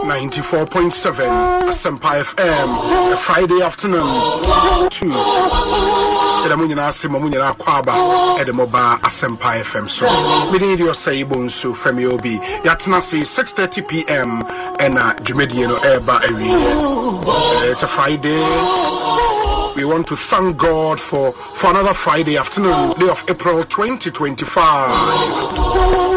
94.7 Asempa FM, a Friday afternoon, 2. Edamunyina Simamunyina Kwaba, Edemoba Asempa FM. So, meaning your say bonsu from Yobi, Yatnasi 6:30 p.m. and Jumediano Eba area. It's a Friday. We want to thank God for another Friday afternoon, day of April 2025.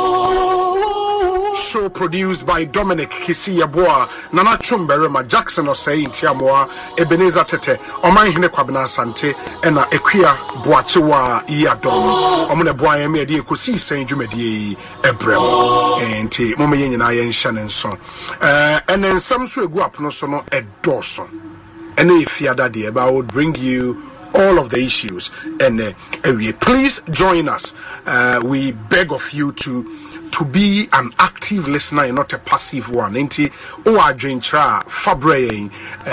Show produced by Dominic Kisiyaboa, Nana Chumberema, Jackson Osei Tiamoa, Ebenezer Tete, Omaihine Kwabena Sante, and Equia Boachiwa Yadom, Omune Boya Medi Kusi Saint Jumedi Ebrem, and T. Momayin and Ian Shannon son. And then some swear go up no sono a Dawson. And if you are that day, I would bring you all of the issues and please join us. We beg of you to be an active listener and not a passive one. Inti Oadrintra Fabre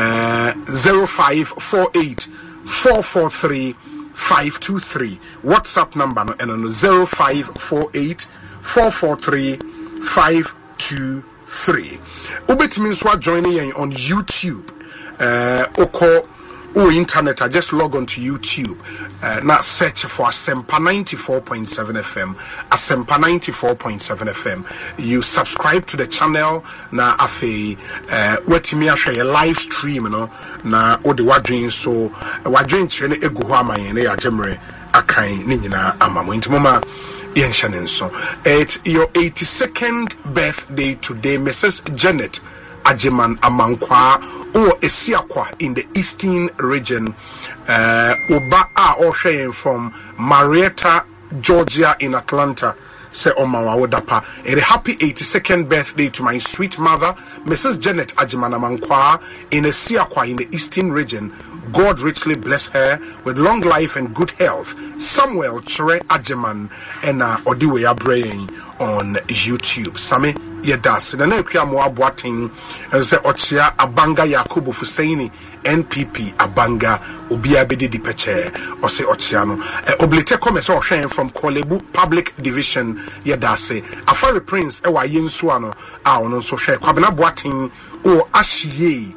0548 443 523 WhatsApp number and on 0548 443 523. Ubet means what joining on YouTube. Oko internet, I just log on to YouTube. Now search for Asempa 94.7 FM. Asempa 94.7 FM. You subscribe to the channel. Na afe wetimi ahwe a live stream no na ode wadwen so wadwen kire ne egu ho amayen ne ajemre akan ni nyina amamo ntimoma yenshanen so. It's your 82nd birthday today, Mrs. Janet Ajiman Amankwa or Esiakwa in the Eastern region. Oba Oshayen from Marietta, Georgia in Atlanta. Say Omawa Wodapa. A happy 82nd birthday to my sweet mother, Mrs. Janet Ajiman Amankwa in Esiakwa in the Eastern region. God richly bless her with long life and good health. Samuel Chere Ajiman and Odiwe Abraying on YouTube. Sami Yedas. The name Kriya Moa Boating and say Ochia Abanga Yakubu Fusaini NPP Abanga Ubia Bedi Dipeche or say Ochiano. Oblite Commerce or from Kolebu Public Division Yedase. Afari Prince Ewa Yin Suano. No so share Kwabena Boating or Ashiye.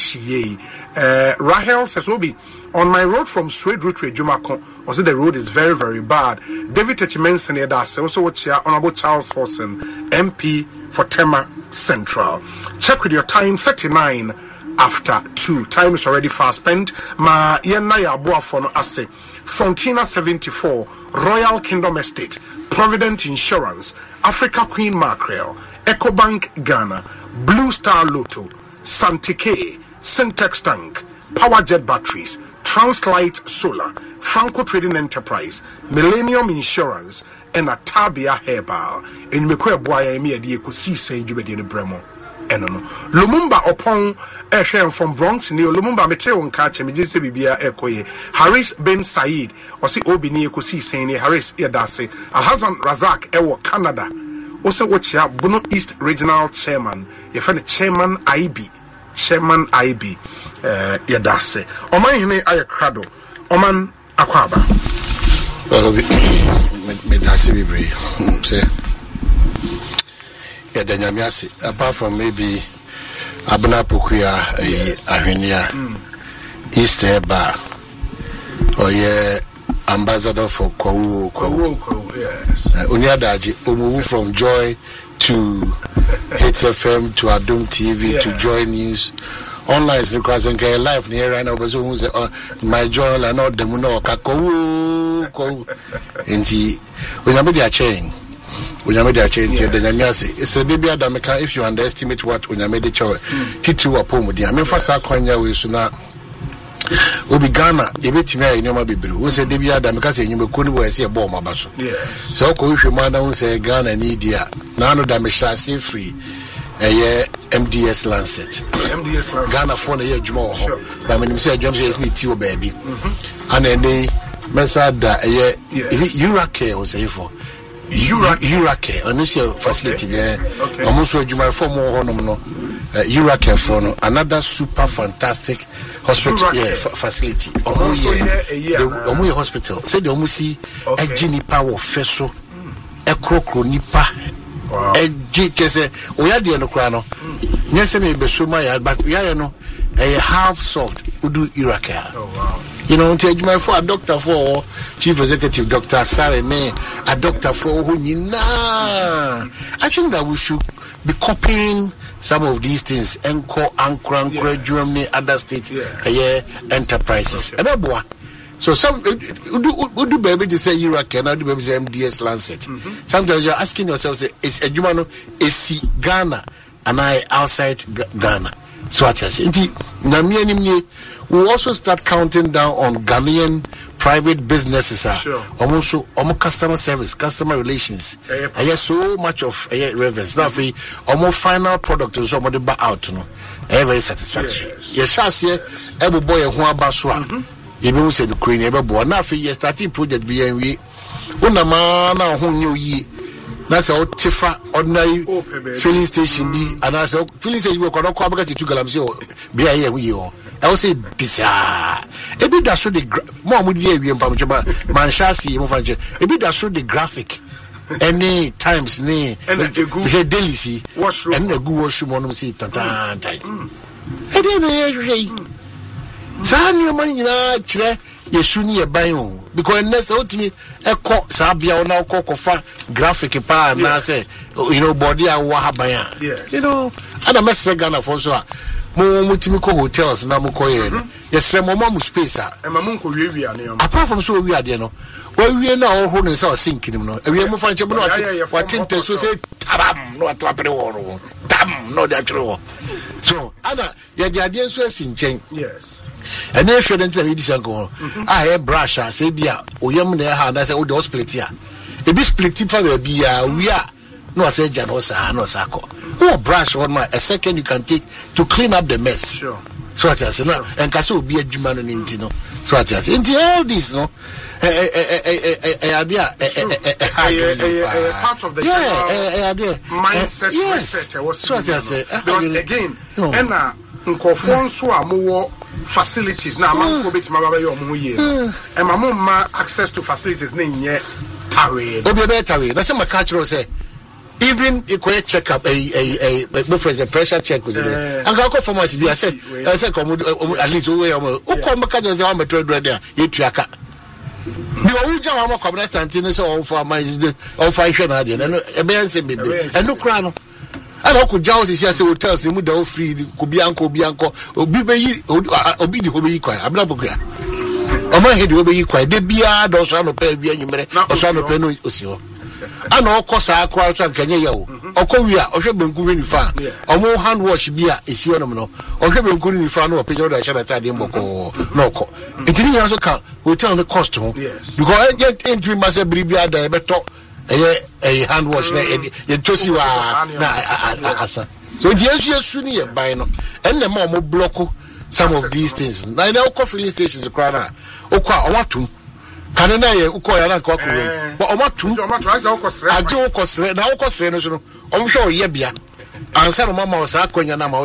Rahel says, Obi, on my road from Swede Route to Jumakon, also the road is very, very bad. David Techimensen Edas, also watch here, Honorable Charles Forson, MP for Tema Central. Check with your time, 39 after 2. Time is already fast spent. Ma Yena Yaboa Fono Ase, Fontina 74, Royal Kingdom Estate, Provident Insurance, Africa Queen Mackerel, EcoBank Ghana, Blue Star Lotto, Santike, Syntex Tank, PowerJet Batteries, Translight Solar, Franco Trading Enterprise, Millennium Insurance, and Atabia Herbal. In Mekwe Boya Emi Kusi Saint Jubedi Bremo. Enono. Lumumba upon Eshem from Bronx near Lumumba Meteo and Catch and Mijisi Bibia Ekoye. Haris Ben Said, or see Obi near Kusi Saint Haris Yadase, Alhazan Razak Ewo Canada. Also watch ya Bono East Regional Chairman. You find the Chairman IB. Yadase. Oman hine ayakrado. Oman akwaba. Well, me dasi bibri. Say, Yadanyamiasi. Apart from maybe Abuna Pukuya, Ahenia, East Eba, or ambassador for Kou, yes. Unyadaji, move from Joy to Hits FM to Adum TV to Joy News. Online is crossing live near right now, but so who's my joy and not the Muno Kako. Inti, when you made a chain, the Nyamiasi, it's a baby Adameka if you underestimate what when you made the choice. Titu Apomodi, I mean, for Sakonya, we should not. Obi Ghana, ebetimi ayi nyoma bebre. Wo se debi adam ka se nyuma koni bo ese bo ma baso. So ko hwe ma na wo se Ghana ni dia. Na no da me sha se free. MDS Lancet. Ghana for na ye adwuma wo ho. Ba me nim se adwuma se ni ti o baabi. Ana ne mesa da Urake o say for. Urake, I know facility there. Almost adwuma for mo ho no. Urake for no another super fantastic hospital facility. Omo hospital. Say the omusi ejini power feso ekrokro nipa eji kese oya de no kra no Yes, I mean, but yeah, no, a half solved Udu Iraka. Oh, wow. You know, take my for a doctor for chief executive Dr. Sarene, a doctor for who you know. I think that we should be copying some of these things. Enco, Ankara, Germany, other states, enterprises. Okay. So some would do baby to say Iraq and other baby say MDS Lancet. Sometimes you're asking yourself, say, is a Jumano, is he Ghana and I outside Ghana? So what I say, we also start counting down on Ghanaian private businesses. Sure. Almost customer service, customer relations. I have so much of reverence. Now, we almost final product is somebody back out. Very satisfactory. Yes, yes. Every boy who are baswa. You know, say the Queen ever born. Now, for years, starting project BNV. Unamana who knew ye. That's our Tifa ordinary filling station. And I said, filling station, we cannot come back to Galamsey or BIA. I will say this. A bit that show the more would be a Manchasi, a bit that show the graphic. Any times, nay, and a good daily see, and a good washroom on see Tatan. I didn't San your money, you shouldn't buy on because next ultimate a cock Sabia now cock of graphic pa and I say, you know, body I wahabaya. Yes, you know, and a mess Ghana for so. Mutimico hotels, Namukoyen. Yes, Mamma space. And Mamunko, apart from so we are there, no. Well, we are now holding our sinking, no. We are moving to what Tintas will say, Tam, not Tapero, Tam, not that true. So, Anna, the idea was in change. Yes. And then she didn't say, I have brush, say, Bia, or young hand, I said, oh, those split here. If you split for the beer, we are. No, I said, Janosa, no, Sako. Oh, brush on my a second you can take to clean up the mess. Sure. So what I say now, and Casso be a Juman and Intino. So what I say, into all this, no, idea, part of the mindset reset. Was so what I say. Again, Enna, Nkofonso are more facilities now. I'm for bit my year, and my mom access to facilities name yet. Tarry, oh, be better. That's my cultural say. Even a quick checkup, a pressure check was there. And I go for my I said, at least away. Oh, come back as I'm a trade there. You track. The original Common Santino all for my all 5 and a man said, and no crown. And I could joust his hotels in Mudo free, Kubianco, Bianco, or Bibi, or be the Hobby Quay. I'm not Bugra. Or my head will be quite the beard or son of Pay, or son of Peno. And all costs are quite and Kenya, or Korea, or Shabin Kurin Fan, or more hand wash beer is Yonomino, or Shabin Kurin Fan or Pedro that shall attend him or Noko. It didn't also count, will tell the costume. Yes, because I get into Massa Bribia, the better a hand wash, the Tosiwa. So, yes, soon by no, and the more block some of these things. I know coffee stations are crying out, or what to. Canada, Ukoya, but I do cost now cost no. I'm sure Yebia. And some mamma was Aquina Nama,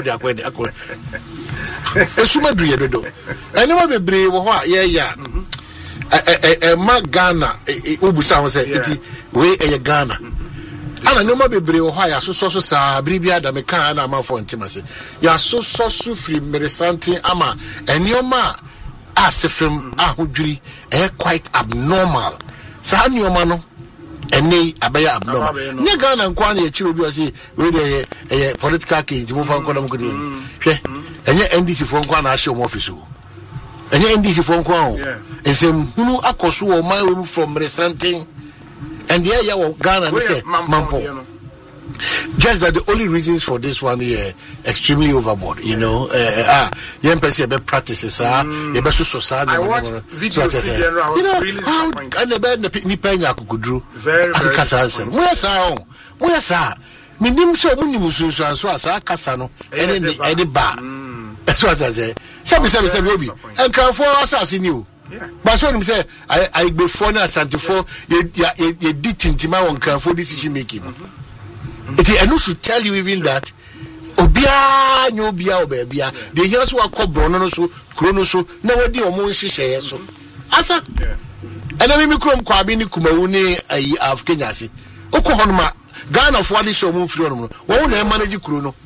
a Sumadria do. Anyway, be brave, yeah. A Mark Ghana, Ubusa said, way a Ghana. And I know my baby, why so Bribia, the Mecana, my for intimacy. Ya so free, Merisanti, Ama, and your ma. As from Ahudri, quite abnormal. San your mano, and nay, abaya abnormal. Negan and Kwani, a child, really a political case, move on Kodam Good. And yet, NDC from Kwana show office. And yet, NDC from Kwan, and some who are Kosu or my room from Resanting, and the air of Ghana and say, Mampo. Just that the only reasons for this one here extremely overboard, you know. Young person practices, you best society. I watched videos, you know, how and the bed the penya could do very handsome. Where's Minim so munimus and so as a casano and any bar. That's what I say. 77 Ruby and come for us in you. But so him say I before now Santifo you did into my own can for decision making. I know should tell you even that Obia Nobia Obia, the years who are called Bronoso, Chronoso, nobody or more share so. Asa, and I mean, Kwabini Kumaune, I have Kenyasi. Oklahoma, Ghana for this show move from one manage Chrono.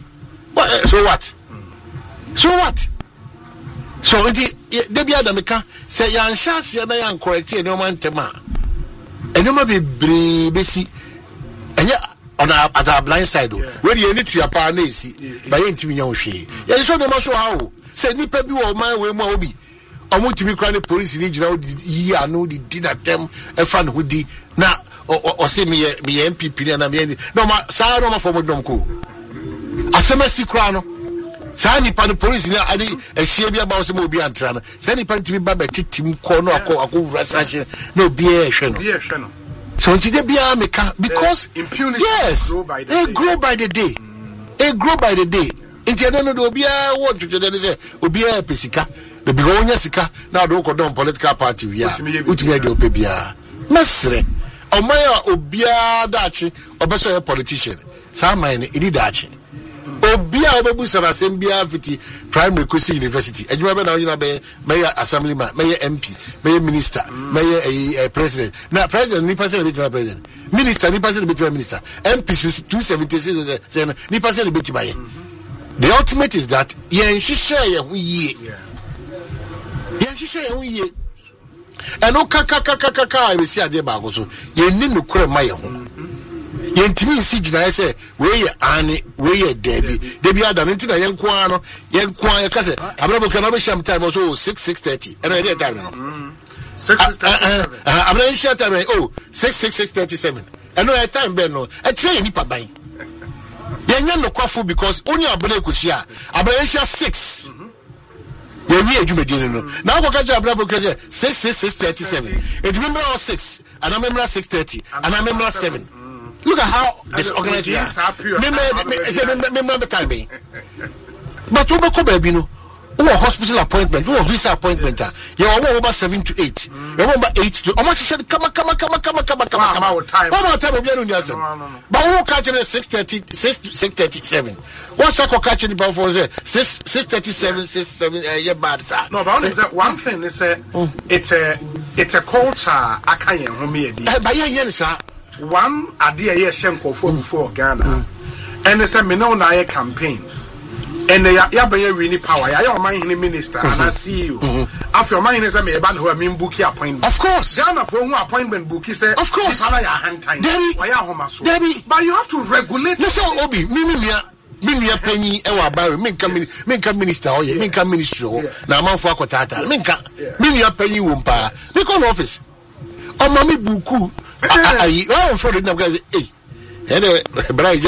So what? So what? So Debbie Adamika say yan shas ya na yan correct e no man tema. Enoma be besi. Enya on at our blind side where you need to your power na esi. Ba ye ntimi nya ohwe. Ya so dem so how say nipa bi wo man we mu obi. Omo timi kra ne police ni gina yi anu di dinner tem e fa no di na o say me MPP na me no ma sa no ma for mo dom ko. Asema si kra no sa nipa no police na ade ehie bia ba o se mo obi antra no sa nipa ntimi ba betitim ko no akọ wurasahye na obi ehwe no so ntide bia meka because impunity grow by the day it grow by the day ntide no do obi a wo twetwe de say obi a pesika the big onya sika na do ko don political party wi a utumi de ope bia mesre omaya obi a dachi obeso ye politician sa man ni idi dachi obia obebu sana sembia fiti primary kosi university adwuma be na oyina be mayor assemblyman mayor MP mayor minister mayor president na president ni person be president minister ni person be minister MP 276 say ni person be baye. The ultimate is that yen share ye hu yie yen share ye hu yie eno kaka be si ade ba go so yen ni nukure maye hu yentimi nsi gina say we ye ani we ye debi adam nti na yenko ano ye kase abrabo kana be sham time so 6:30 eno ye time no 6:37 abrabo sham time 6:37 eno ye time be no e kire ye nipa ban yenya no kwafo because only abule kusia abrabo sham 6 ye wi adwumedi no na akoka je abrabo kase 6:37 it remember 6 and I remember 6:30 and I remember 7. Look at how disorganized we are. Remember time be. But we go baby no. Who hospital appointment, who visa appointment. You are over 7 to 8. You are over 8 to. Almost said come. What about time? No. But who catch 6:37? What's that catch the ball for say 6:37 67 yeah bad sir. No, but only that one thing is it's a culture I can't hear me. But yeah sir. One idea here shenko for before Ghana and it's a na campaign and they are really power ya man minister and I see you after your man is a me ban who mean bookie appointment of course Ghana for who appointment bookie say of course but you have to regulate listen obi me penny e wa ba me nka minister o ye me nka ministry o na amanfo akotata me nka me penny wo mpa me come office o mama buku I for the guys very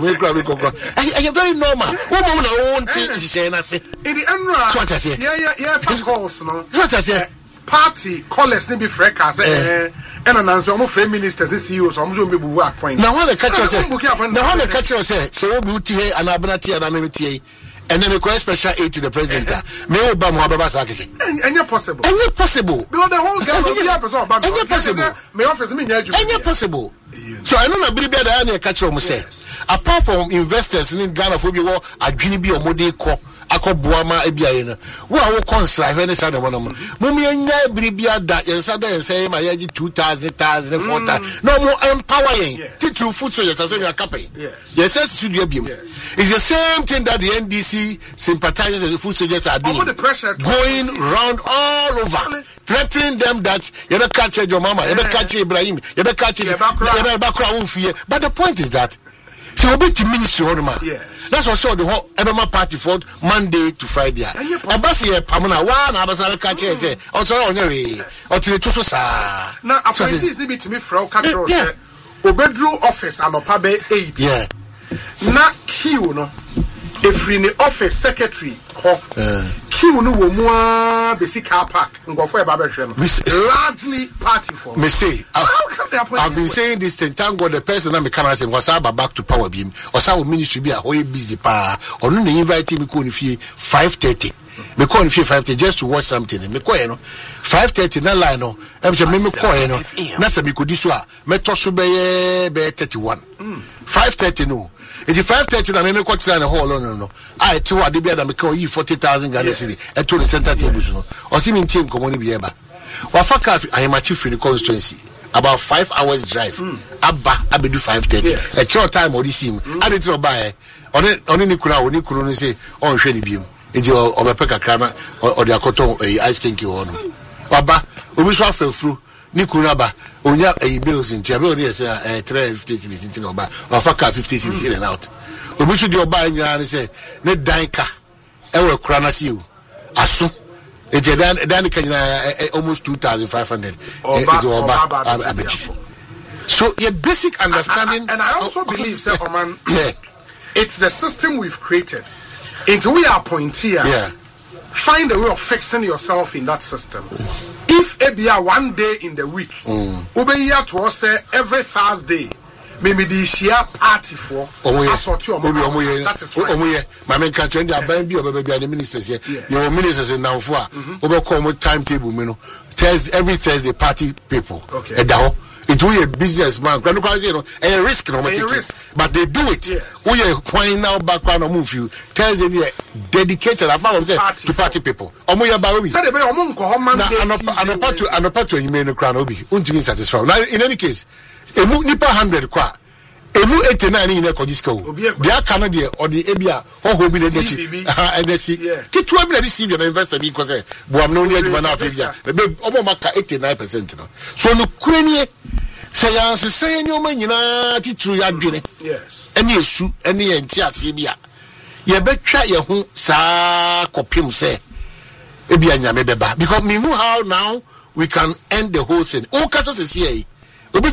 normal. Woman own thing say na say. In the end, what I say. Yeah, of course, no. What I say. Party callers ni be freka say and announce omo free ministers CEOs omo be bu appoint. Now when the catcher say. Now when the catcher say we be tie and abnati and ameti and then request special aid to the president. Me oba mo ababa sakeke. Any possible. Because the whole Ghana person about. Any possible. Me office me nyaju. Any possible. So I know na bibia da na catch am say. Apart from investors in Ghana for be wo adwini bi omode ko akọboama ebiaye no wo a wo konsra hwe ne sa de wono mo mi anya bibia da yensa da yensa ma yaji 2000 4000 no mo empower yen titu food so yensa say we are campaign yes studio biem it's the same thing that the NDC sympathizers and the food soldiers are doing going round all over threatening them that you don't catch your mama you don't catch Ibrahim you don't catch but the point is that so we be ministry on ma that's also the whole Ebema party for Monday to Friday abasi e pamuna wa na abasa catch say o so on we o tire to so sa na appointees ni be from catch say obedru office anopa be 8 na queue no efri ni office secretary ho queue no wo mu a basic car park ngofo e ba behwe no largely party for me say I've been saying this thing thank God the person that me can say was back to power beam or say ministry be a hoe busy pa or no invite me ko ni fie 5:30 me call if 5:30 just to watch something me call you know 5:30 na line no em say me call you know na say me kodi so a me to so be 31 5:30 no it is 5:30 na me call try na hall no I ti wa de bia da me call you 40,000 Ghana cedi e to the center table no o si me ntie nkomo ni bia ba wa faka I am achieve free constituency about 5 hours drive abba abedu 5:30 a short time or this sim I did not buy oni ni kuna oni kunu ni say on hwe ni biem eji obepe kakra na odi akoto ice kinky ho no oba obi so afafuru ni kuna ba onya bills ntia be oni say 350 cedis ntia oba ofa ka 50 cedis in and out obi so di oba nya ni say ne danka ewe kura na si o aso eje dan kanyina almost 2500 oba abechi. So your basic understanding, and I also believe, sir, Oman, it's the system we've created. Until we are appointee, find a way of fixing yourself in that system. If ebia one day in the week, ube here to us every Thursday, maybe the share party for that is fine. My main country, the ministers here, your ministers in now for over timetable, every Thursday party people. Okay. It will a businessman, a risk, but they do it. We are pointing now background and move you. Tell them they dedicated about to party people. And apart to you may no crown obi, unsatisfied. Now, in any case, a nipa 100 kwa. Emu 89 in a Kodisco. They are Canada or the Abia or who be the and they see. Get 12 receive an investor because I'm no near one of India. Obamaka 89%. So, no, Ukraine say, say, no man, through your dinner. Yes. Any issue, any entire Sibia. You bet try your home, sa copim say. Ebianya mebeba. Because me know how now we can end the whole thing. All cases is here. And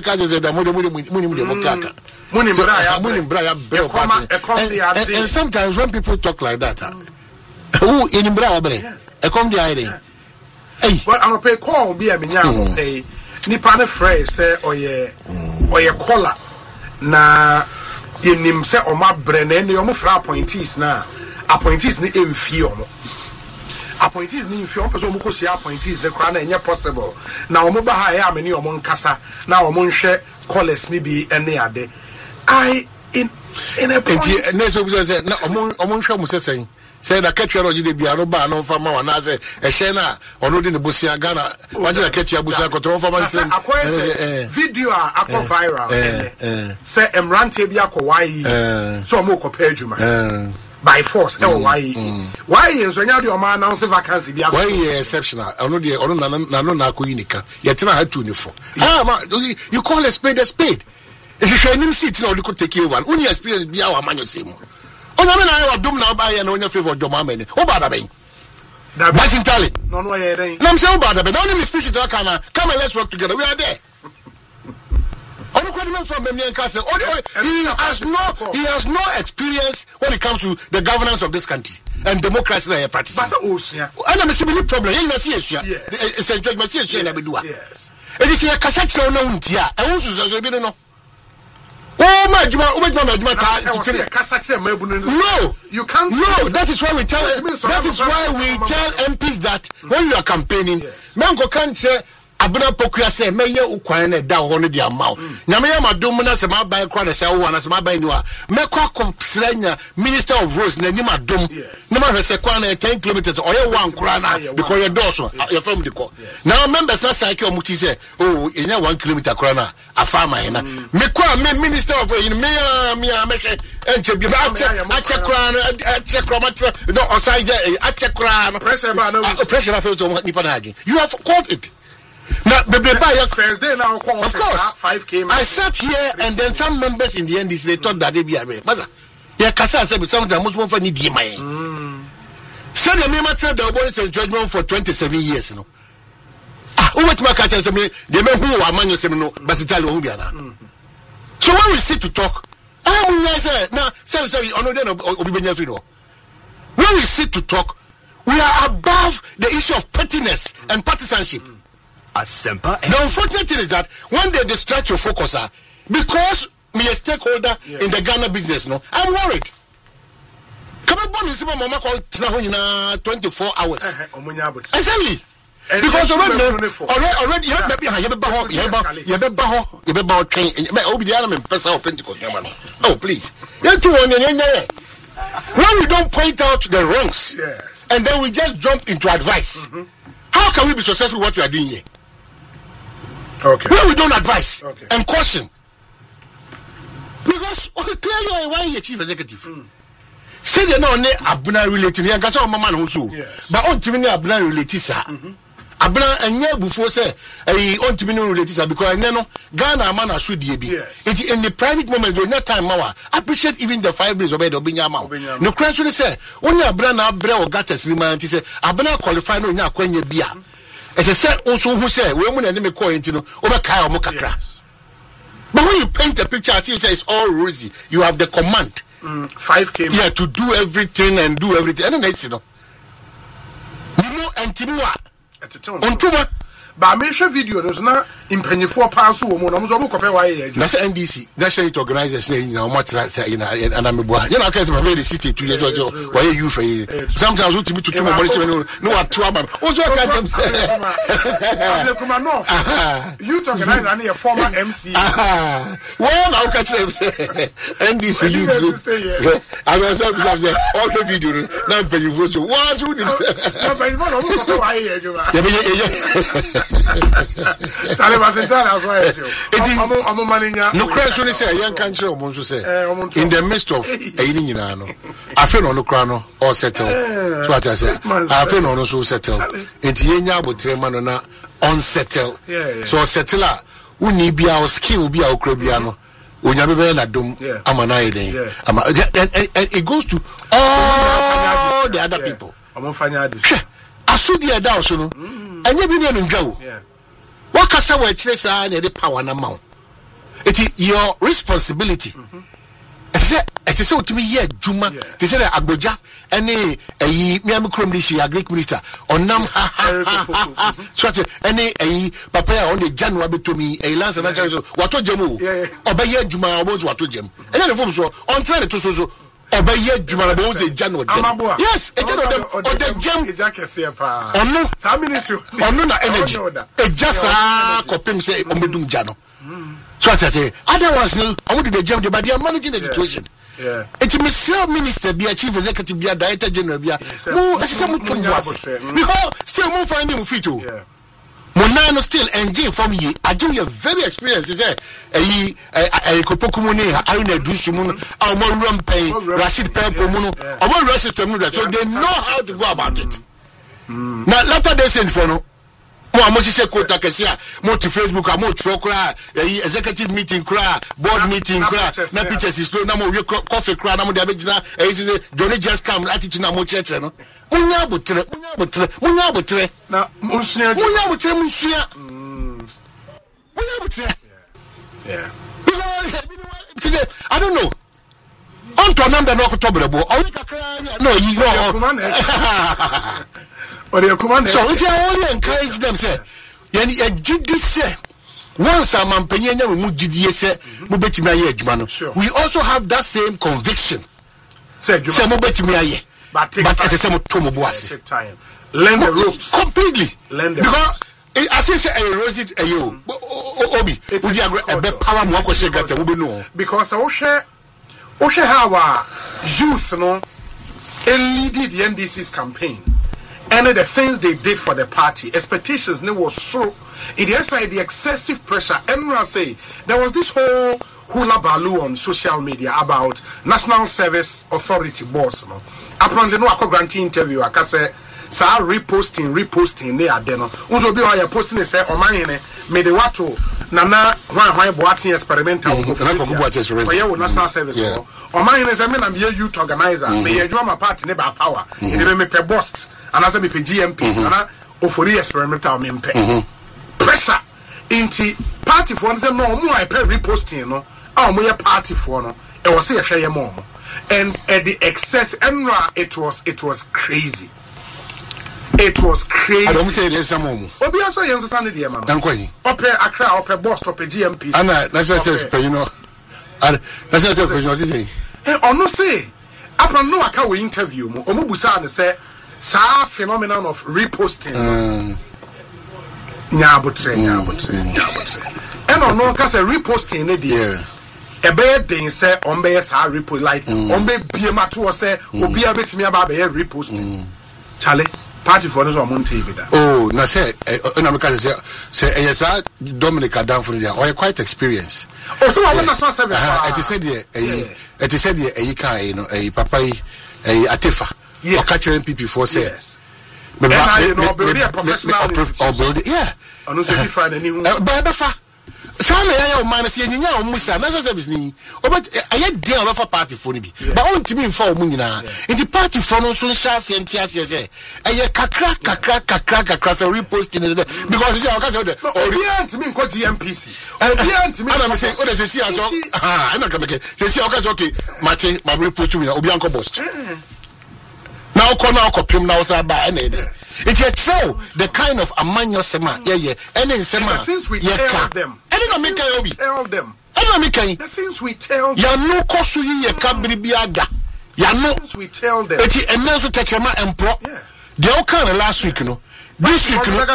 sometimes when people talk like that, who in come the idea? But I'm a pay call be a minya Nipane phrase say or ye collar na in him say or my brain and your appointees na appointees ni infio. Appointees ni infio person who see appointees the crown and possible. Now omoba ha many omon kasa now omon share callers ni be any ade. I in a point say na omon share musa saying say na ketwa roji de bia no ba no fa ma wana say e share na ono de ne bosia Ghana waje na ketwa bosia ko to fa ma say video akọ viral say emrante bia ko wai so mo ko page ma by force why so nya de o ma announce vacancy bia why exceptional ono de ono na na ko yinika yet na ha tu ni for you call a spade. If you show him seat now, you could take you one. Only experience be our man, you see. Oh, I mean, I have done now by an only favor of Jomamene. Oh, bad, that's in Tally. No, I'm so bad, but only speeches are come and let's work together. We are there. From Castle. He has no experience when it comes to the governance of this country and democracy that he practices. And I'm a similar problem. It's a judgment. Yes. It is a cassette on Untia. I also say, no. Oh my God! No, you can't. No, that is why we tell. That is why we tell MPs that when you are campaigning, Mango can't say. Abuna pokuya say meye ukwan na da ho no dia maw nyame ya madom na se ma ban kwa na se wo na se ma ban ni wa mekwa komsranya minister of roads na ni madom na ma hwese kwa na 10 kilometers oye one kura na because you do so you from the call now members na cycle omuti say oh enya 1 kilometer kura na afama ina mekwa me minister of roads me hwe enche bi ache kura matra no oside ache kura no pressure na feel to nipa na agi you have called it. Now, Thursday now, of course, 5K. I sat here and then some members in the NDC they thought that they be away. But yeah, Kasa said, but sometimes most one for need my. So the name of the boys in judgment for 27 years. No. Who went my catch and say, they may who are man, you say, no, but it's all who be now. So when we sit to talk, when we sit to talk, we are above the issue of pettiness and partisanship. The unfortunate thing is that when they distract your focus, because me a stakeholder in the Ghana business, no, I'm worried. Come on, Bonnie, Mama called 24 hours. Exactly. Because already you have oh, please. When we don't point out the wrongs, and then we just jump into advice, how can we be successful what we are doing here? Okay. When we don't advise and caution, Because clearly why you chief executive. Say they no ne abuna related. You can say mama no so. But on timi ne abuna related sir. Abuna enye bufo say on timi no related sir because no Ghana man asudie bi. It in the private moment during that time mawa appreciate even the 5 days obey the obinya ma. No question say only abuna na abre o gates bi man ti say abuna qualify no nya akwanya bia. As I said also who say we mu na me call enti no obeka o mo kakra. But when you paint a picture as if it's all rosy, you have the command. 5K. Yeah, to do everything and do everything. And then I see no. You know, and Timua. On Tuma. But I made a video. There's not in penny 4 pounds. That's NDC. National Youth Organizers saying, you know, much right. And I'm a boy. You know, I can't remember 62 years old. Why are you for sometimes you to be too much. No, what trauma. Also, I can't. Youth Organizer and a former MC. Well, I'll catch them. NDC. I was all the video. Now, pay you for what you no question say young country omonso say in the midst of eyin nyina no afi no kra no all settle so what I say afi no so settle enti yenya abotre ma no na unsettle so settle a uni bia o skill bia o kra bia no onyame be na dom amana eden ama it goes to all the other people amofanya this asudi e da so no enye bi no ndwa what can say we chire na the power na ma it is your responsibility it's say utimi ye adwuma they say agboja any miam krom this agric minister onam so any papa on the January betomi lance na so wato jemu obaye adwuma obo wato jem enye the form so on train to so obaye adwuma na bo ze January yes e jano dem o de jem ejakese pa ono sa ministry ono na energy e jasa kopim say omedum jano so I say other ones no I want to jam but they are managing the situation. It's a minister be a chief executive be a director general be a because still more finding fito monano still NG from ye I do you very experienced is a kopokumune I na do sumun our rampai Rashid Pepo muno our system so they know how to go about it. Now later they send for no mo se quota kesia mo to Facebook mo tro kra executive meeting kra board meeting kra na pictures is na mo coffee kra na mo de abegina say Johnny just come attitude na mo church no munya botre na munya botre yeah I don't know on to number no ko tobrebo no you know or the commander so it only encourage them say yani a gidi say once a man penya mu gidi say mo betimi aye adwuma no we also have that same conviction say mo betimi aye but as I say mo to mo bo ase learn the ropes completely learn the because as you say a rose it ayo obi we dey a power mo akwese gata wo be no because o share how youth no leaded the NDC's campaign. And the things they did for the party, expectations was so. It is like the excessive pressure. And I say there was this whole hula baloo on social media about National Service Authority boss. No, apparently no I grantee interview. I can say, "Sir, reposting. They are there. No, also be why posting say, "Oh my ne, me the wato nana why boating experimental." Yeah, National Service. Oh my ne say me na me youth organizer. Me you my party ne ba power. It me pe boss. And as I me GMP, and ofori experimental me mpe pressure into party for no more I pay reposting no our more party for no it was say share more and at the excess enra it was crazy. I don't say there's some more. Obi also young Sunday dear man. Dankoi. Ope Accra, ope boss, ope GMP. And that's what says you know. That's what says you know say. Eh ono say upon no aka we interview mo omubusa and say sa phenomenon of reposting nyabotre and no ka say reposting ne dey e be den say on be sa repost like on be bie ma to say obi a betimi aba be reposting chale party for no monte be that. Oh, na say na me say yes Dominic Adam for there. Or quite experienced. Oh, so I want national service. It said the kai, you know, a papa Atefa. Or catching people for say. Yes. Then I know build a professional or build yeah. And also different any Babafa. Sana ya man say nya o musa national service ni obet aye deal of a party for ni bi but on timi mfa o mu nyina inti party for no so sha sentia say aye kakra so reposting because you say o ka say obi antimi nko GMPC obi antimi ana me say o de say see ajo ana ka make say o ka say okay mate ma repost we obi anko post now kopim now say ba na e it's a show the kind of amanyo sema any sema things we tell them tell them the things we tell them ya no kosu ye ka biribi aga ya no things we tell them eti enenso techema empro the all kind last week no this week no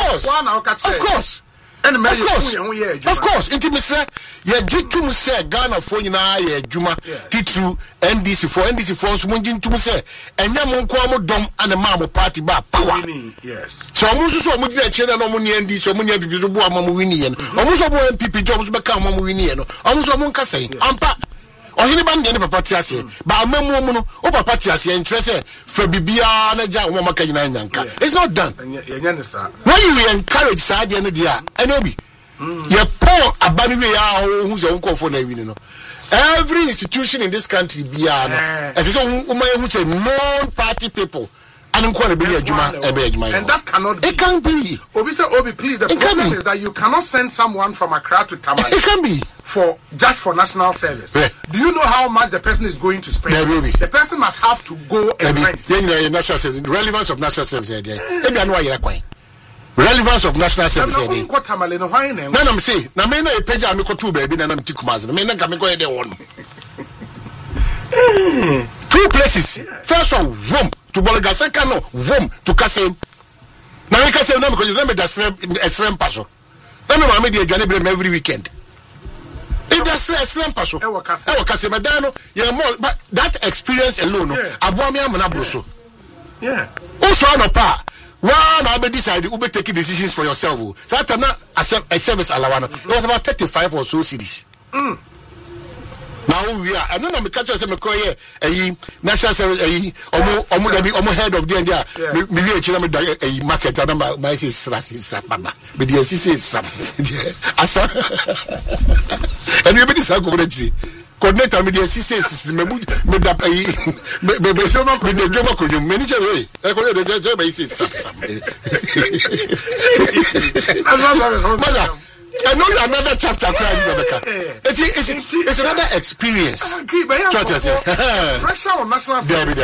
of course and of course intimacy ye gitum say Ghana for nyina ye adwuma titru NDC for so mungintum say enya mo nko amodom ane ma mo party ba power yes so mo so mo gina chena no mo ne NDC mo ne bibi so bo ama mo wini ye no mo so mo MPP job so be ka mo wini ye no mo so mo nka say ampa ohini ba ndene papa ti ase ba amamu mu no o papa ti ase enkyere se fa bibia na ja wo maka nyina nyanka it's not done when you encourage side ne dia enobi ye pour abani we ya hu so nkofo na wini no every institution in this country bia no as so hu say non party people and and that cannot be. It can't be. Obi, please. The problem is that you cannot send someone from Accra to Tamale. It can be just for national service. Yeah. Do you know how much the person is going to spend? The person must have to go and rent. National service, relevance of national service. Relevance of national service. Then I'm saying, na me na page am ko two baby na na mtikumaz. Me na kam ko e de won. Two places. First one, Wom to Bolaga. Second one, Wom to Kasem. Now we Kasem na because let me that's a paso. Let me mama dey adwane every weekend. It does a slam paso. E wo Kasem Madano, you more but that experience alone, abo me am na broso. Yeah. Also no pa. One, I be decide you be taking decisions for yourself. So that time a service alawana. It was about 35 or so cities. Now we are. I don't know. Me catch us. Me call here. National service. Omo head of the India. Me be a chila me market. And my say baba. Me the say sam. Asa. And we be this how coordinate. Coordinator me the CCS me da me joma ko you manager way e ko dey say be say sam I know another chapter it's another experience. I agree, but pressure on national service.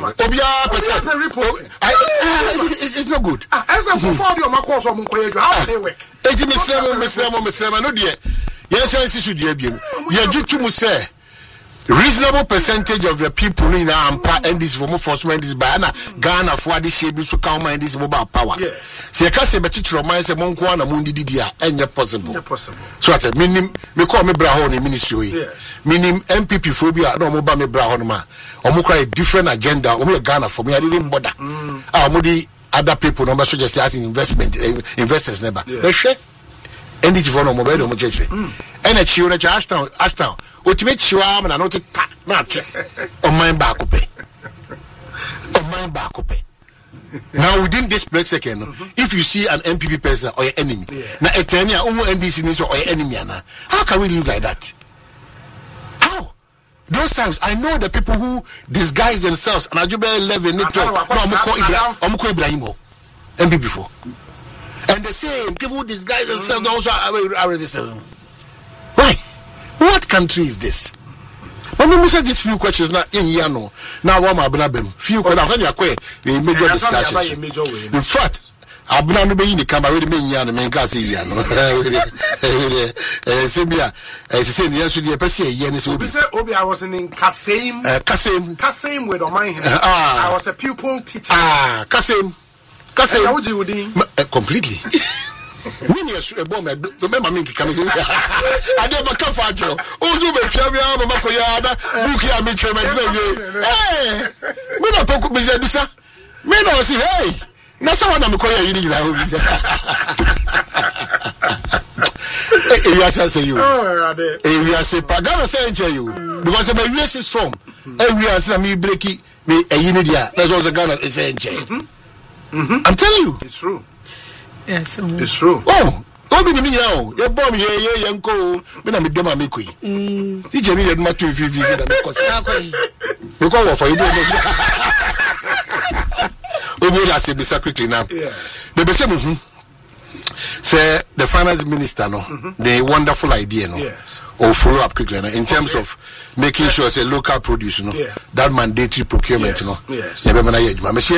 It's not good. As I'm performing on my course on how they work. It's Mr. No dear. Yes, I should be able. You to say reasonable percentage of the people in Ampa and this form of enforcement is by Ghana for this shape to come and this mobile power. Yes. See, I can't say, but it's romance among Kwana Mundi Didia and possible. So at a minimum, me call me Brahon in ministry. Yes. Meaning MPP phobia, no mobile me Brahon ma. Or a different agenda, or me Ghana for me. I didn't bother. Mudi other people, no matter just asking investors never. And this for no mobile, no church. And a children, Ashtown. Ultimate Chiwam and not match on my back. Now, within this split second, if you see an MPP person or your enemy, now a 10 year old NDC or your enemy, how can we live like that? How? Those times, I know the people who disguise themselves, and I do better 11, Omuko Ibrahimo, MPP before. And the same people who disguise themselves also are resistant. Why? What country is this? When we say these few questions now in Yano, now one Abnabem, few questions, the major discussions. In fact, Abnano be in the camera with me Yan and Kasi Yano. Sembia, as I said, yes, the Pessi, Yanis Obi, I was in Kasim with my hand. I was a pupil teacher. Kasim, how would you do? Completely. Many a bomb, remember me coming in. I never come for Joe. Oh, you Mama Koyada, Bukia Mitchell. Hey, we don't talk with Zedusa. Men are say, hey. na so wana me koya yiri na ho bi we are say you we are say pagana say nche you because my US is from we are say me breaki me yini dia that's also Ghana is say nche I'm telling you it's true. Yes, it's true. Oh, obi ni nyao ye bomb ye yanko me na me dem amekoi ti je ni ye ma 2 say na me kosa we call for you obi la say be quickly now the be say say the finance minister no the wonderful idea no or follow up quickly in terms of making sure say local produce no that mandatory procurement no yeah be na ye adwuma me say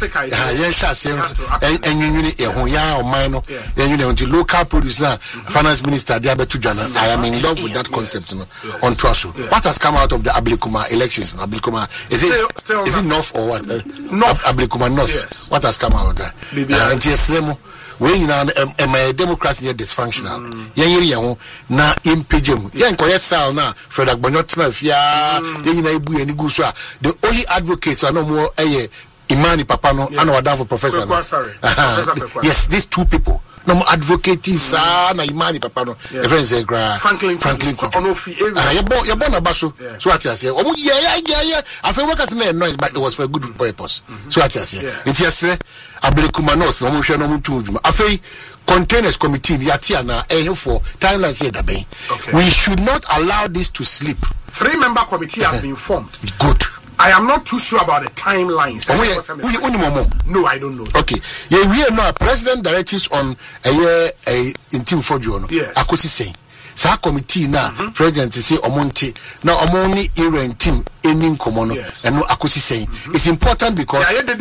enwunwuni e ho ya o man no enwunwuni until local produce na finance minister dey abetu dwana. I am in love with that concept no on Twaso. What has come out of the Ablikuma elections? Ablikuma is it north or what? North. Ablikuma north. Yes. What has come out of that? And when you know my democracy is dysfunctional yiri yan na impejemu yan koye sal na Fred Agbonyo tena fia yin na ibu ani gu so a the only advocates are no more Imani Papa no and our professor yes these two people no more advocates na Imani Papa no the friend say Franklin Onofi you born abaso so what you say omo yeah I feel workers na noise but it was for a good purpose so what you say it yes Ablikuma no so omo hwe no mutu djuma afei containers committee yatia na for timelines here daben we should not allow this to sleep. 3-member committee has been formed. Good. I am not too sure about the timelines. No, I don't know. Okay. Yeah, we are now president directives on in team for you. Yes. Akosi saying. Sa committee na president say omonte na omoni era team enin komono and no akosi saying. It's important because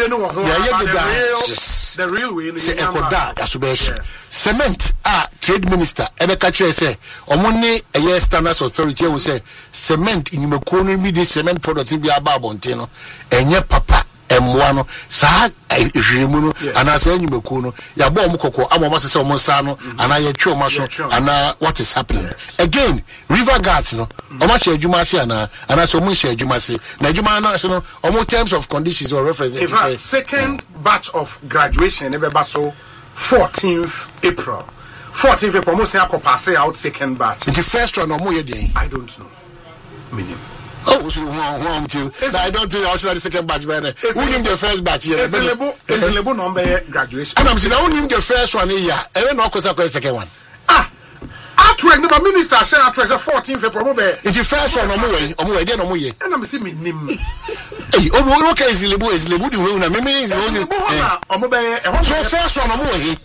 the real way say ekoda asobeshi cement trade minister ebeka kire say omoni standards authority will say cement inimeko no mi de cement products bi aba abonte no enye papa emwa sa ehwemu no ana sa enyimeko no ya bo omkoko amoma se omonsa no ana ya twe omaso ana what is happening again river guards no oma she adwuma se ana so omo she adwuma se na adwuma na se no omo terms of conditions or references say second batch of graduation ebeba so 14th April almost say pass out second batch the first one omo ye dey I don't know meaning. Oh, so I don't think I should have the second batch. Who named the first batch? It's a label number graduation. And I'm saying, who named the first one here? And then, of course, the second one. Atweg the minister said Atweg 14th April. It's the first one. Then and I'm saying, name. Hey, okay, is the label the way. Maybe so first one.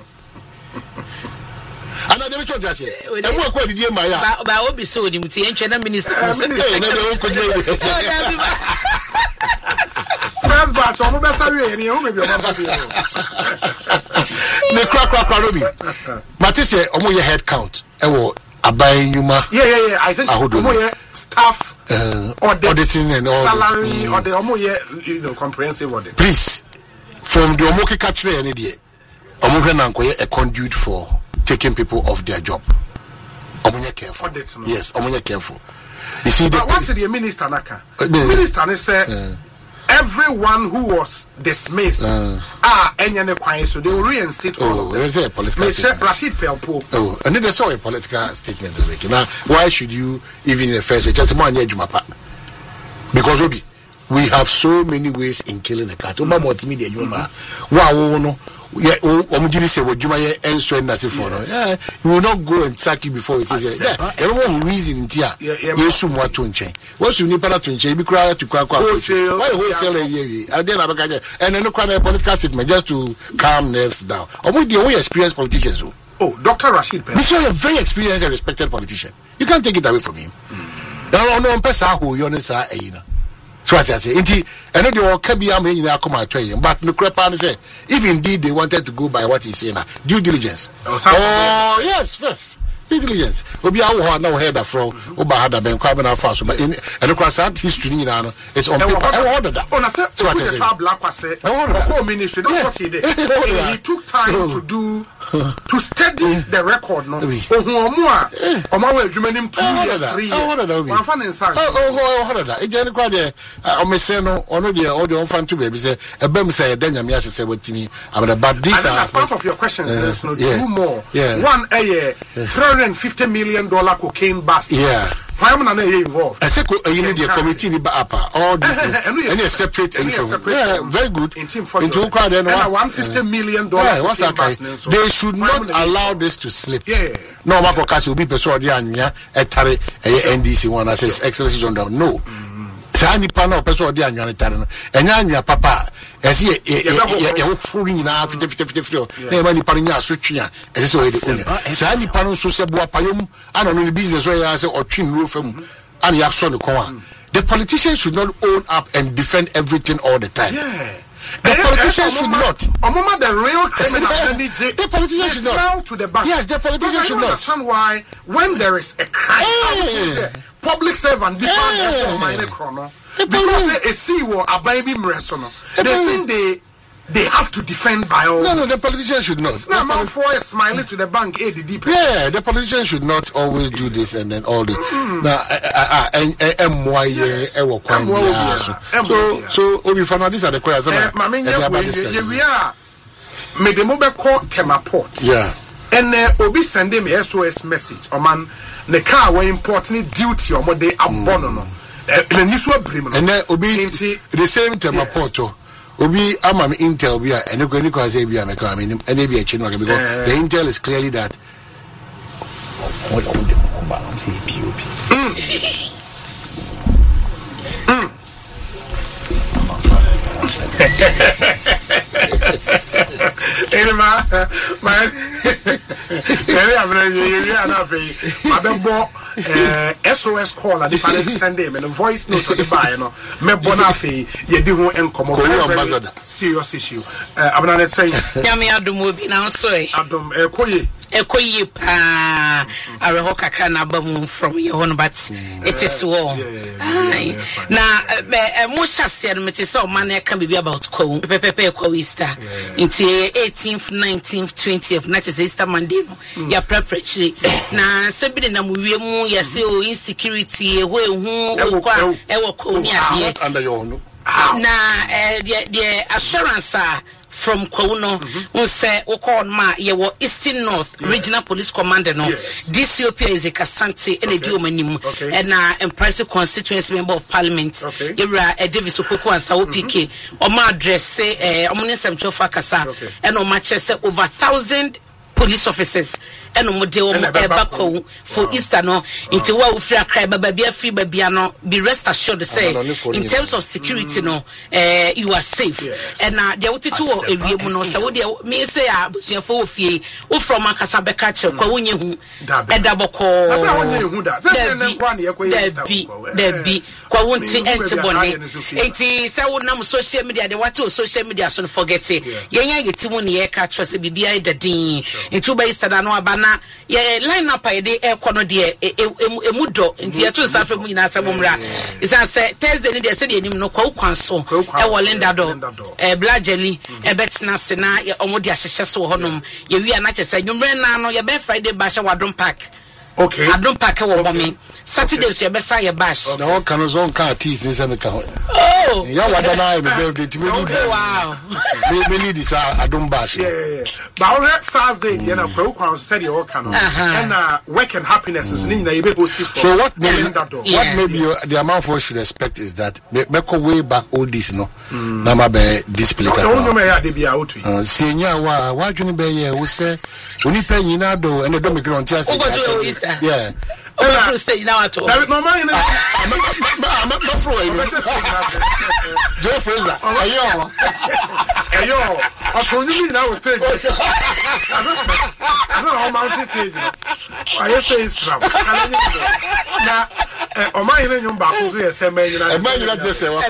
And I never told you. And what did you my ba obi so ni muti enche na minister first batch omo be sawe ni o me bi o ma bi ne kra robi matise omo ye head count e wo aban nyuma yeah I think omo ye staff auditing and all salary or the omo ye comprehensive audit. Please from the omo ke kachire ni de omo hwe na nkoye a conduit for taking people off their job. Omunye careful. Yes, omunye careful. You see, but what's the minister naka? Minister said everyone who was dismissed enyane kwan so they will reinstate all of them. Say a political statement. Rashid Pelpo. Oh, and then they saw a political statement this week. Now, why should you even in the first just more jumapa? Because we have so many ways in killing the cat. Wow, no. Yeah, say what you might answer and that's it for no. You will not go and sack you before it says everyone reason in tia. Yes, what to change. What's you need to change? Be quiet to quack. Why wholesale and then and then look at a political statement just to calm nerves down. Or with the only experienced politicians. Oh, Dr. Rashid Pelpo. This is a very experienced and respected politician. You can't take it away from him. No, person who you know. So what I say, I know they will be but no crap say if indeed they wanted to go by what he's saying now, due diligence. Oh yes, first. Due diligence. Obi awo na head from Oba had been carbon fast, but in and across that history it's on paper. I ordered that. On a set, so what I say. Black was said, ministry, that's what he did. He took time to do to study the record no ohu omo wa adwumanim 2 years 3 years one fan inside ejani kwa de omese no ono de o de on fan to baby say ebem say edanyam ya sese watimi but these are as part of your questions there's no two more one $350 million cocaine bust why am I not involved? I said, you need the committee in Bapa. All this, any separate, very good. In team for and $150 million. What's that? They should not allow this to slip. No, Marco Cassie will be persuaded. Etare NDC one that says excellency on down. No. Sani pano person odi anwane tare no enya papa ese ye wofuri nyina 50 na mani pano nya asotwe a ese so ye de sani pano so se bo apayom ana no business so ya se otwe nro fam ana ya so ne kon the politicians should not own up and defend everything all the time. The politicians should not. The real criminal. The politicians should not. To the bank. Yes, the politicians should not. Understand why when there is a crime, public servant because a CEO a baby mresono. They think they have to defend by all. No, the politicians should not. Now, man, for a smiling to the bank, yeah, the politicians should not always do this and then all this. So, Obifana, these are the questions. We are made the mobile call Tema Port. Yeah. And Obi send him a SOS message. Or man, the car were important duty or what they abono. And then Obi the same Tema Porto. Obi amam intel bia ene ko ni ko say bia me ka me ene bia chi no because the intel is clearly that what on the combat say POP Enema man very average you are not very mabembo SOS call at the parent send him and a voice note to the buy no me bonafe ye di ho enkomo ambassador serious issue abana let say yami adum obi na so adum ekoye pa areho kakra na bamu from your own but it is war na mo shase no mete say o man e kan bibi about ko pepepe ko Easter into 18th 19th 20th na say Easter Monday no ya preparatory na se bi na mu wie mu ya say o insecurity ehu okwa e wo ko ni ade under your own na the assurance from Kwauno who say we call ma ye wo Eastern North Regional Police Commander no DCOP is a Kasante and a Diomanim and Empress constituency member of parliament Yera Davis Okoko and Sawo PK o ma address say omunisem chofa kasa and o ma say over 1,000 police officers and model bako for Easter no into wa we free cry baba bia free babia no be rest assured say in terms of security no you are safe and there what to ewie mu no so we me say abusuafo ofie wo from akasa beka che kwa wonye hu edaboko asa wonye hu da say na kwa na yakwa there be kwa wonti entibone enti say wo nam social media the what social media so forget it yenya yetimu ne ye ka trust bibia idadin into ba Easter da no abana ye line up e de ekono de emudo nti ye to safe mu nyina asabomra isa say Thursday ni de say de enim no kwa kwanso e wo Linda do blageli e betna se na omode ahyehye so honom ye wi ana kyese nwumre na no ye be Friday bash wadom park. Okay. I don't pack a woman. Saturday, so you best say a bash. The whole can own car teas in some account. Oh, yeah, what an eye, birthday to me. Wow. Maybe this I don't bash. Yeah. But on Thursday, you know, Pro said you all can. And work and happiness is Nina. So what maybe the amount for should expect is that make way back all this, no? Nama be display. No, may I be out to you. Senior, why you be we say, only penny now, and the domic on Chelsea. Yeah. Oh, stay now at all. No mind. I'm not throwing. Joe Fraser. Ayo. I told you now stage. I don't know mountain stage. I say it's trap. Now, o man in your back so yes man you not say what.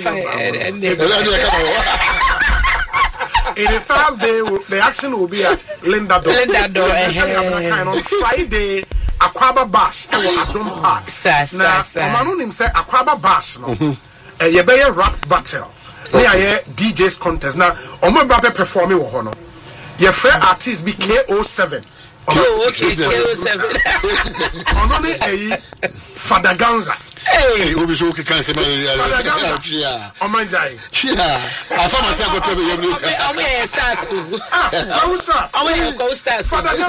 In the Thursday, the action will be at Linda Do. On Friday, Akwaba Bash at Adom Park. Now, Manu say Akwaba Bash. No, you be a rap battle. They are DJs contest. Now, Omo Bape performing with Hono. Your friend artist be KO7. Oh, okay, KO7. Only a Fadaganza. Hey, we should can say Fadaganza. Oh my God. Yeah. I found myself go to the stars. Go stars.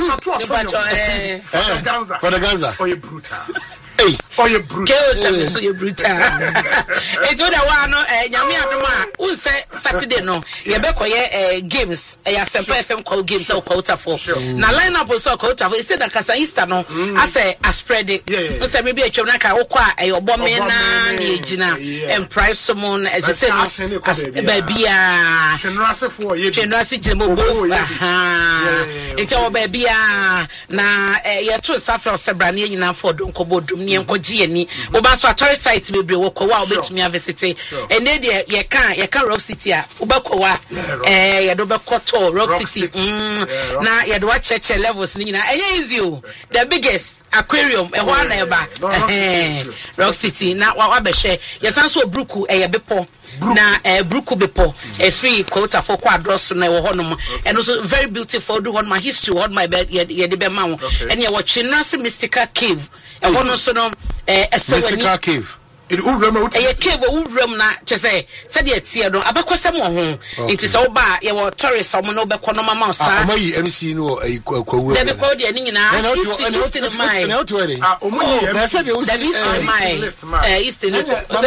Fadaganza. Oh, you brutal. Hey, oh, you brutal. KO7, so you brutal. It's what I want. Nyame adoma. Who say Saturday no? You be koye games. Ya Sempa FM call games so quarter for. Na line up so quarter for. He said that kasa Easter no. I say I spread it. Who say maybe a chona ka okwa obo me na ni ejina and price someone as you say no. Baby ah. Chenrase for ye. Chenrase jemo bo. Nti o baby ah na ye to safra sebrane nyina for don kobodum ni enkoji ani. Oba so atory site bebre wo kwa obetumi visit. And then ye can Rock City a ubakwa ye do bekoto Rock City na ye do cheche levels ni na enye easy o the biggest aquarium e ho na eba Rock City na wa behwe ye san so bruku ye bepo na bruku bepo free quota for kwa address na wo honom and also very beautiful do on my history on my bed ye de be ma wo and ye watching Nasi Mystical Cave e hono so no Mystical Cave it urema cave urem na chese said ye tie no abekosem wo ho nti se wo ba ye wo tourist omo no bekọ no mama osa amayi MC no kwawu de be ko de ni nyina east in my omo ni MC said you east in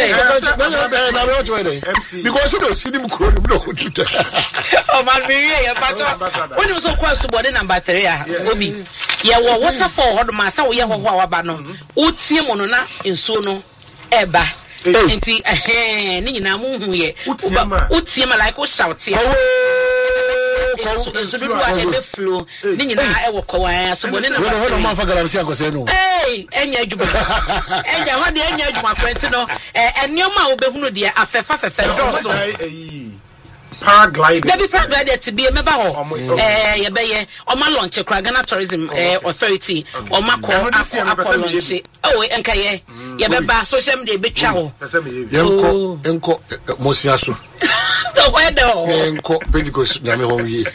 because you see them kro no oh man me ye bacho when you so kwasu body number 3 ah obi ye wo waterfall ho do ma sa wo ye ho ho awaba no utie mo no na ensuo no eba enti ni nyina mu hu ye utie ma like o shout ya so do wa ebe flow ni nyina e wo kwa so bone na ho ma fa galamsi akose no enya adwuma enya ho de enya adwuma kwenti no enioma wo behunu de afefa doso paragliding. There be paragliding to be a member of ye be Oma launch Ghana Tourism Authority Oma call launch. Oh, enkaye ye be ba social media be twa ho. Enko mosiaso. So where do enko Pentecost nyame ho yi.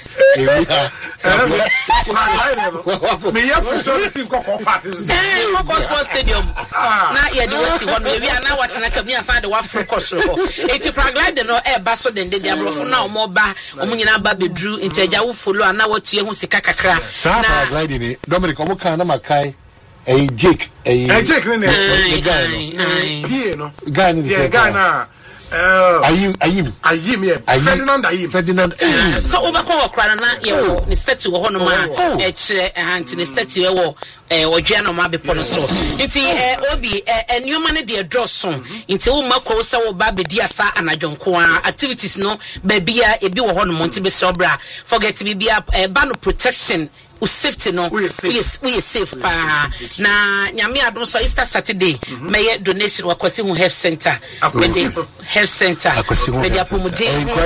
Me ya for so sin kokko parties. Kokko Sports Stadium. Na ye dey see one we na what na kam ya fa de wa focus ho. Eti paragliding no e ba so den de amrofo na omo ba omo nyina ba bedru nteja wo follow na watu hu sika kakra na paragliding ni Dominic omo kan na makai Jake Jake ne guy no guy na Ayim Ferdinand so obakọ okra na ye wo ni statue wo hono ma e kire anti ni statue e wo odua no ma be pono so nti obi enioma ne de droson nti wo makọ se wo ba bedi asa anajonko activities no ba bia ebi wo hono mo nti be sobra forget bibia ba no protection safety no we safe pa na nyame adom so Easter Saturday may donation wakwasi hu health center media pomoje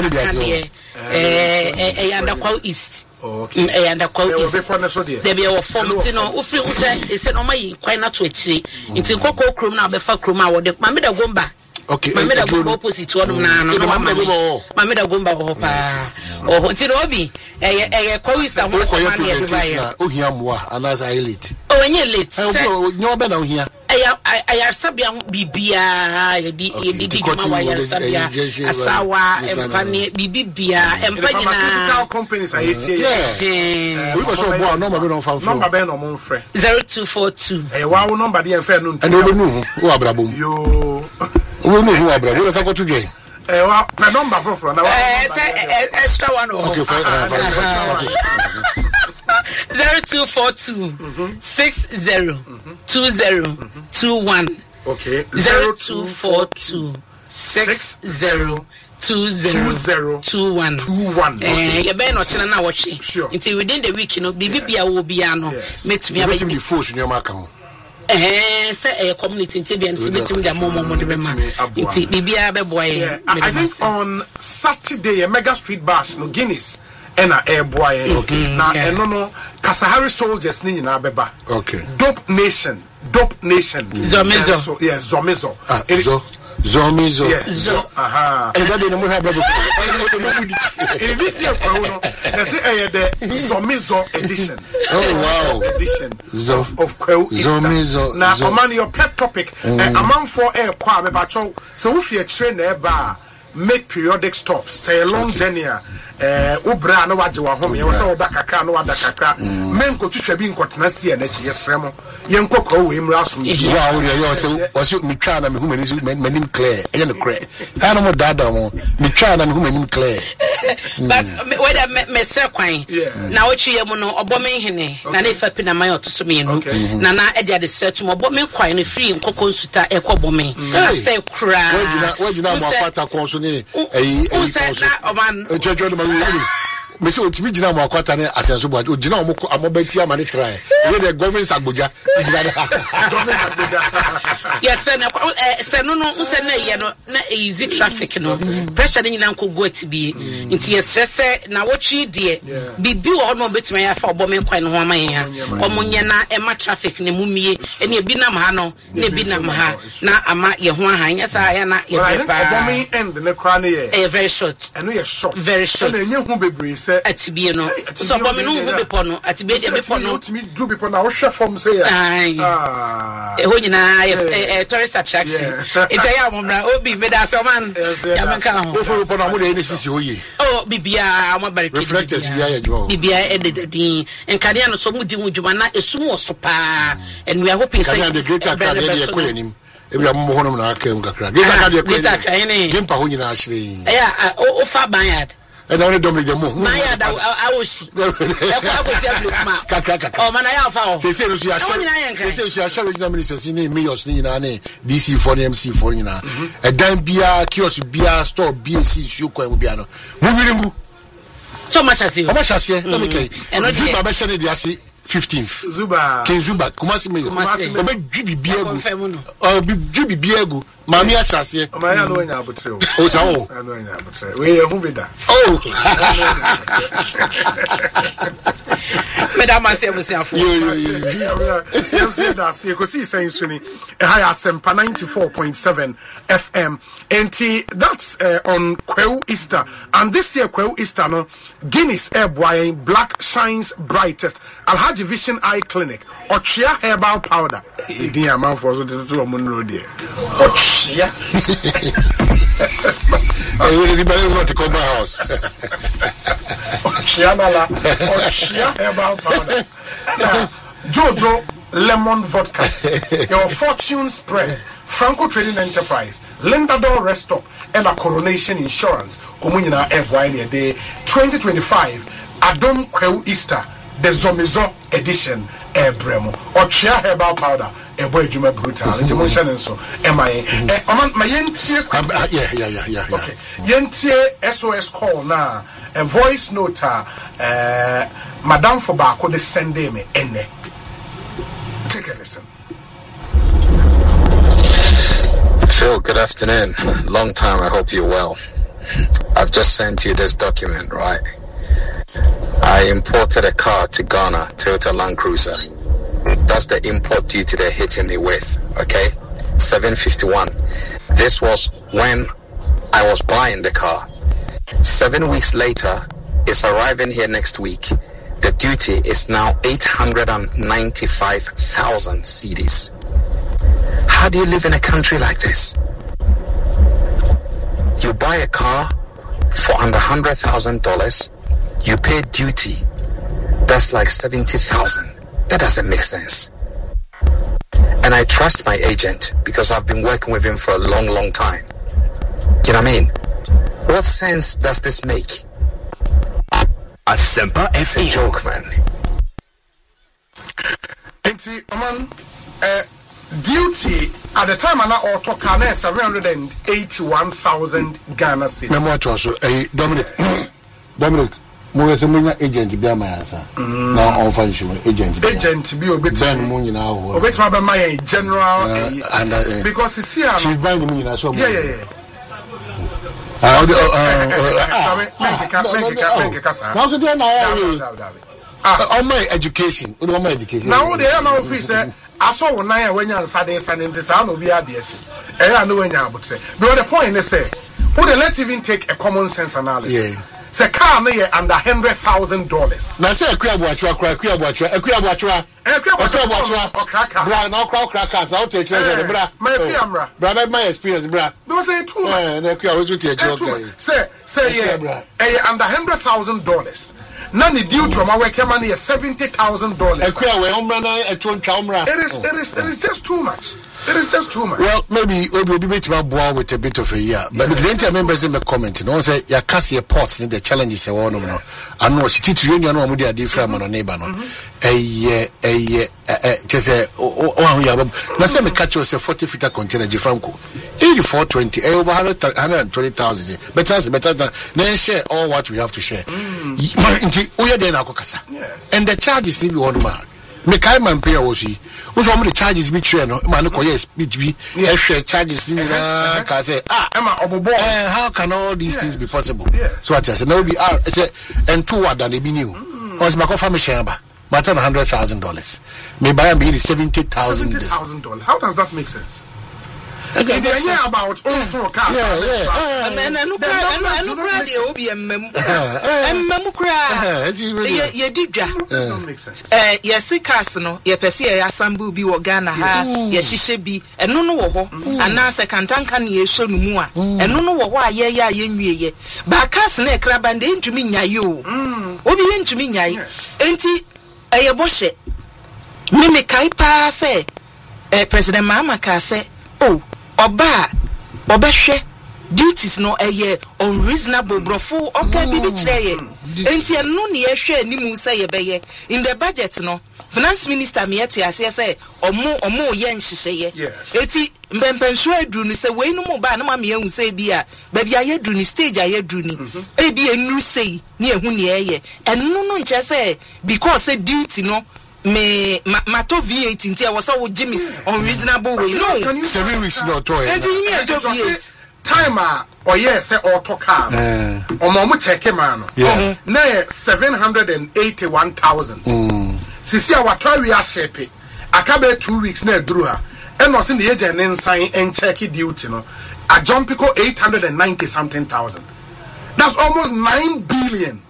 yanda kwa east yanda kwa east there be our form no ufri use no mayi kwan na to akire nti nkoko krom na obefa krom a wode mameda gomba. Okay, mameda gomba opposite wodum na no mameda gomba ho pa nti no obi kwa east ho so man ye buy ohia moa anasa elite enye late nyo be na ohia aya sabia bibia yedi juma wa ya sabia asawa empane bibia empanyina pharmaceutical companies are here we go so bo number be no fa number be no mo mfre 0242 wa wo number dey enfe no and we no wo abrabom yo we no wo abrabom we fa ko to join wa pe number for na wa extra one okay fine 0242 602021 okay 0242 602021 ye be no chena na wohwe until within the week no bibia wo bia no metumi abetumi force nyoma aka ho say community intibian between the mom de bema nti bibia be boy I think on Saturday a Mega Street Bash no Guinness and a boy na eno no Kasahari soldiers ni nyina beba okay Dope Nation Zomezo Zomezo Zomizo. Yes. And that didn't have in this year, they say the Zomizo edition. Oh wow! Edition of Kweu Easter. Now, among your pet topic, among for air kwa bebacho. So if you train a bar, make periodic stops. Say a long journey. Ubra no waje wa home. You say oda kakra no wada kakra. Men ko twetwa bi nkotena na chi yesremo. Yenko ko we mra so. Wow, you say was you me try na me hu manim clear. E no clear. I no mo dada mo. Me try na me hu manim clear. But whether me say kwan. Na wo chi yemu no obo me hene. Na na ifa pi na man otoso me no. Na na e dia de search mo obo me kwan no free nkoko nsuta e ko bo me. Na say kra. Wajina mo akwata kon so ni Mese otimi gina mo akwata ne asenso bo ogina mo amobati amane try we the government agboja yes se no nse na ye no na easy traffic no pressure nyina nko go atibie nti yesese na wotwi de bibi wo no betima ya fa obo me kwan no ho aman ya omunye na ema traffic ne mumie ene ebi nam ha no na ebi nam ha na ama ye ho ahan yesa ya na ye ba obo me end ne kra ne ye very short eno ye short very short na enye hu bebre se atibie no so obo me no hu bepo no atibie de bepo no ultimi do bepo na wo hwe form se ya ho nyina tourist attraction it's a yamra obi me da so man ya man kan ho ofo bepo na mo de sisi oye oh bibia mo bariki reflectors bia ya dwo bibia ededin enkade no so mu di hujuma na esum wo so pa and we are hoping say the greater academy e ko yanim ebi ammo hono na aka em kakra greater academy ko gempa ho nyina ahire ya o fa banyard and only don't make them move. Maya da awosi. E kwa ko tia blokma. Kaka. O mana ya fa o. They say no you are share regional ministers ni mayors ni na na DC for MC for ni na. E dan bia kiosk bia store BAC su kwa mu bia no. Mu birimbu. So much as you. How much as you? Let me tell you. Zuba be share dey say 15th. Zuba. Ken Zuba Kumasi mayor. Obe dwi biagu. Dwi biagu. Mami achase. Maya no nya abutre o. O sa o. No nya abutre. We ye hu beda. Oh. Madam Asiabusiafo. Yes, that's it. Kosi saying suni. High Asempa 94.7 FM. And that's on Kweu Easter. And this year Kweu Easter no Guinness Airboy Black Shines Brightest Alhaji Vision Eye Clinic Ochia Herbal Powder. Idi amount for so to omunro there. Ochia. Everybody want to come to house. Ochia Herbal Powder. Jojo Lemon Vodka. Your Fortune Spread. Franco Trading Enterprise, Lendador Rest Stop, and a Coronation Insurance. Omunina Airboy Day 2025 Adom Kweu Easter. The Zomizo edition Bremo or Chia Herbal Powder a boy Juma Brutal into Motion so my yentie yeah okay yentie SOS call now a voice note Madame Fobako de send me ene take a listen. Phil, good afternoon. Long time, I hope you're well. I've just sent you this document, right? I imported a car to Ghana, Toyota Land Cruiser. That's the import duty they're hitting me with, okay? $751. This was when I was buying the car. 7 weeks later, it's arriving here next week. The duty is now 895,000 cedis. How do you live in a country like this? You buy a car for under $100,000. You pay duty, that's like 70,000. That doesn't make sense. And I trust my agent because I've been working with him for a long time. You know what I mean? What sense does this make? Asempa FM. It's a joke, man. Duty at the time I auto can 781,000 Ghana cedis. Memo to so Dominic mo yese mo nya agent bia ma yasa na on function agent bi obeti ben mo nyina ho obeti ma be my general because you see chief ban mo nyina so yeah now so dey na on my education now they are now office I saw one night when you're Saturday Sunday I no be a deity. I know when you're about to say. But the point is say, let's even take a common sense analysis. Say car may under $100,000. Now say a crabwatcher, crackers out take my experience, bra. Don't say too much. Say under $100,000. None due to my work money is $70,000. It is just too much. It is just too much. Well, maybe we'll be bored with a bit of a year. But the entire members in the comment, you know, say your cassia ports in the challenges. I know she teach you know what they are different on a neighbor. Just say, let's say me catch you a 40-footer container, Jifranco 8420, over 120,000. Better than then share all what we have to share. We are then and the charges need one man. Me kai man pay oshi. Who some the charges be train no man ko yes be charges in can say how can all these things be possible? So what I say no be say and two what than they be new. Was my confirm share ba but $100,000. Me buy am be $70,000. $70,000. How does that make sense? Okay, they hear about also car. And I look at the OBM ye did doesn't make sense. Yes, Casino, ye perceive a sambu be or Ghana, yes, she should be, and no ho, and now second can ye show no more, and no why ye, but Casino crab and into me, you. Obi into me, ain't he a bush? Mimi Kaipa say, President Mama say, oh. Obehwe duties no eye unreasonable brofo okay bi cheye enti enu ne yehwe animu say ye beye in the budget no finance minister me yete ase say omo ye nhihye eti mbempenso aduru ni say we no mo ba na ma me ehun say bia ba bia ye duru ni stage aye duru ni e bi enu say ni ehun ne eye enu no nche say because say duty no me mato V8 inti was so Jimmy unreasonable way. No, 7 weeks no toy. And you mean V8 timer or yes auto car. Or momu check man. Yeah. Na 781,000. Sisi our toy we are shape. Akabe 2 weeks na duru ha. And was in the agent and sign and check duty no. A jumpico 890 something thousand. That's almost 9 billion.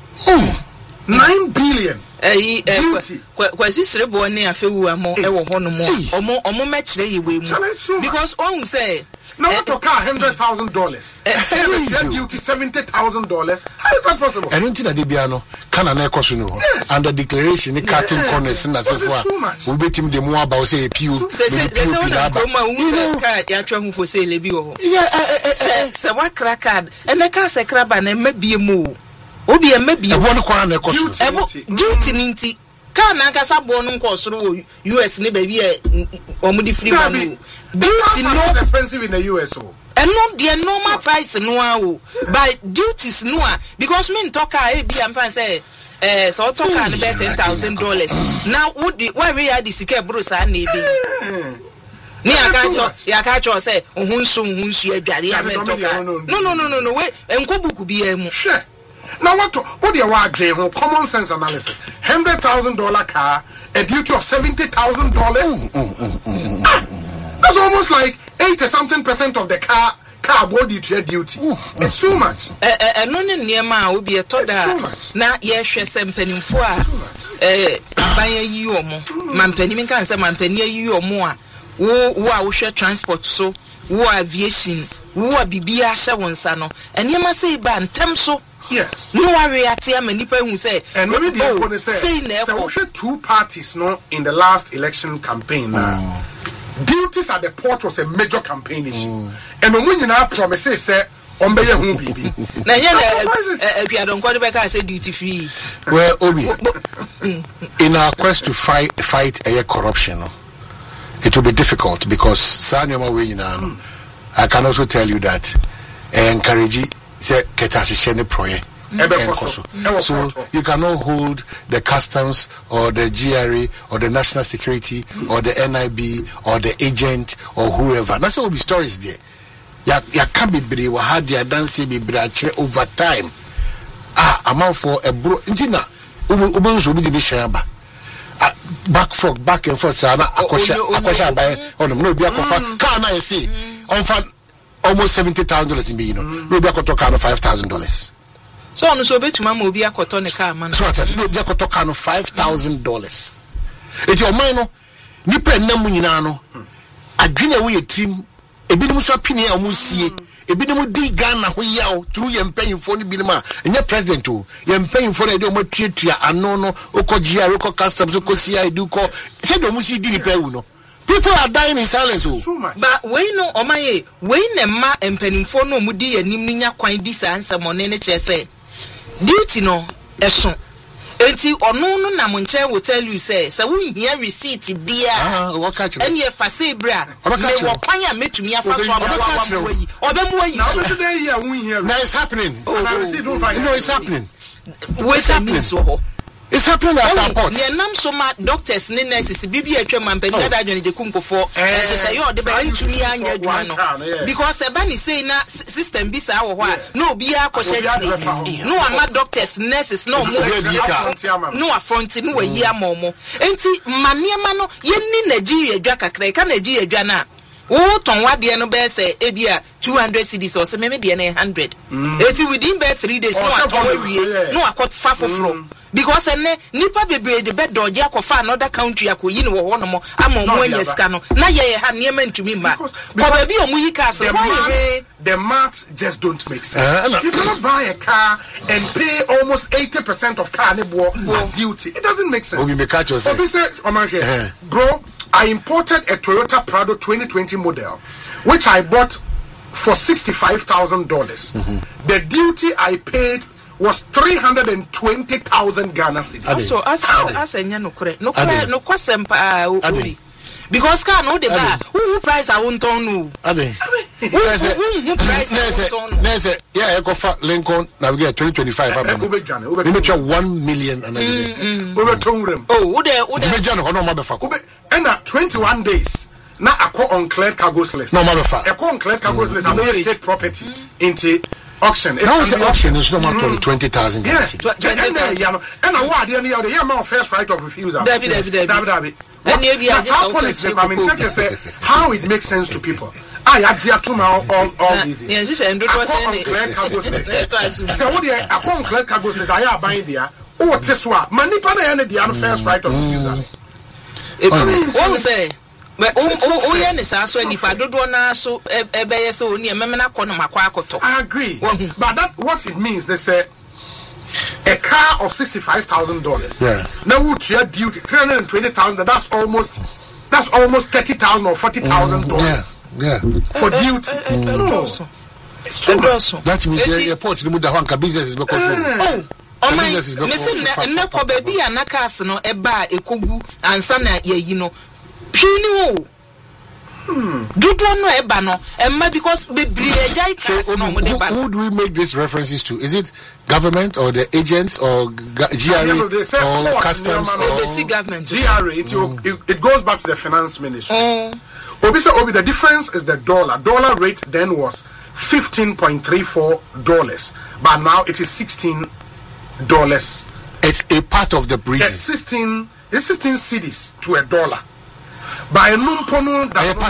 9 billion. Kwasi serebo ne afewu amo e wo hono mo omo mechire yiwe mu because on say now what to car $100,000 every duty $70,000. How is that possible? I don't think that they be no can an equation no and the declaration the cutting corners na say for we bet him the more about say PU you know card ya twa hu for say lebi wo say what crack card and the car say craba na mabie mu obi e maybe one kwa na ekoso duty ninti ka na nkasa bo no nkosoro US ne ba bi e omudi free money duty no expensive in the US o and no the normal price no o by duties no because me talk e bi am fan say so talk an be $10,000 now would why we are the sike bro sa na e bi ni akacho say ohunsu aduare ya me talk no we enkobuku bi e mu now what do you want to common sense analysis $100,000 car a duty of $70,000 that's almost like 80% of the car body to your duty. It's too much no niema obi etoda na ye hwe sempanimfo a ban yi omo mampanim kan se mampani yi omo a wo a wo hwe transport so wo aviation wo bibia hye wonsa no eniema sei ba ntem so. Yes. No worry at nipa who say and maybe they going to say two parties no in the last election campaign duties at the port was a major campaign issue and when you now promises say on be hu bibi na ye don ko be ka say duty free well obi in our quest to fight corruption it will be difficult because Sanyoma way I can also tell you that encourage say ketashishene proye so you cannot hold the customs or the GRA or the national security or the NIB or the agent or whoever. That's all the stories there. Ya can be brave or had their dance be brave over time. Amount for a bro intina ubu so be the shamba back and forth sana akosha buy on no be akofa car na say on fa almost $70,000 in be no be akoto car no $5,000 so on so betuma ma obi akoto ne car man so that no be akoto car no $5,000 it your mind no nipa nam nyina no adwene wo yetim ebinim so apini a musie ebinim di Ghana ho yaw through yempanyfo no binim a enya president o yempanyfo na de o matuatua ano no okogia reko customs okosia edu ko se do musi di nipa wu no people are dying in silence o but we no omaye we na ma empanimfo no mudi yanim nya kwan di sansa monene ne chese duty no eso enti onu no na monche will tell you say we hear receipt dia and you fa say bra me wo kwan ya metumi afa so obemuayi so now today here we hear now it's happening it's happening it's happening at our ports. Yeah, nam so ma doctors ne nurses bibi atwa mampani da adwene de kumkofo se yo de ba ntumi anya adwuma no because e ba ni say na system bi sa wo ho a no obi akoshe no ama doctors nurses no mo no affront no wayi amomo enti maniema no ye ni Nigeria adwa kakra ka Nigeria adwa na wo ton wade no be say ebia 200 cedis or se me de na 100 enti within be 3 days no aton wie no akot fa foforo because nipa bebre de bed doje akofa another country akoyi ne wo no mo amomo anyeska no na ye ha niema ntumi ma ko ba bi omuyi ka so the maths just don't make sense. You cannot buy a car and pay almost 80% of car duty. It doesn't make sense. Bro, I imported a Toyota Prado 2020 model, which I bought for $65,000. The duty I paid was 320,000 Ghana cedis. So as enya no kwasempa obi because car no dey buy who price I won't on no there's yeah go for Lincoln navigate 2025 we make 1 million and we ton rem who dey Jano no ma be fa and 21 days na akọ on clear cargo's list no ma be fa akọ on clear cargo's list and state property into auction. Now the auction is no matter 20,000. Yes. And I want the amount first right of refusal. David. That's how policy. I mean, say how it makes sense to people. I had to all these. Yes, this is so what I can't clear cargo's list. I are buying there. Oh, this one. Manipa na the first right of refusal. What we say? But oh yes, so if I do na so ebeye so oni ememena kono makwa akoto. I agree. But that what it means, they say a car of $65,000. Yeah. Now would you duty $320,000? That's almost $30,000 or $40,000. Yeah. For duty. No. It's too much. That means the airport the Mudawanka business is because my listen na ko baby anakas no eba ekogu ansa na yayi no hwini wo dudu no eba no emma because bebre ejai cars no mo de ba. Who do we make these references to? Is it government or the agents or GRA or customs or the government? GRA it goes back to the finance ministry. Obi the difference is the dollar rate then was $15.34 but now it is $16. It's a part of the reason. It's 16 cedis to $1. By a numpono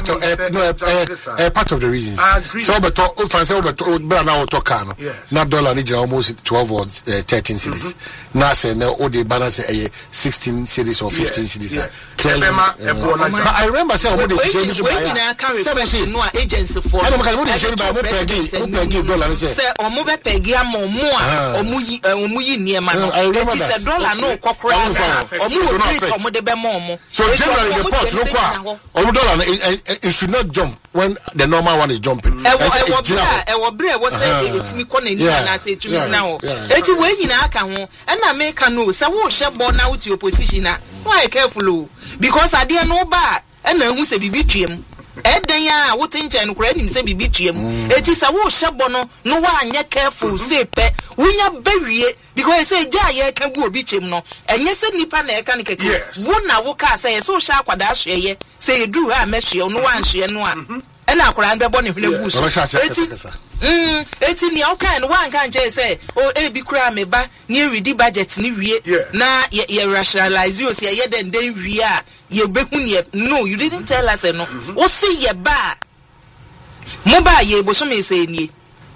a part of the reasons. I agree. So but now talk not dollar need almost 12 or 13 cedis. Now say no all the balance 16 cedis or 15 cedis. But I remember saying what the no agency for I don't say omo be pegi amomo omu yi niema no it is $1 no kokora omu de be momo. So generally the port no $1 it should not jump when the normal one is jumping. E wo bre wo say etimi ko na ni na say etimi na ho eti we nyina aka ho e na me ka no say wo hye bo na with opposition na why careful because ade no ba e na hu say bibi twem eden ya wo tinche no kura nim say bibi twem eti say wo hye bo no wa anya careful say pe wunya bewie because say ja ye ka gu obi twem no enye say nipa na e ka ne keke wo na wo ka say so hye akwada hweye say edu ha me hye no wa hye no a e na akura nbe bo ne hwene gu so eti Eti ni okay no one can say oh e bi kura me ba ni ready budget ni wie na ye rationalize you say ye den wie a ye behu ni no you didn't tell us no o say ye ba mo ba ye bosomi say ni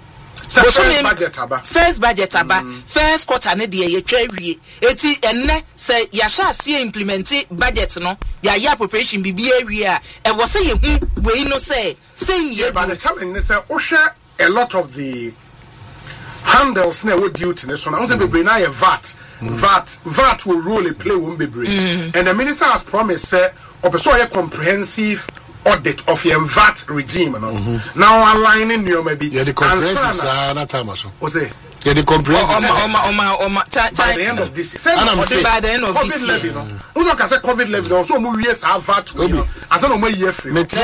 first budget aba first quarter ne de ye twa wie eti enne say ya sha see implement budget no ya appropriation bibia wie a e wo say ye hu we no say ye but the challenge is say o share a lot of the handles na what duty ne so na say bebre na ye VAT will really play one bebre and the minister has promised say opeso ye comprehensive audit of your VAT regime now aligning you maybe the comprehensive na time so o say the comprehensive by the end of this by the end of this year we don't say covid levy so mo wie sa VAT as no mo year free metra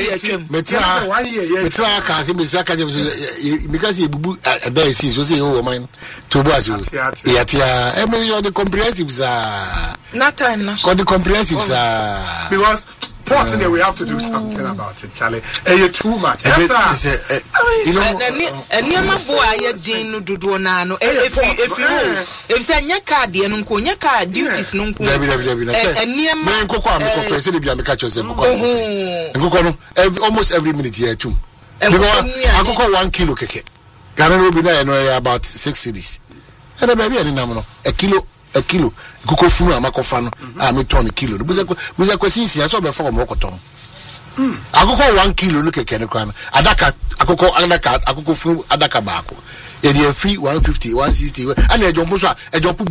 ka se me saka je because you bubu that is so say oh man to boss you yeah e me the comprehensive na time na the comprehensive because fortunately we have to do something about it Charlie you too much yes sir you know eniema bo aye din no dodo na no if say nya card ye no nko nya card duties no nko eniema me nkoko am ko fe say dey bia me catch us nkoko no almost every minute here too because akoko 1 kilo keke Ghana no be na no about 6 cedis and baby any nam no a kilo kuko funu amakofa no me ton kilo buza kwesisi ya so be for mo koton akoko 1 kilo no keke ne kwa adaka akoko funu adaka baako e dey free 150 160 and ejompo so ejompo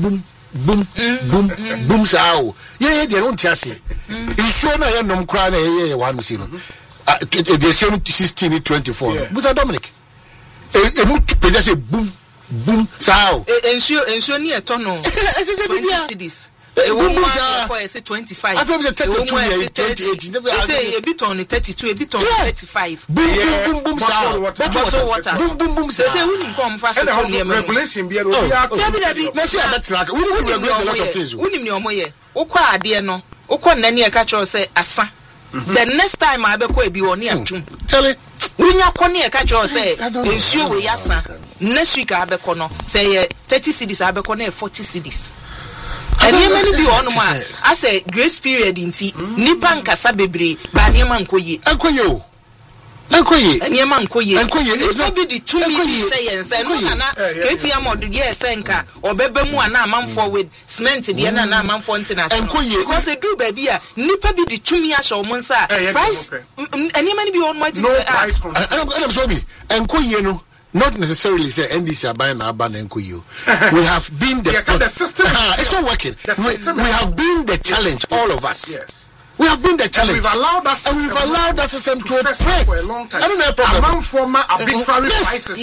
boom sao ye dey no ntiase isuo na ye nom kra na ye one see no e dey 16 24 buza Dominic e mu peja say boom sao ensure ni etono 20 cedis boom for say 25 I feel the 28 say a bit on 32 a bit on 35 boom sao bottle water boom sao say we come fast to regulation be no be na see that track we regulate a lot of things we nim ni omoye ukwa ade no ukwa nani e ka cho say asa the next time I be ko ebi woni atum tell unya kone e ka cho say ensure we yasa next week abeko no say 30 cedis abeko na 40 cedis eni many bi on ma as a grace period inti nipa nkasa bebre ba niema nkoye niema nkoye it's not be the 2 million say no na KTM odu ye say nka obeba mu ana amanfo with cement de na amanfo international because e do baby a nipa bi the 2 million show mo nsa price eni many bi on ma no price I'm sorry enkoye no not necessarily say NDC are buying our ban you. We have been the system. It's not working. We have been the challenge, all of us. Yes. We have been the challenge. And we've allowed that system to operate for a long time. I don't have a problem. Among former arbitrary prices.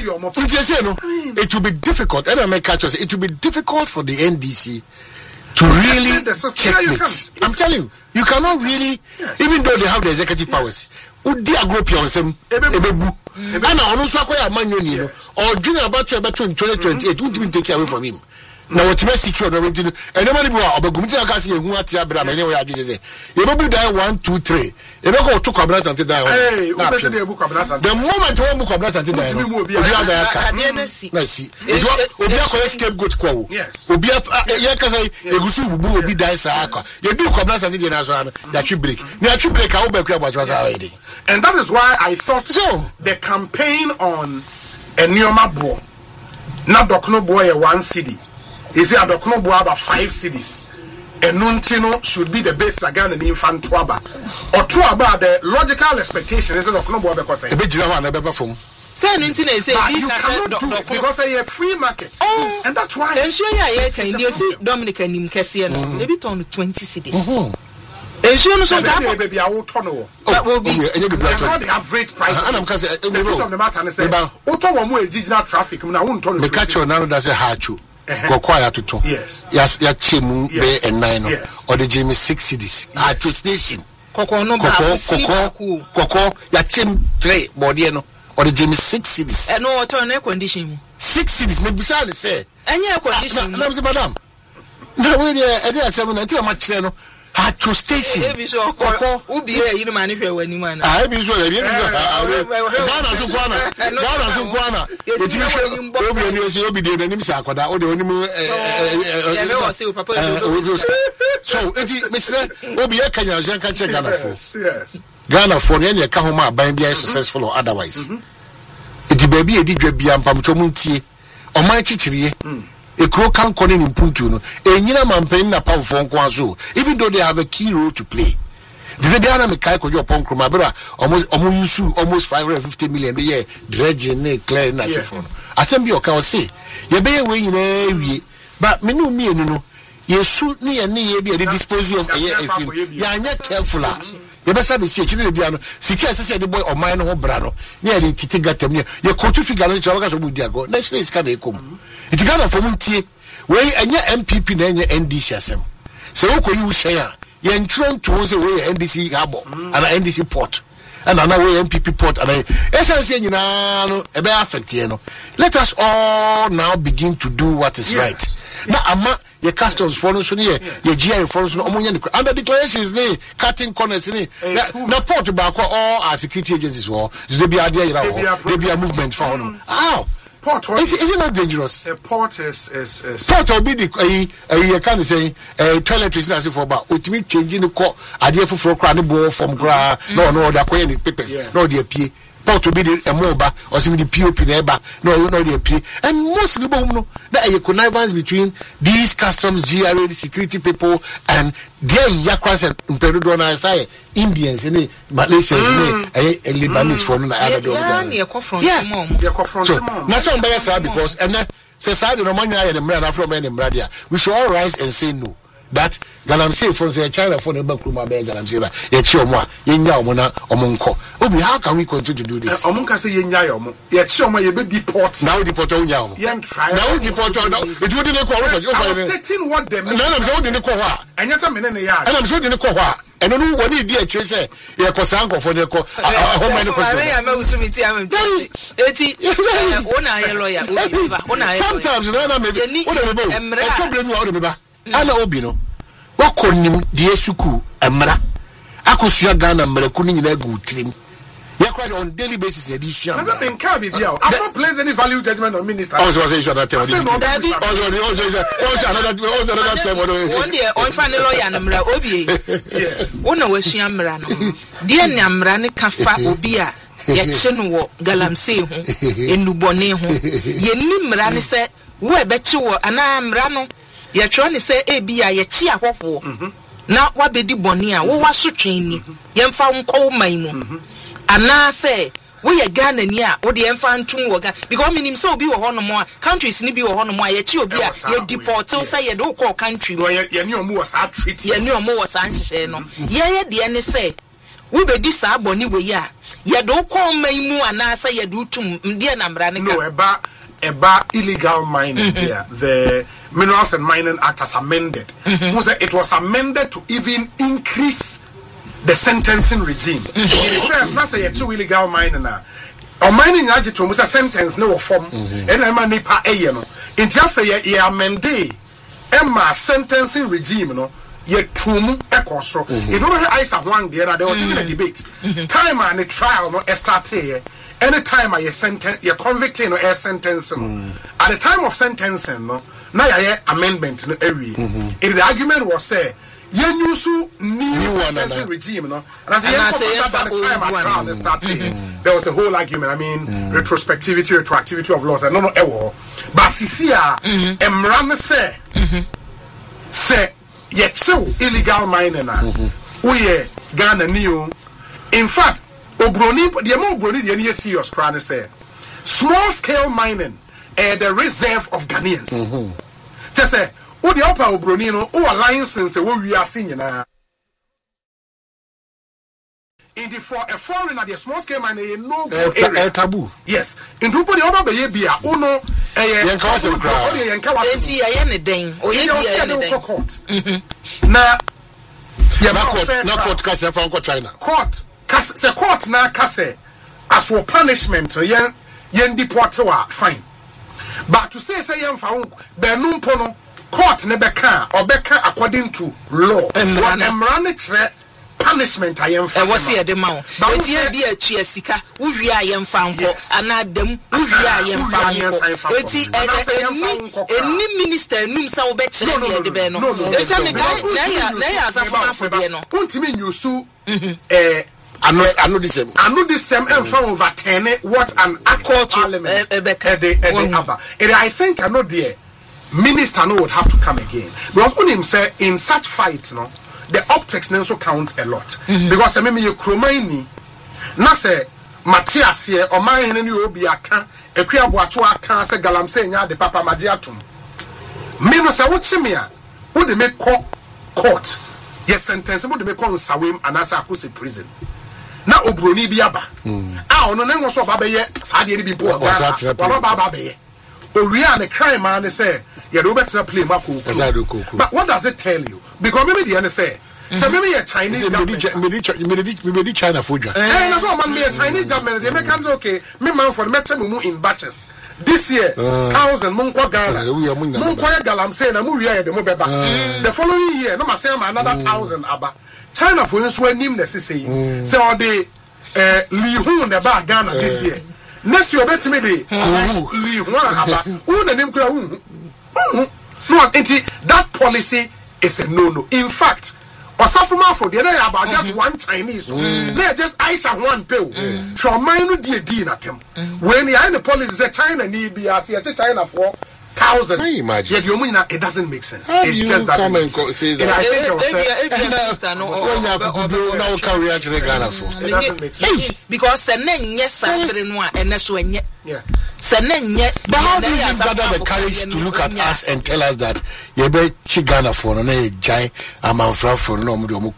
It will be difficult. And I may catch us. It will be difficult for the NDC to really checkmate. I'm telling you, you cannot really, even though they have the executive powers. Udi agropia onsem ebebu ana onu so akoya manyoni no or dream about you about in 2028 won't even take away from him na what me secure no went and nobody be obegumti aka say ehu atia bra me ne we adwuje say e be die 1 2 3 e be go to kwabra sante die the moment one book kwabra sante die no obi ada aka na si obi akoya scapegoat kwa wo obi ya ka say egusu bubu obi die sa aka ye do kwabra sante die na so ana ya twi break a wo be kura bwa say and that is why I thought so the campaign on Enioma Bo na Dokno boy 1 cedi. Is it Dokno boy about 5 cedis? Enuntino should be the base again in infant twaba. Or twaba the logical expectation is Dokno boy because e be jira wa na be from. Say Nuntino say you cannot do it because a free market. And that's why ensure ya can you see Dominic Nim Kese no maybe turn 20 cedis. Ensure no so that baby I will turn over. That will be the average price. And I'm cause the truth of the matter is say auto one more digital traffic na won turn. Me catch you now that say hachu. Go quiet to talk. Yes. Yes, ya chemu be and 9 or the Jamie 6 cities. Hachu station. Koko no ba Koko ya chem 3 body no or the Jamie 6 cities. And no turn air condition. 6 cities me beside say. Any air condition. Na madam. Na we dey e dey asem na ti o ma kire no. Atro station. Ebi so ko ubi e yin ma ne hwe wani ma na. Ah ebi so Ghana so kwana. Etimi hwe obi eni osi obi de nanim sa akoda o de onim so eti mesre obi e kanya jan ka che Ghana for. Ghana for ne ka ho ma ban bia successful or otherwise. Eti baby edi dwa bia mpamcho muntie. Oman chichiriye. Ekro kan kone ni mpuntu no enyina mampen na pamfo nko aso even though they have a key role to play. The Ghana me kai kojo pon kroma bra almost 550 million a year dredging ne clear na chefon assembly o kan say ye be we nyina wie but me no mienu no yesu ne ye ne ye bi the disposal of ya anya careful ye be sabe si ekire bia no siki asese de boy oman no ho bra no ne ye titi gatam ne ye kotu figure no chawaka so budi ago na sile iska de kom it Ghana for muntie we anya MPP na anya NDC asem se wo koyi wo hyen ye ntron to say we NDC habo and NDC port and na we MPP port and essence nyina no e be affect ye no let us all now begin to do what is right na ama ye customs for no so ne ye GI for so omonya ne under declarations ne cutting corners ne na port ba ko all our security agencies wo they be idea they be a movement for no port is it not dangerous? A port is port will be the you can say toilet is not for about ultimate changing the call idea for cranny ball from gra no the queen papers no the pay port will be the moba or some the POP neighbor no the pay and most of the no there a connivance between these customs GRA the security people and their yakwas and Pedrodona say Indians in Malaysians in Lebanese for no other so that's on by side because and society no money and the man from any media we should all rise and say no that galamsey from say China for the bakruma be galamsey ba ye chi omo a ye nya omo na omo nko obi how can we continue to do this omo ka say ye nya omo ye chi omo ye be deport now deport on nya omo ye try now deport on it would dey call I was stating what them no I'm so dey call ha enya say me ne ya and I'm so dey call ha and no woni di a che say ye ko sanko for dey call how many questions I am usumiti am eti ona ye lawyer ona ye sometimes na me o dey be o problem you o dey be ana obi no wakonim die suku emra akosua Ghana mraku ni nyina gu trim yakwa on daily basis edition has been can be there I've not placed any value judgment on minister also say you that tell me also another time one day on fan lawyer na mra obi yes wona wasua mra no die na mra ne kafa obi a ye che no wo galamsey ho enubone ho ye ni mra ne se wo ebechi wo ana mra no ye tro ne se ebia ye chi ahofo na wabedi boni a wo waso twini ye mfa nko maimu ana se wo ye Ghana ni a wo de ye mfa ntun wo ga because minim se obi wo hono mo a countries ni bi wo hono mo a ye chi obi a ye deport say ye do call country ye ni omo was that treat ye ni omo was anhye no ye de ne se wo bedi sa boni we ya ye do call maimu ana se ye do tum de na mra ne ka no eba illegal mining there. The Minerals and Mining Act has amended. It was amended to even increase the sentencing regime. In the first, not say it's illegal mining now. Or mining agent to a sentence no form. And I'm a nipa no. In Tiafe ye amende Emma sentencing regime no. Ye tum ekosro. It don't have ice at one there. There was even a debate. Time and a trial no started. Anytime I sentence, you're convicted or air sentencing. At the time of sentencing, no, now I amendment no area. If the argument was say, you new sentencing regime, no, and as at the time I trial started, there was a whole argument. I mean, retroactivity of laws. I don't know ever, but Sisia, Emran say, yet so illegal mining. We Ghana new. In fact. Obroni, the amount of Obroni, the serious crime say small scale mining, the reserve of Ghanaians. Just say, who the upper Obroni, no, who alliances, what we are seeing now. In the for a foreigner, the small scale mining, no area taboo. Yes, in Drupo, the upper baby, uno, now, China. Court. The court na kase as for punishment yen deport wa fine but to say yen fa benum pono court court never can or beka according to law. Emrane punishment I am for. Was here the mount. But here be a chia sika, we I am found for, and at them, we I am found for. Any minister, Num Sao Bet, no, the Beno. There's a guy, they are suffering for Beno. Don't mean you sue, I know the same. I know the same and from over 10 what an accord parliament. And I think I know the minister no would have to come again. Because when him say in such fights, no. The optics also count a lot because I mean you Kromaini na say Matthias here or my hen ni obi aka ekua boato aka say galamsey nya de papa magiatum me no say what chimia wo de make court yes sentence wo de make on sawem anasa akose prison na obroni bi aba ono na nwo so baba ye saade ni bi po baba be Oria and the crime man say, you don't better play Mako. But what does it tell you? Because maybe the say, so maybe a Chinese government. China food. And that's what man be a Chinese government. They make us okay. Me man for Metemu in batches. This year, 1,000 Munko Gala. Munko Galam say, na Muria de Mobeba. The following year, no Masama another 1,000 Abba. China for you swear name necessary. So all the Li Hu the bar Ghana this year. Next year, bet me the that policy is a no. In fact, Osafuma for the other about just one Chinese. They just ice and one pill. So mine do a at them. When you are in the policy, say China need be as China for 1,000. Can you imagine? Yet it doesn't make sense. How it do just you come and say that? It doesn't make sense. Because yes, and that's when yeah. But how do you gather the courage to look at us and tell us that you be Chigana for no jai amanfra for no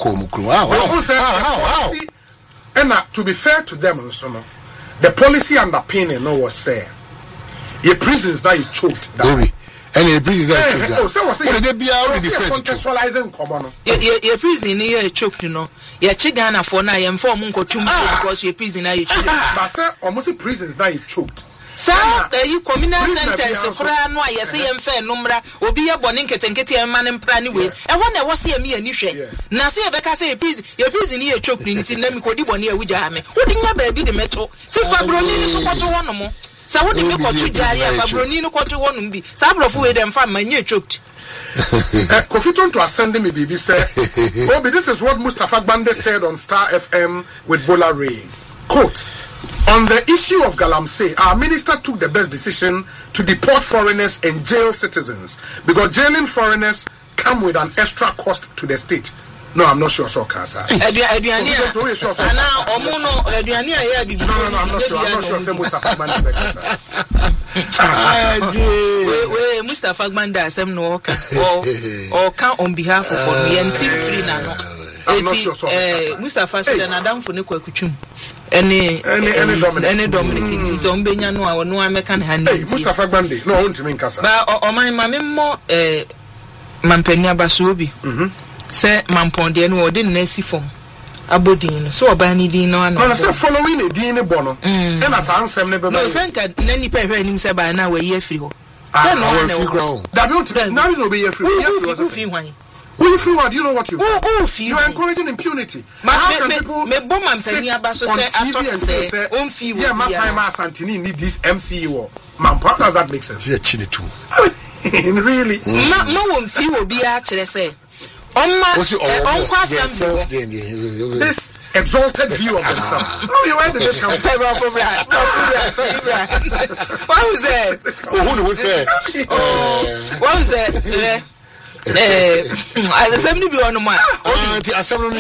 how? And to be fair to them also, the policy underpinning was say your prisons that you choked. And the prisons that you choked. What did they be out of the contextualizing common? Your prison here choked, you know. Your Chigana for now, and for Munko because your prison are you choked. But sir, almost prisons that you choked. Sir, you communal sentence for no, I say, and fair number, will be a boninket and get your man and plan away. And when I was here, me and you share. Now, see, Becca say, your prison here choked in Lemiko Dibonia with Jame. What did you baby the metro? So Fabroni is what one more. So what do you call you, Jaria? Fabronino quarter one be. Sabro for them from my new choked. Kofiton to ascend me, baby, sir. Oh, but this is what Mustafa Bande said on Star FM with Bola Ray. Quote. On the issue of Galamsey, our minister took the best decision to deport foreigners and jail citizens because jailing foreigners come with an extra cost to the state. No, I'm not sure. So, Kasa. No, I'm not sure. Mustafa Banda, some no or count on behalf of me and team free now. Mustafa and Adam for Nico Kuchum. Any Dominic is on Benyano or no American hand. Mustafa Bandi, no, to mean Casa. Or my mamma Mampenia Basubi. Say Mampondian or didn't Nessie form. Abodin, so a banny dino. I said following a Dina Bono. And as I answer, never sent any paper him say by now a year free. That will be a free. Will you what do you know what you you are encouraging impunity. How can people on TV and say, yeah, my prime Santini need this MCU? Man, how does that make sense? Yeah, Chile too. Really? No one feel will be actually say. This exalted view of themselves. Oh, where did they come from? What was that? Who was that? What was that? As assembly be on my assembly.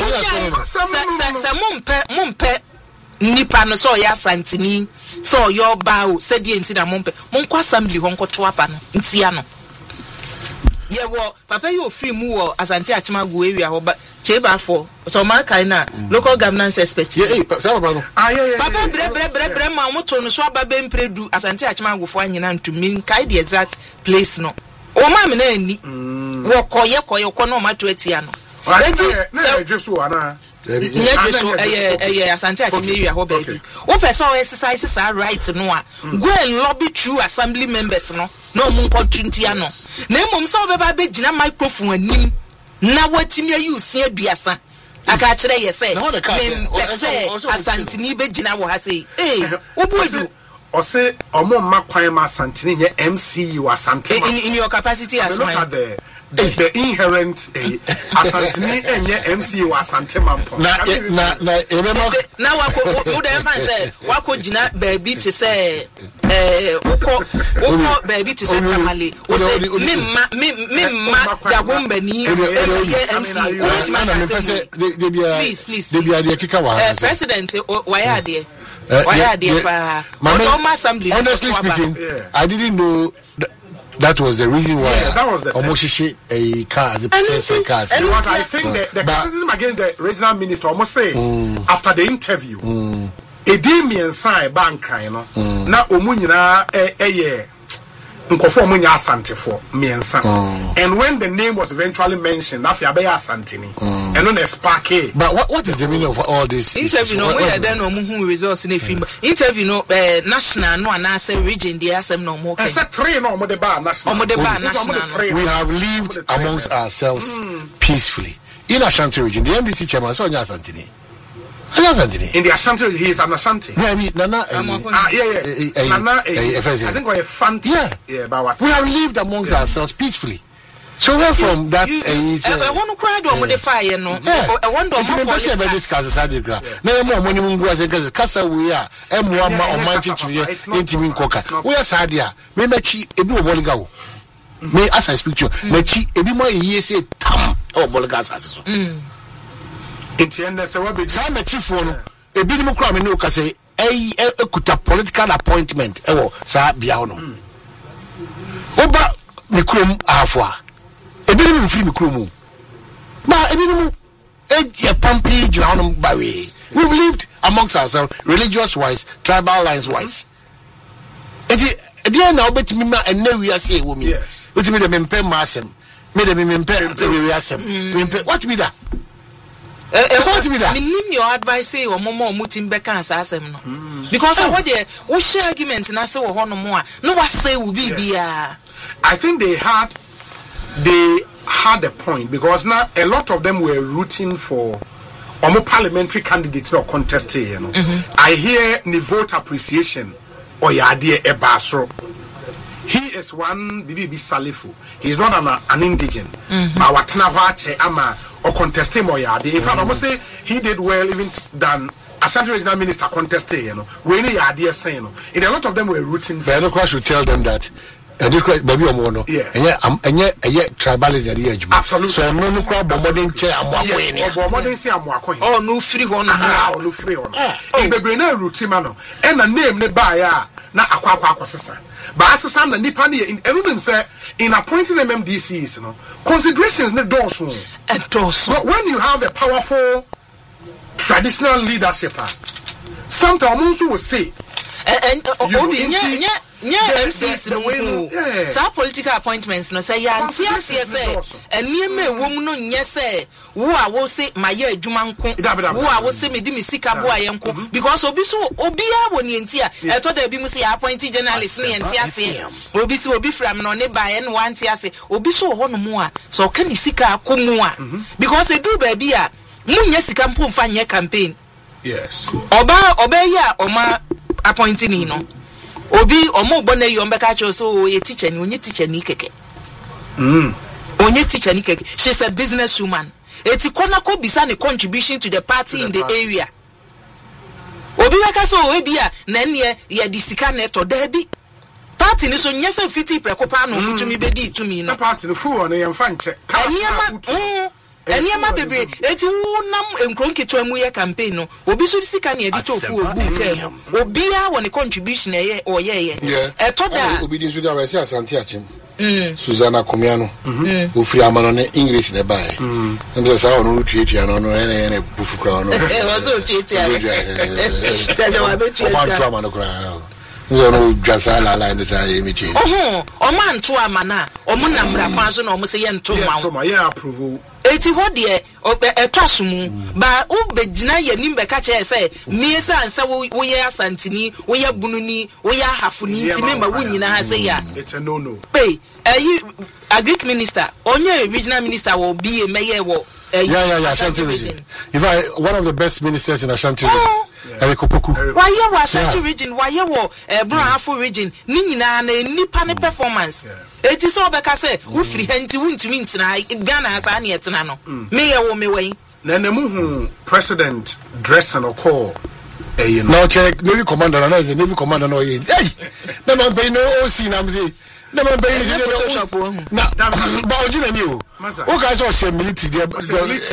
Mumpe nipa no so ya santini so your bow said the intina mumpe monko assembly honko to apa no ntia no ye wo papa you free mu wo asante achima go area ho ba cheba for so man kind na local governance expert papa bre ma moto no so aba be mpredu asante achima go fo anyina ntumi kai the exact place no o ma me na ani wo koye ko no ma to atia no na just so ana Nye so Asante Achimiri ho baby. Wo person exercise sa right no a go and lobby through assembly members no mu nkontuntia no. Na emom sa obeba be gina microphone anim na watimi use aduasa. Aka kire ye say Asante ni be gina wo ha say obuedu Ose omo ma kwan ma Asante nye MCU Asante in your capacity as well. The inherent Asante enye MCU Asante mampo na wako muda emfa say wako gina baby to say uko baby to say tamale o say mimma da gomba ni MC please president why there honestly speaking, I didn't know that was the reason why. Yeah, that was the Omoshishi a car as a president car. Because I think the criticism against the regional minister almost say after the interview, Edimi and Sai Bankai no na omunyina nkofo munya Asante for miensa. And when the name was eventually mentioned, after Abeya Asante ni, and on a sparky. But what is the meaning of all this? Interview no we then omuhu results in a film. Interview no national no and say region the asem no more. It's a train no mo de bar national. We have lived amongst ourselves peacefully in Ashanti region. The NDC chairman so Asante ni. In the Ashanti, he is an Ashanti. Yeah, I mean, Nana. Nana, I think we're Fanti. Yeah, but what? We have lived amongst ourselves peacefully. So we're from that. I want to cry on the fire, no. I want to discuss the side ground. No more money will go as a Casa. We are M1 or Manchester, Intimate Coca. We are Sadia. Me Mechi, Ebu Boligo. Me, as I speak to you, Mechi, Ebu Moy, yes, a tam or Bolgas. Entiende se wabe sa na chief no e bi nim kra me no ka say ekuta political appointment e wo sa bia no oba me krom afwa e bi nim free me krom ba e bi nim e pampi gira no ba we we've lived amongst ourselves religious wise tribal lines wise enti e dia na obetimi ma enna wi ase e wo mi otimi de mempe ma asem me de mempe wi asem mempe what be that your advice or momo mutim beka asem no because what they share argument na say wo ho no mo a no wa say will be bia. I think they had a point because now a lot of them were rooting for parliamentary candidates or contesting, you know. I hear the vote appreciation or yadie ebasro. He is one BBB Salifu. He's not an indigent. But what Navache ama or contesting Moyadi. In fact, I must say he did well even than Ashanti Regional Minister contesting, you know. When he idea saying, you know, and a lot of them were rooting for. But should tell them that. Baby Omono. And yet tribalism the edge. Absolutely. So no crowd modern chair and modern say I'm walking. Oh, no free one. No free one. In the Brunel Rutimano. And a name ne baya na aqua sasa. But as a son, the Nipani in everyone say in appointing MMDCs, you know, considerations ne doors. But when you have a powerful traditional leadership, sometimes also will say MCs no sa political appointments no say ya ntiase say enieme wom no nye say wo a wo say maye adwuma nko wo a wo say medi misika bo aye nko because obi a woni enti a eto da bi mu say appoint journalist ne ntiase obi say obi from no ne ba ye no ntiase obi so ho no mu a so ka ni sika akomu a because e do ba bi a munye sika mpo mfa nye campaign. Yes, oba ya oma appointing no obi omo gbona yi ombeka cho so ye teacher ni onye teacher ni keke onye teacher ni keke. She's a businesswoman. Eti kona ko bisa ne contribution to the party in the area. Obi weka so we bia na ne ye disika neto dabi party ni so nyese fiti prekopa no mutumi bedi tumi no party no fu on yemfa nche Eniema bebe eti wonam enkronketwa mu ye campaign no obi so sika na edito fu ogu fam obi a won contribution eye oyeye etoda obi din so da we say Asante Achim Susanna Komiano ofri amano ne English ne bae nse sa onu tuetua no ene bufu kra no wazo tuetua tese wa betu eska amano kra no jasa la la ndesa yemiche o man to amana o mu namra kwanso na o mu se ye nto ma ye approve eti ho de etwasumu ba ubegina yanim be ka che say me say ansa wo ye asantini wo ye bununi wo ye hafuni ntime ma wo nyina ha say ya it's a no pay agric minister onye regional minister will be a mayor wo Ashanti region. In fact, one of the best ministers in Ashanti region. Eric Opoku. Why you Ashanti region? Why you Brahafo region? Nini na nipa ne performance. It is all because say we free henti wuntumi ntina Ghana as ani etina no. Me ye wo me wey. Na nemu president dress and call you know. No check Navy commander na is the Navy commander no ye. Hey. Na man pay no OC na mzi. Na man pay na ba ojina mi o. O ka so say military but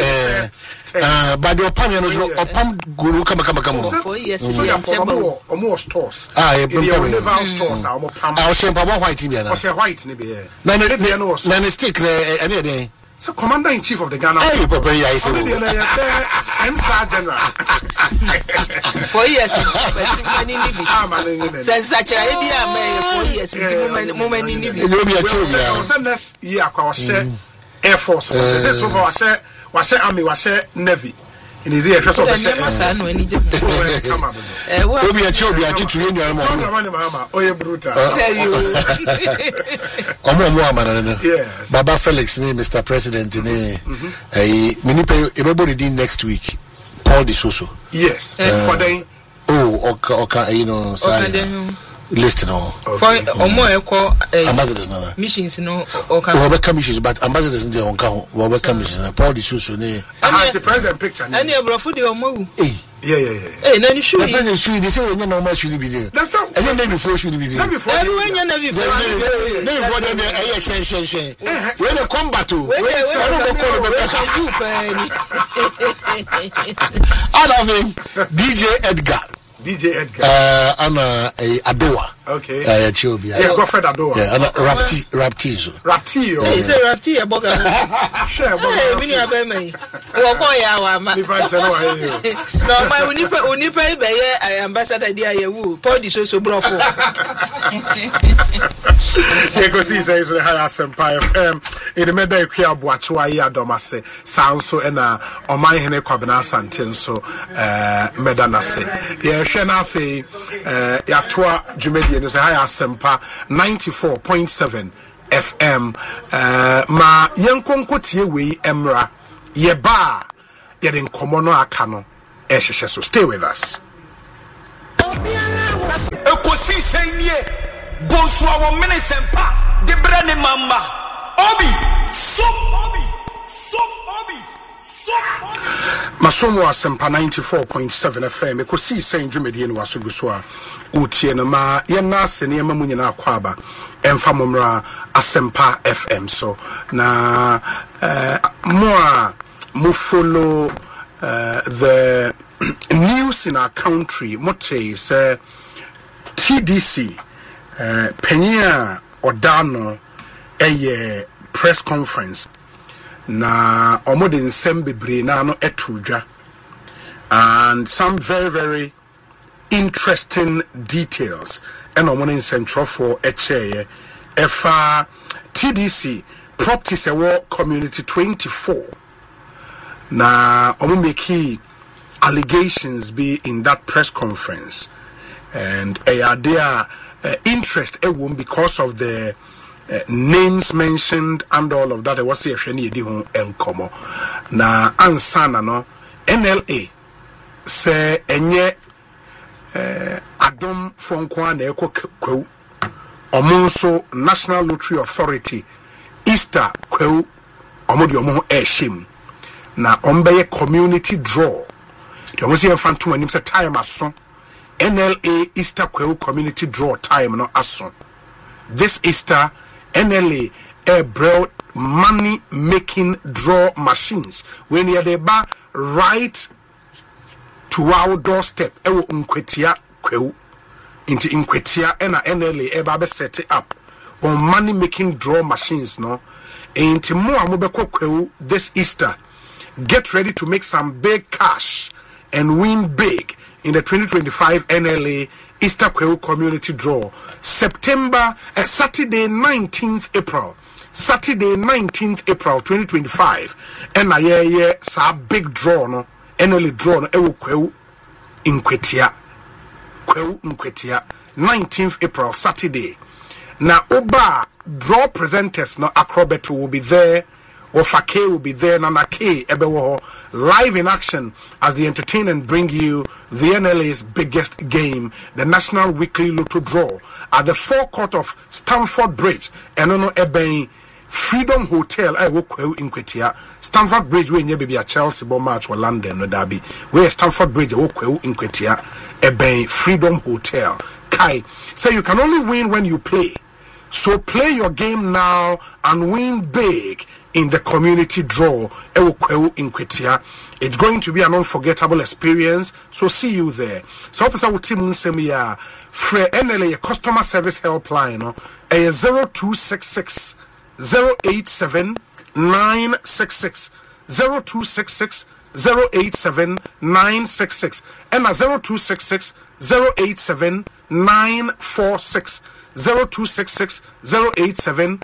the opinion no opam guru kama for years so ya for almost stores e never stores almost pam I was saying papa white bi na o say white ni be na na stick any dey so commander in chief of the Ghana hey papa ya say 10-star general 4 years but many ni bi since such a be am 4 years mo many ni bi no be a chief ya so next year akwa share Air Force say so far wa share army wa share navy in his ear so be share no any je we be a chief be a chief you know mama oye brutal tell you omo amana no yes Baba Felix ni Mr President ni mini pay everybody din next week Paul de Soso yes for them okay you know sorry list no for omo eko ambassadors na missions no okay we become missions but ambassadors in the onka we become missions Paul de Soso ni the president picture any abrofo de omo yeah na ni should the president should they say we no more should be there that's how and then before should be there everyone you never before them shen when they come back to out of him DJ Edgar Anna Adoa. Okay. Chiobi. Yeah, Godfred Adoa. Yeah, Anna Rapti. He say Rapti a boga. Sure, boga. Me ni abeme. Wo ko ya wa ma. Ni pa chano wa yo. No, my unipa be ye ambassador dia ye wu. Paul de Soso brofo. Ego si say so high Asempa FM. In the meda ekwi aboacho ayi adomase. Sanso na oman hene kwabena asante so meda na se. Ye hwe na afi ya toa dwumedi no say high Asempa 94.7 FM ma yenkonkotie wei emra ye ba ye den komo no aka no ehhehye so stay with us. Ekosi senye Bonsoir au Menesempa de Brane Mamba Obi Masomo Asempa 94.7 FM ekosi sen dwumedi no wasoguso a utie no ma ye na asene ye mamu nyina akwaba emfa momra Asempa FM so na mo follow the news in our country mote say TDC Penya Odano a press conference na omodin sembebre na no etudwa and some very very interesting details and omodin central for eche efa TDC properties ewo community 24 na omomeki allegations be in that press conference and there interest won because of the names mentioned and all of that. I was here edi ho enkomo na ansana no NLA say enye adom fonko na ekwo omonso National Lottery Authority Easter kwew omodi omo ehim na ombeye community draw the omo say fantom anim say time aso NLA Easter Kwew community draw time no aso. This Easter NLA brought money making draw machines when you dey ba right to our doorstep ewo nkwetia kwew into nkwetia na NLA ba set it up on money making draw machines no into mo amobekọ kwew this Easter. Get ready to make some big cash and win big in the 2025 NLA Easter Kwewu Community Draw. Saturday 19th April. Saturday 19th April 2025. And a sa big draw no. NLA draw no ewo Kwewu Nkwetia. Kwewu Nkwetia. 19th April Saturday. Now Oba draw presenters no Acrobat will be there. Ofake will be there, Nana K Ebewo, live in action as they entertain and bring you the NLA's biggest game, the National Weekly Lotto Draw, at the forecourt of Stamford Bridge, and ono Ebe Freedom Hotel, in Kwetia, Stamford Bridge, where be a Chelsea ball match or London, no derby, where Stamford Bridge, in Kwetia, Ebe Freedom Hotel. Kai, so you can only win when you play. So play your game now and win big in the community draw. It's going to be an unforgettable experience. So see you there. So opposite with Tim Nsemia, Fre NLA customer service helpline, 0266 087 966 0266 087 966 and 0266 087 946 0266 087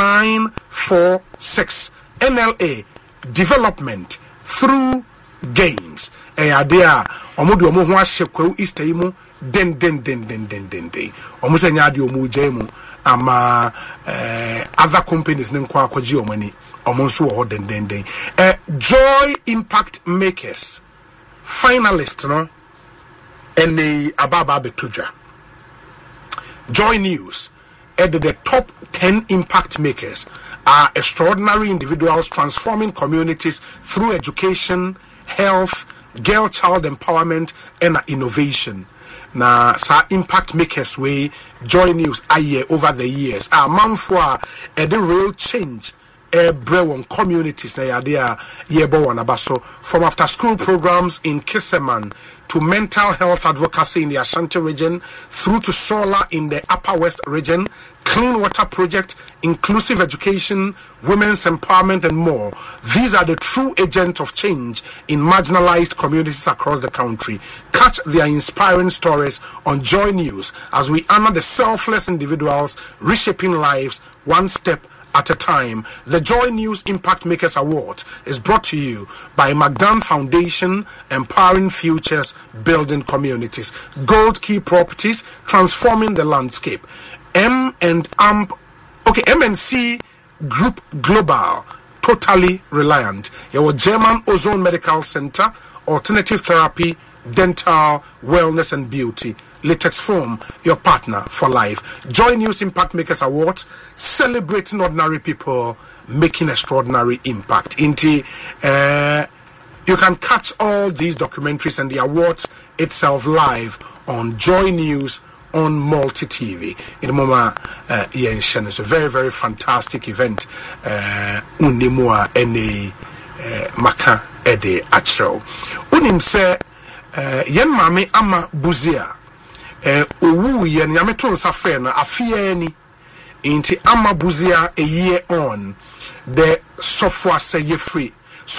946. NLA development through games. Adea omodu omo ho ahye Kwewu Easter yi mu den. Omo se nya ade omo jemu ama other companies ne nkwa akwaji omani. Omo nso wo den. Joy Impact Makers finalist no ene ababa betuja. Joy News added the top 10 impact makers are extraordinary individuals transforming communities through education, health, girl-child empowerment, and innovation. Now, impact makers way Joy News aye over the years. Manfwa the real change on communities na yadea yebo wanabaso from after school programs in Kiseman to mental health advocacy in the Ashanti region through to solar in the Upper West region, clean water project, inclusive education, women's empowerment and more. These are the true agents of change in marginalized communities across the country. Catch their inspiring stories on Joy News as we honor the selfless individuals reshaping lives one step at a time. The Joy News Impact Makers Award is brought to you by McDan Foundation, empowering futures, building communities. Gold Key Properties, transforming the landscape. MNC Group Global, totally reliant. Your German Ozone Medical Center, alternative therapy, dental, wellness and beauty. Latex Foam, your partner for life. Joy News Impact Makers Awards, celebrating ordinary people making extraordinary impact. You can catch all these documentaries and the awards itself live on Joy News on Multi TV. In the moment, it's a very, very fantastic event. Unimua ene maka ede achro. Unim se yen mami ama buzia. Owu yen yameton safe na afie ni inti ama buzia a year on the software say ye free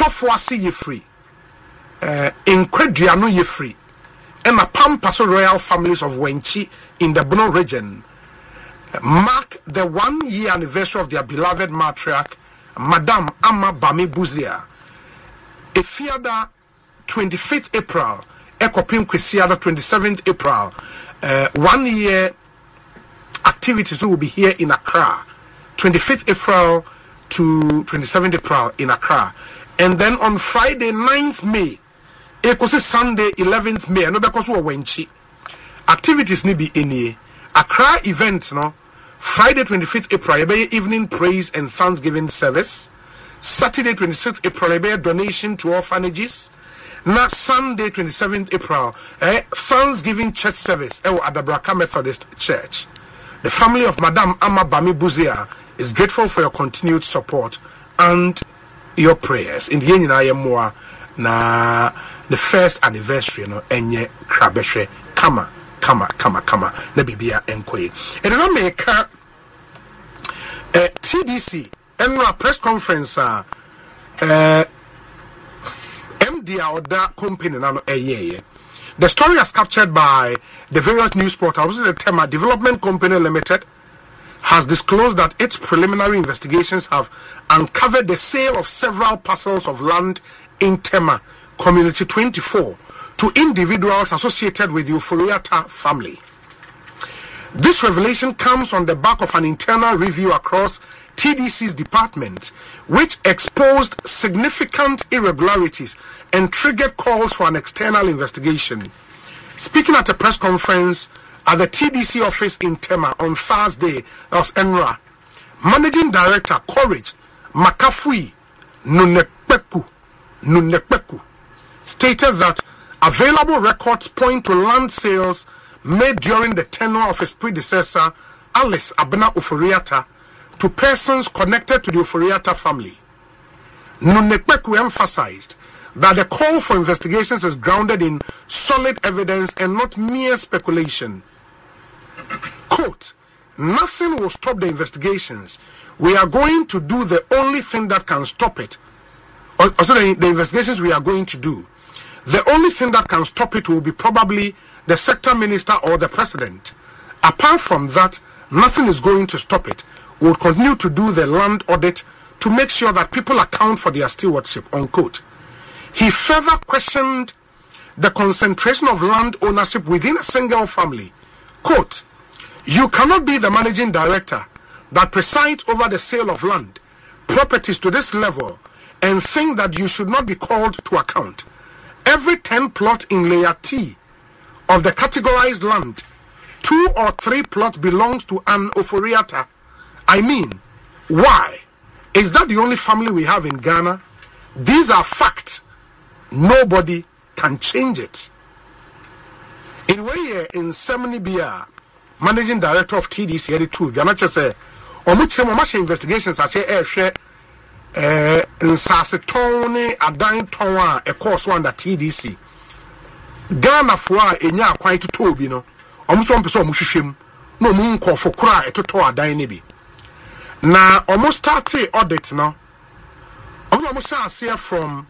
incredua no ye free and a Pampaso royal families of Wenchi in the Bono region mark the 1 year anniversary of their beloved matriarch Madame Ama Bami Buzia. Efiada 25th April Ekopim Kwesiada 27th April 1 year activities will be here in Accra 25th April to 27th April in Accra, and then on Friday 9th May ekosi Sunday 11th May no because we wenchi activities ni be any Accra events no Friday 25th April be evening praise and thanksgiving service, Saturday 26th April be donation to orphanages. Na Sunday 27th April Thanksgiving church service at Adabraka Methodist Church. The family of Madame Ama Bami Buzia is grateful for your continued support and your prayers. In the end, I am more na the first anniversary no enye krabeshe kama na bibia enkoye. And then make TDC and a press conference MD or that company na no The story is captured by the various news portals. The Tema Development Company Limited has disclosed that its preliminary investigations have uncovered the sale of several parcels of land in Tema Community 24 to individuals associated with the Ofori-Atta family. This revelation comes on the back of an internal review across TDC's department, which exposed significant irregularities and triggered calls for an external investigation. Speaking at a press conference at the TDC office in Tema on Thursday, that was NRA, Managing Director Courage Makafui Nunekpeku stated that available records point to land sales made during the tenure of his predecessor, Alice Abena Ofori-Atta, to persons connected to the Ofori-Atta family. Nunekpeku emphasized that the call for investigations is grounded in solid evidence and not mere speculation. Quote, nothing will stop the investigations. We are going to do the only thing that can stop it. Also, the investigations we are going to do, the only thing that can stop it will be probably the sector minister or the president. Apart from that, nothing is going to stop it. We will continue to do the land audit to make sure that people account for their stewardship, unquote. He further questioned the concentration of land ownership within a single family. Quote, you cannot be the managing director that presides over the sale of land, properties to this level, and think that you should not be called to account. Every 10 plot in layer T of the categorized land, 2 or 3 plots belongs to an Ofori-Atta. I mean, why? Is that the only family we have in Ghana? These are facts. Nobody can change it. In way in Semini Bia, Managing Director of TDC, the truth, they're not just say, or much investigations, I say, in Sassetone, Adain Towa, a course one that TDC. Ghana for a quite to Toby, no, almost 1% Mushim, no moon call for cry to Toa Dainibi. Now, almost 30 audits now. Almost see from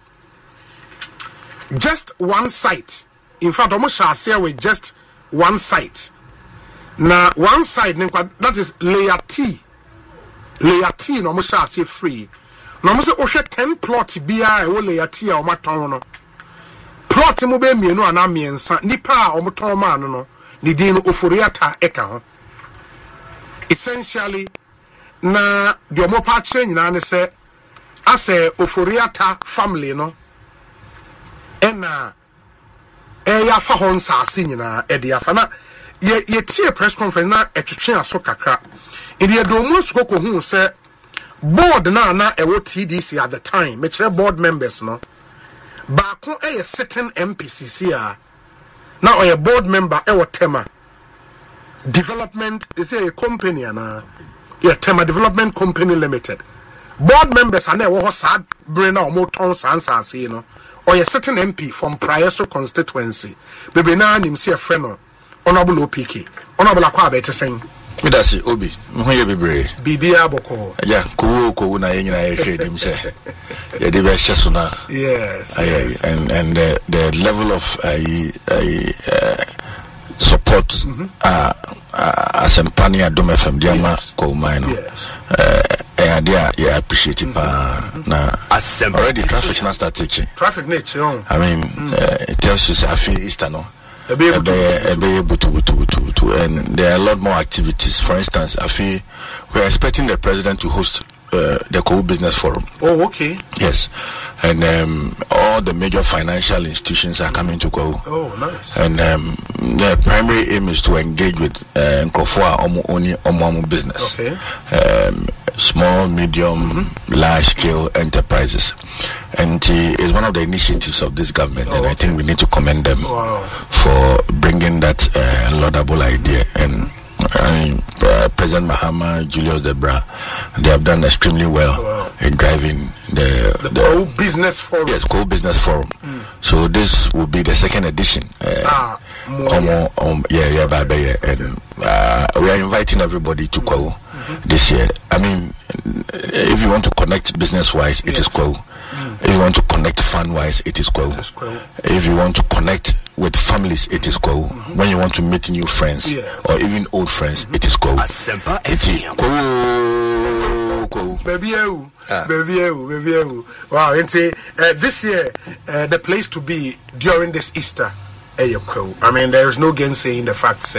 just one site. In fact, almost share with just one site. Now, one site, that is layer T. Layer T, no more shall say free. No more say 10 plots BI or layer T or Matono. Plot mo be mienu ana miensa nipa omoton ma no ni din Ofori-Atta eka ho. Essentially na the omopa kire nyina ne se ase Ofori-Atta family no ena ya fa hon saase nyina e dia fa na ye tie press conference na etwetwe aso kakra e dia do mo sukoko hu se board na ewo TDC at the time me kire board members no Bakon a certain MPCC now a board member ewo Tema Development is a company Tema Development Company Limited. Board members are now sad brain or more tons answers, you know, or a certain MP from Prioso constituency. Baby na him see a friend Honorable OPK. Honorable Akwa better saying. Midasi Obi, Muye Bibre. Bibia Boko. Yeah, Kuo na yina him say. Yeah, they were Shasuna. Yes. And the level of support as Empania Dome FM Diama Komaino. And yeah, appreciate it. Now, already traffic now start taking. Traffic nature. I mean, it tells you I feel Easter no. And there are a lot more activities. For instance, I feel we are expecting the president to host the Kowu Business Forum. Oh, okay. Yes, and all the major financial institutions are coming to Kowu. Oh, nice. And the primary aim is to engage with Nkrofo Omu business. Okay. Small, medium, large-scale enterprises, and it's one of the initiatives of this government, and I think we need to commend them for bringing that laudable idea. And President Mahama, Julius Debra, they have done extremely well in driving the Kowu Business Forum. Yes, Kowu Business Forum. So this will be the second edition. And we are inviting everybody to Kowu this year. I mean, if you want to connect business-wise, it is Kowu. If you want to connect fun-wise, it is Kowu. If you want to connect with families, it is Kwawu. When you want to meet new friends or even old friends, it is Kwawu. Baby. Wow, this year, the place to be during this Easter. I mean, there is no gainsaying the fact.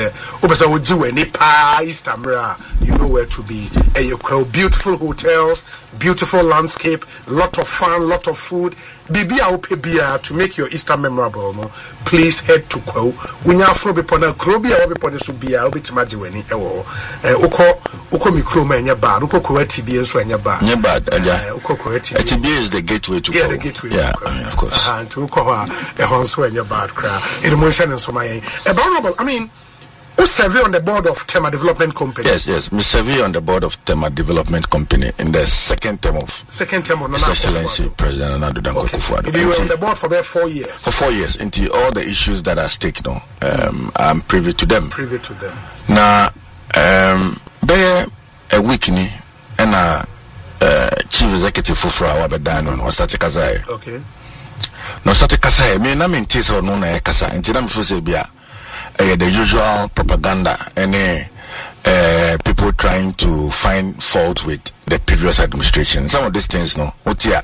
You know where to be. Beautiful hotels, beautiful landscape, lot of fun, lot of food. To make your Easter memorable, no? Please head to Kwawu. Unya frobe pona krobia obi pona subia obi timaji weni ewo. Uko mikroma enya bad. Uko Kuwaiti bi enso enya bad. Enya bad. Uko Kuwaiti. TBA is the gateway to Kwawu. Yeah, the gateway. Yeah, I mean, of course. And to uko ha ehonso enya bad kra. In motion and so my. I mean. Who serve on the board of Tema Development Company? Yes. Me serve on the board of Tema Development Company in the second term of His Excellency President Nana Addo Dankwa Akufo-Addo. You were on the board for about 4 years. For 4 years, until all the issues that are stated on, I'm privy to them. Now, there a week ni and chief executive for our bedano no start kasai. Okay. No start kasai. Me na me ntise no na kasa. Nti na me fose bia. The usual propaganda and people trying to find fault with the previous administration. Some of these things, no,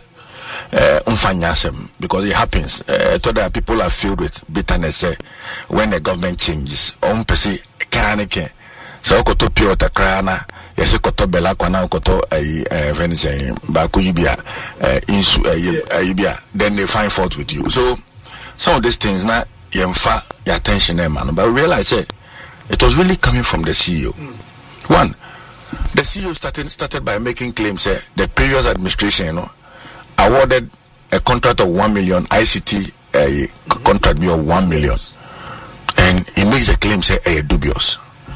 because it happens. So that people are filled with bitterness when the government changes. So koto pure takrana, yes koto bela kwana koto venison baku yibia insu yibia. Then they find fault with you. So some of these things now. Yemfa your attention there, man. But we realized it was really coming from the CEO. One, the CEO started by making claims the previous administration, awarded a contract of 1 million ICT contract of 1 million. And he makes a claim dubious.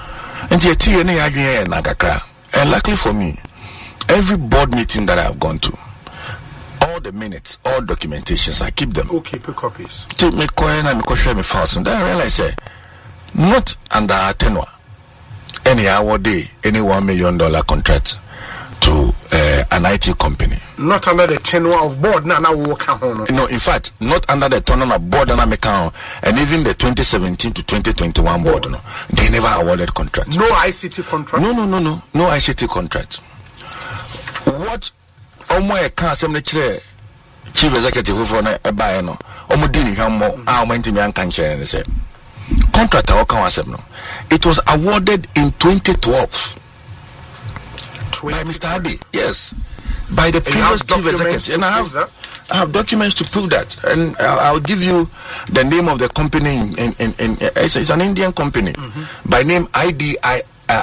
And luckily for me, every board meeting that I have gone to, all the minutes, all documentations, I keep them. Okay, pick copies. Take me coin and share me files. And then I realize, not under our tenure, any hour day, any $1 million contract to an IT company. Not under the tenure of board. No, in fact, not under the tenure of board and even the 2017 to 2021 board. No, they never awarded contracts. No ICT contract. No ICT contract. What? Chief executive for no dini contract it was awarded in 2012 by Mr. Adi. Yes, by the previous chief executive, and I have documents to prove that, and I'll give you the name of the company. It's an Indian company by name IDSI.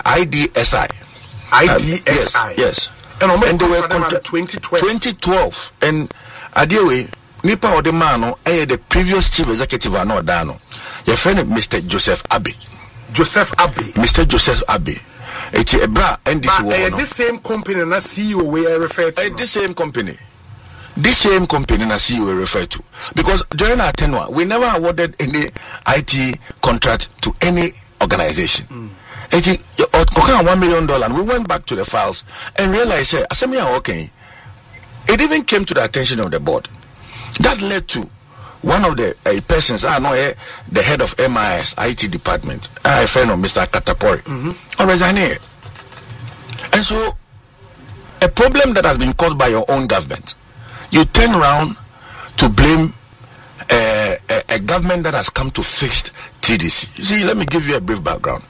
IDSI. Yes. And they were 2012. And Adewe, Nipa or the man, the previous chief executive are not done. Your friend Mr. Joseph Abbey. Mr. Joseph Abbey. It's a bra and this same company and CEO we are referred to. This same company and CEO we refer to. Because during our tenure, we never awarded any IT contract to any organization. $1 million. We went back to the files and realized, okay, it even came to the attention of the board. That led to one of the persons, the head of MIS IT department, a friend of Mr. Katapori, resigning. And so, a problem that has been caused by your own government, you turn around to blame a government that has come to fix TDC. You see, let me give you a brief background.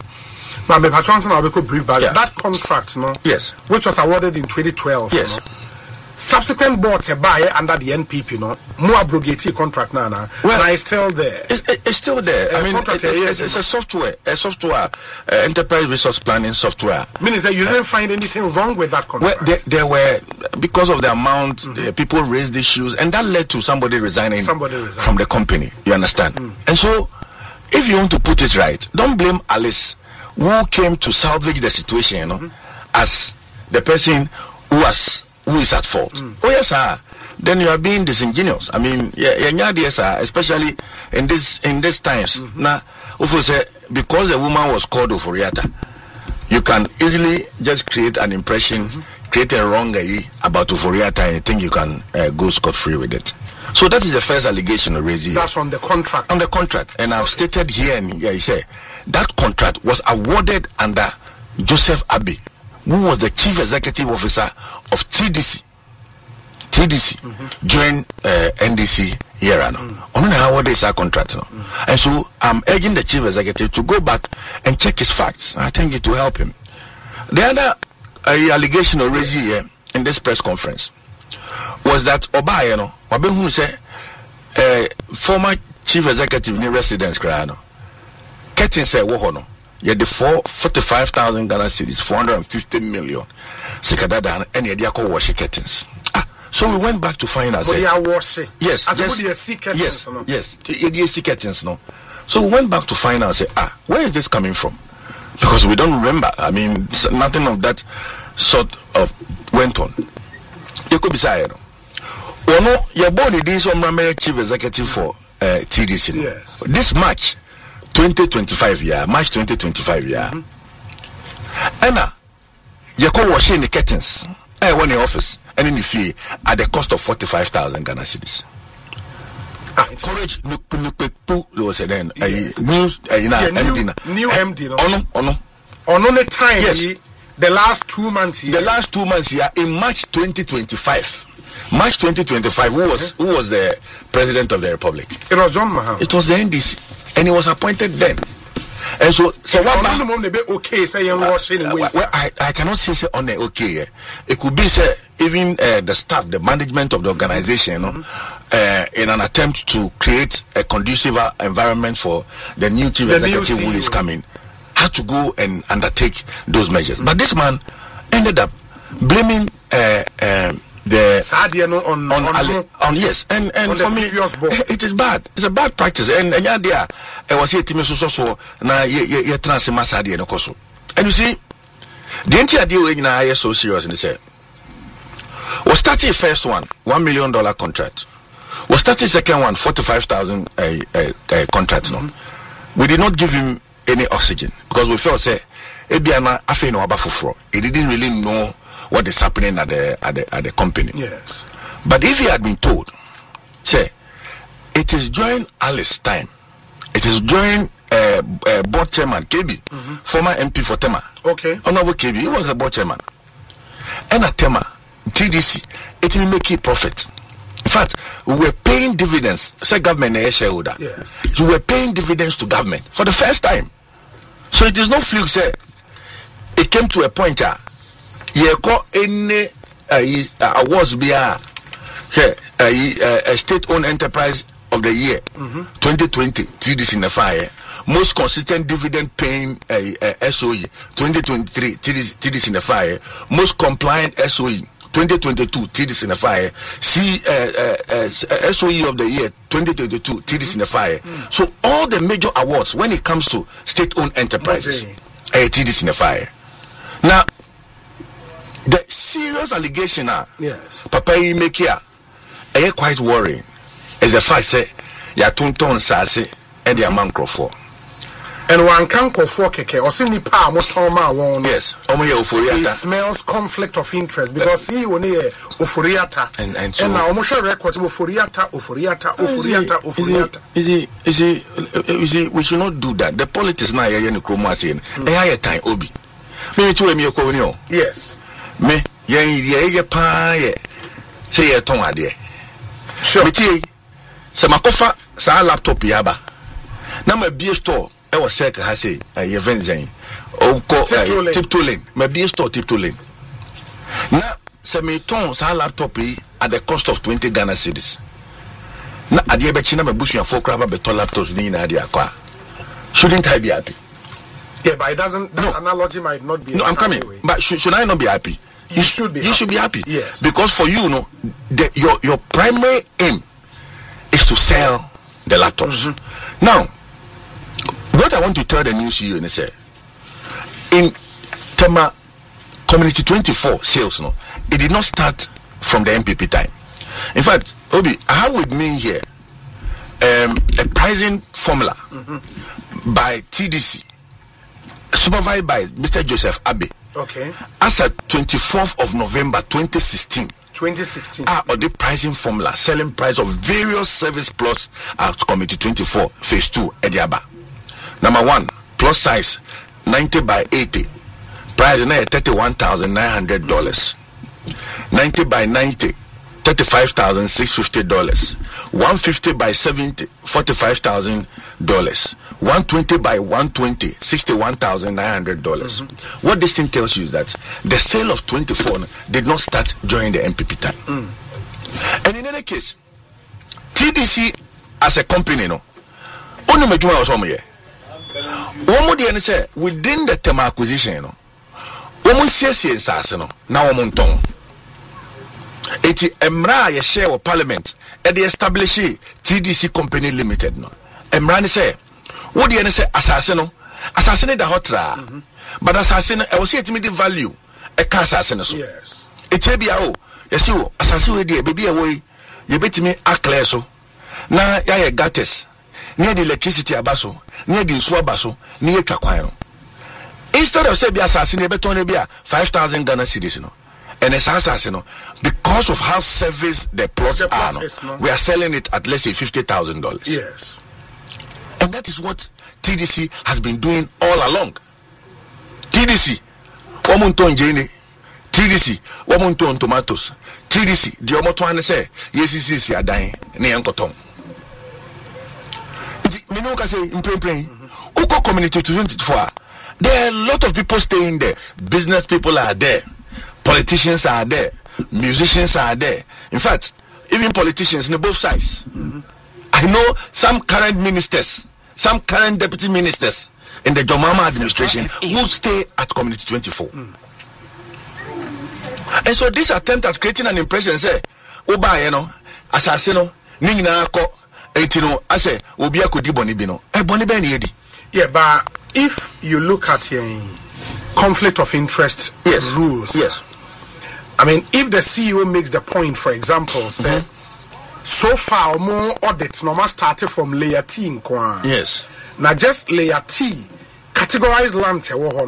That contract, yes, which was awarded in 2012, yes. Subsequent boards buy under the NPP, more abrogated contract now. Well, and it's still there. It's still there. I mean, it's a software, enterprise resource planning software. Meaning that you didn't find anything wrong with that contract. Well, there were, because of the amount, people raised issues, and that led to somebody resigning from the company. You understand? And so, if you want to put it right, don't blame Alice, who came to salvage the situation, as the person who is at fault. Oh yes, sir. Then you are being disingenuous. I mean, yes, sir. Especially in this times. Now, because a woman was called Oforiata, you can easily just create an impression, create a wrong about Oforiata, and you think you can go scot-free with it. So that is the first allegation raised. That's on the contract. On the contract. And I've stated here and here, he said, that contract was awarded under Joseph Abbey, who was the chief executive officer of TDC. Joined NDC here. On how is our contract. And so I'm urging the chief executive to go back and check his facts. I think it will help him. The other allegation raised here in this press conference was that Oba, who said former chief executive in residence, Ketin said, Wohono, you had the 45,000 Ghana cedis, 450 million. Sekadada and Yadiako washi Ketins. So we went back to find out. Yes. So we went back to find out and say, where is this coming from? Because we don't remember. I mean, nothing of that sort of went on. You could be saying, you're born in this chief executive for TDC. Yes. This March 2025 year, March 2025 year. And you call washing the curtains. I won the office and in the fee at the cost of 45,000 Ghana cedis. Courage, was then new MD. On the time, yes. The last 2 months here. The last 2 months here in March 2025. March 2025, who was the president of the Republic? It was John Mahama. It was the NDC, and he was appointed then. And so what okay, say I cannot say on the okay. It could be say even the staff, the management of the organization, in an attempt to create a conducive environment for the new chief executive who is coming, had to go and undertake those measures. But this man ended up blaming the yes, and for me it is bad. It's a bad practice, and there I was here so na ye transfer sadie no koso. And you see the entire deal in na so serious in say was starting first one $1 million contract, was starting second one 45,000 contract. No, we did not give him any oxygen because we felt say ebiana afi no abafufro. He didn't really know what is happening at the company. Yes. But if he had been told, say, it is during Alice time, it is during board chairman KB, former MP for Tema. Okay. Honorable KB, he was a board chairman. And at Tema, TDC, it will make a profit. In fact, we were paying dividends. Say government a shareholder. Yes. We were paying dividends to government for the first time. So it is no fluke. Say, it came to a point. Yeko any awards be a state-owned enterprise of the year 2020 TDC in the fire, most consistent dividend paying SOE 2023 TDC in the fire, most compliant SOE 2022 TDC in the fire, SOE of the year 2022 TDC in the fire. So all the major awards when it comes to state-owned enterprises, TDC in the fire. Now the serious allegation yes, Papa you make here quite worrying is the fact say ya tonton sase and the Mancroft and one can call for keke or sini pa motoma won. Yes, it smells conflict of interest because he only ofuriata and so now almost record ofuriata. You see, we should not do that. The politics now here in Chroma saying time obi me too me ko yes me ye pa ye say ye ton ade sure me tie se makofa sa laptop yaba na ma bie store e wo sek ha say ye venzen o ko tiptolen ma bie store tiptolen na se me ton sa laptop yi at the cost of 20 Ghana cedis na ade be chi na ma busu afo kra ba beto laptops ni na ade akwa. Shouldn't I be happy? Yeah, but it doesn't. That analogy might not be. No, I'm coming. Way. But should I not be happy? You should be. You should be happy. Yes. Because for you, your primary aim is to sell the laptops. Now, what I want to tell the new CEO is say, in Tema Community 24 sales, it did not start from the MPP time. In fact, Obi, I have with me here a pricing formula by TDC. Supervised by Mr. Joseph Abbey, Okay. As at 24th of November 2016. 2016. Or the pricing formula, selling price of various service plots at Committee 24, Phase 2, Ediaba. Number 1, plot size 90 by 80. Price $31,900. 90 by 90, $35,650. 150 by 70, $45,000. 120 by 120, $61,900. What this thing tells you is that the sale of 24 did not start during the MPP time. And in any case, TDC as a company, only Majuma was home here. One more day, say within the term acquisition, woman says now woman tongue. Eti emra ye share of parliament and they establish TDC Company Limited no. Emra ni say what the say assassin the hotra. But assassin I was say to me the value a car assassin so. Yes. Eti bia o yes you assassin we dey baby away you bet me aclare so. Na ya gates near the electricity abaso near the nsu abaso near twakwan no. Instead of say be assassin e beton be 5,000 Ghana cedis no. And it's assassin, because of how service the plots are, we are selling it at less than $50,000. Yes. And that is what TDC has been doing all along. TDC, Womunton Jane, TDC, Womunton tomatoes, TDC, the Omotuan say, yes, you are dying, Neankoton. Minoka say, in plain, Uko Community 24, there are a lot of people staying there, business people are there. Politicians are there, musicians are there. In fact, even politicians on both sides. I know some current ministers, some current deputy ministers in the Jomama administration will stay at Community 24. And so this attempt at creating an impression say, Oba assassino, Nina ko, etino, I say, Obia kudi bonibino. Bonibeni. Yeah, but if you look at conflict of interest rules. Yes. I mean, if the CEO makes the point, for example, say, so far more audits no must start from layer T in Kwan. Yes. Now just layer T categorized land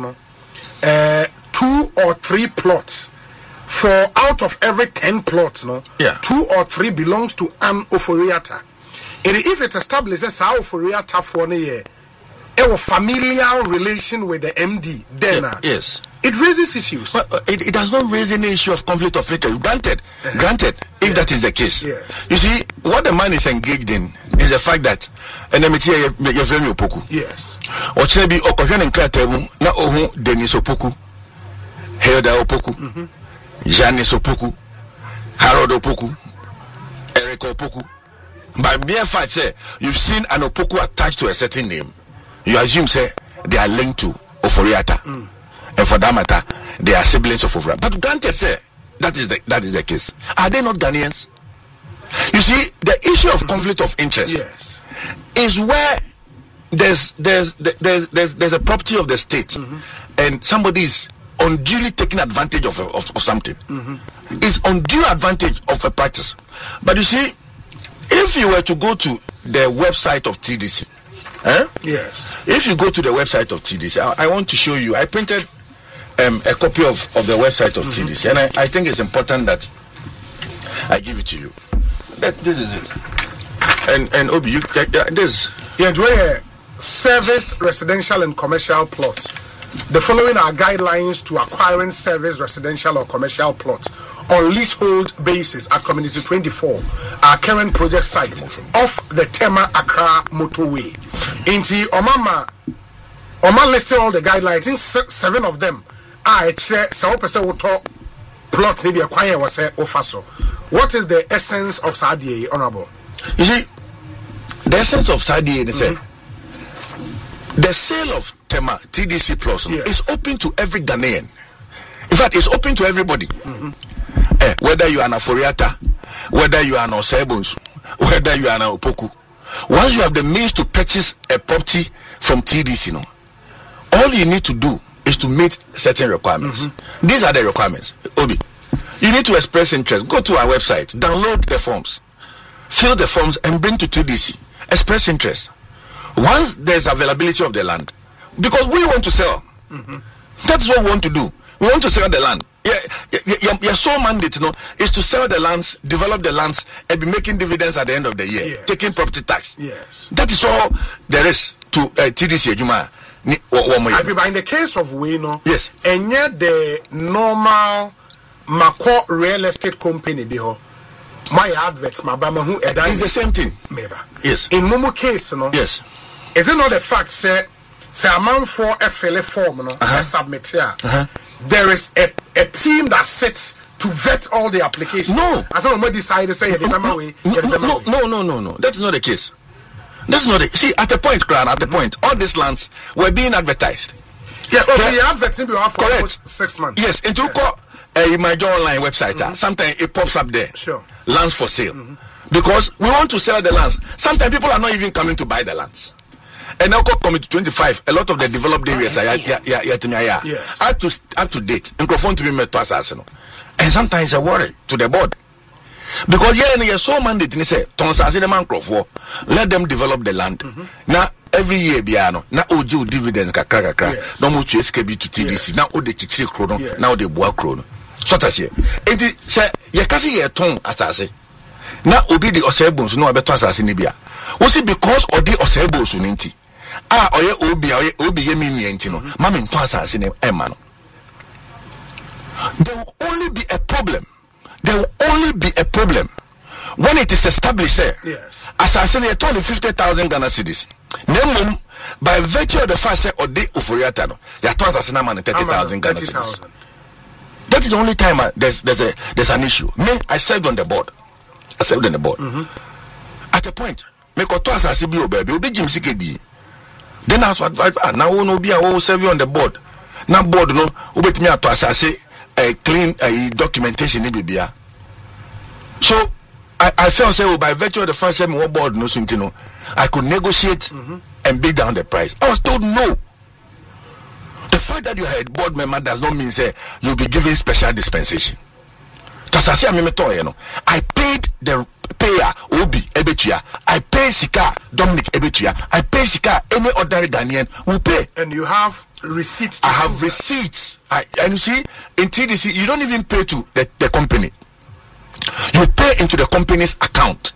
2 or 3 plots. For out of every 10 plots, 2 or 3 belongs to an Oforiata. And if it establishes how Oforiata for a year, a familial relation with the MD, then yes. It raises issues. But it does not raise any issue of conflict of interest. Granted, if that is the case. Yes. You see, what the man is engaged in is the fact that enmity your friend Opoku. Yes. Or Chebi Okojan and Kratebu, na Ohu, Denis Opoku, Hilda Opoku, Janice Opoku, Harold Opoku, Eric Opoku. By mere fact, say, you've seen an Opoku attached to a certain name. You assume, say, they are linked to Oforiata. And for that matter, they are siblings of Oforiata. But granted, say, that is the case. Are they not Ghanaians? You see, the issue of conflict of interest is where there's a property of the state and somebody is unduly taking advantage of something. It's undue advantage of a practice. But you see, if you were to go to the website of TDC, yes. If you go to the website of TDC, I want to show you. I printed a copy of the website of TDC, and I think it's important that I give it to you. This is it. And Obi, this. Serviced residential and commercial plots. The following are guidelines to acquiring serviced residential or commercial plots on leasehold basis at Community 24, our current project site off the Tema Accra motorway. Inti Oma listed all the guidelines. I think 7 of them are plots maybe acquire was offer. What is the essence of Sadie, Honorable? You see, the essence of Sadie is the sale of Tema TDC Plus is open to every Ghanaian. In fact, it's open to everybody. Whether you are an Aforiata, whether you are an Osebons, whether you are an Opoku. Once you have the means to purchase a property from TDC, all you need to do is to meet certain requirements. These are the requirements. Obi, you need to express interest. Go to our website, download the forms, fill the forms, and bring to TDC. Express interest. Once there's availability of the land, because we want to sell. That's what we want to do. We want to sell the land. Your sole mandate, is to sell the lands, develop the lands, and be making dividends at the end of the year, taking property tax. Yes. That is all there is to TDC Ejuma. But in the case of Wino, yes, and yet the normal Mako real estate company, my adverts, my bama who it's the same thing. Yes. In Momo case, yes. Is it not the fact, say a man for FLA form, submit here? There is a team that sits to vet all the applications. No. I thought we decided to say no. That's not the case. That's not it. See, at the point, all these lands were being advertised. Yeah, the advertising for almost 6 months. Yes, and you call my Joy Online website. Sometimes it pops up there. Sure. Lands for sale. Because we want to sell the lands. Sometimes people are not even coming to buy the lands. And now Committee 25, a lot of the developed areas are up to date. Microphone to be met to assassin. And sometimes a worry to the board. Because you're so mandated, they say, let them develop the land. Now every year biano, now oju dividends kakra, no much SKB to TDC, now the chichi chrono, now the boa chrono. So that's here. It say yakasi ye ton assassin. Now obi the osebons no abeto assassin bia. Was it because of the osebos uninti? Obi yemi mientino. Mami assassin emano. There will only be a problem. There will only be a problem when it is established. Yes. Assassin a total 50,000 Ghana cedis. Nemum by virtue of the fact that Ode Uforiatano, you are assassin man 30,000 Ghana cedis. That is the only time there's an issue. Me, I served on the board. At a point, me ko to assassin bi obi Jim Sikedi. Then I was now no be a serve on the board. Now board no obetimi ato assassin a clean documentation in Bibia. So I felt say by virtue of the first time one board no something I could negotiate and bid down the price. I was told no. The fact that you are a board member does not mean say you'll be given special dispensation. I paid the payer Obi Ebetua. I pay Sika Dominic Ebetua. I pay Sika any ordinary Ghanaian will pay. And you have receipts. I have receipts. And you see, in TDC, you don't even pay to the company. You pay into the company's account.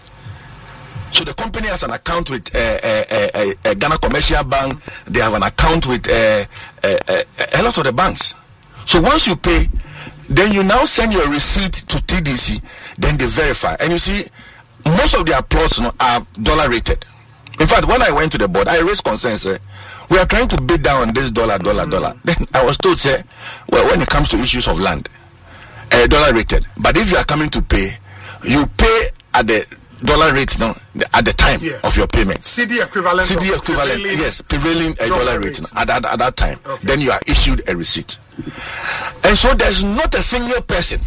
So the company has an account with a Ghana Commercial Bank. They have an account with a lot of the banks. So once you pay, then you now send your receipt to TDC, then they verify. And you see, most of their plots are dollar rated. In fact, when I went to the board, I raised concerns. We are trying to bid down on this dollar. Then I was told, well, when it comes to issues of land, dollar rated. But if you are coming to pay, you pay at the dollar rate at the time of your payment. CD equivalent. Prevailing dollar rate at that time. Okay. Then you are issued a receipt. And so there's not a single person,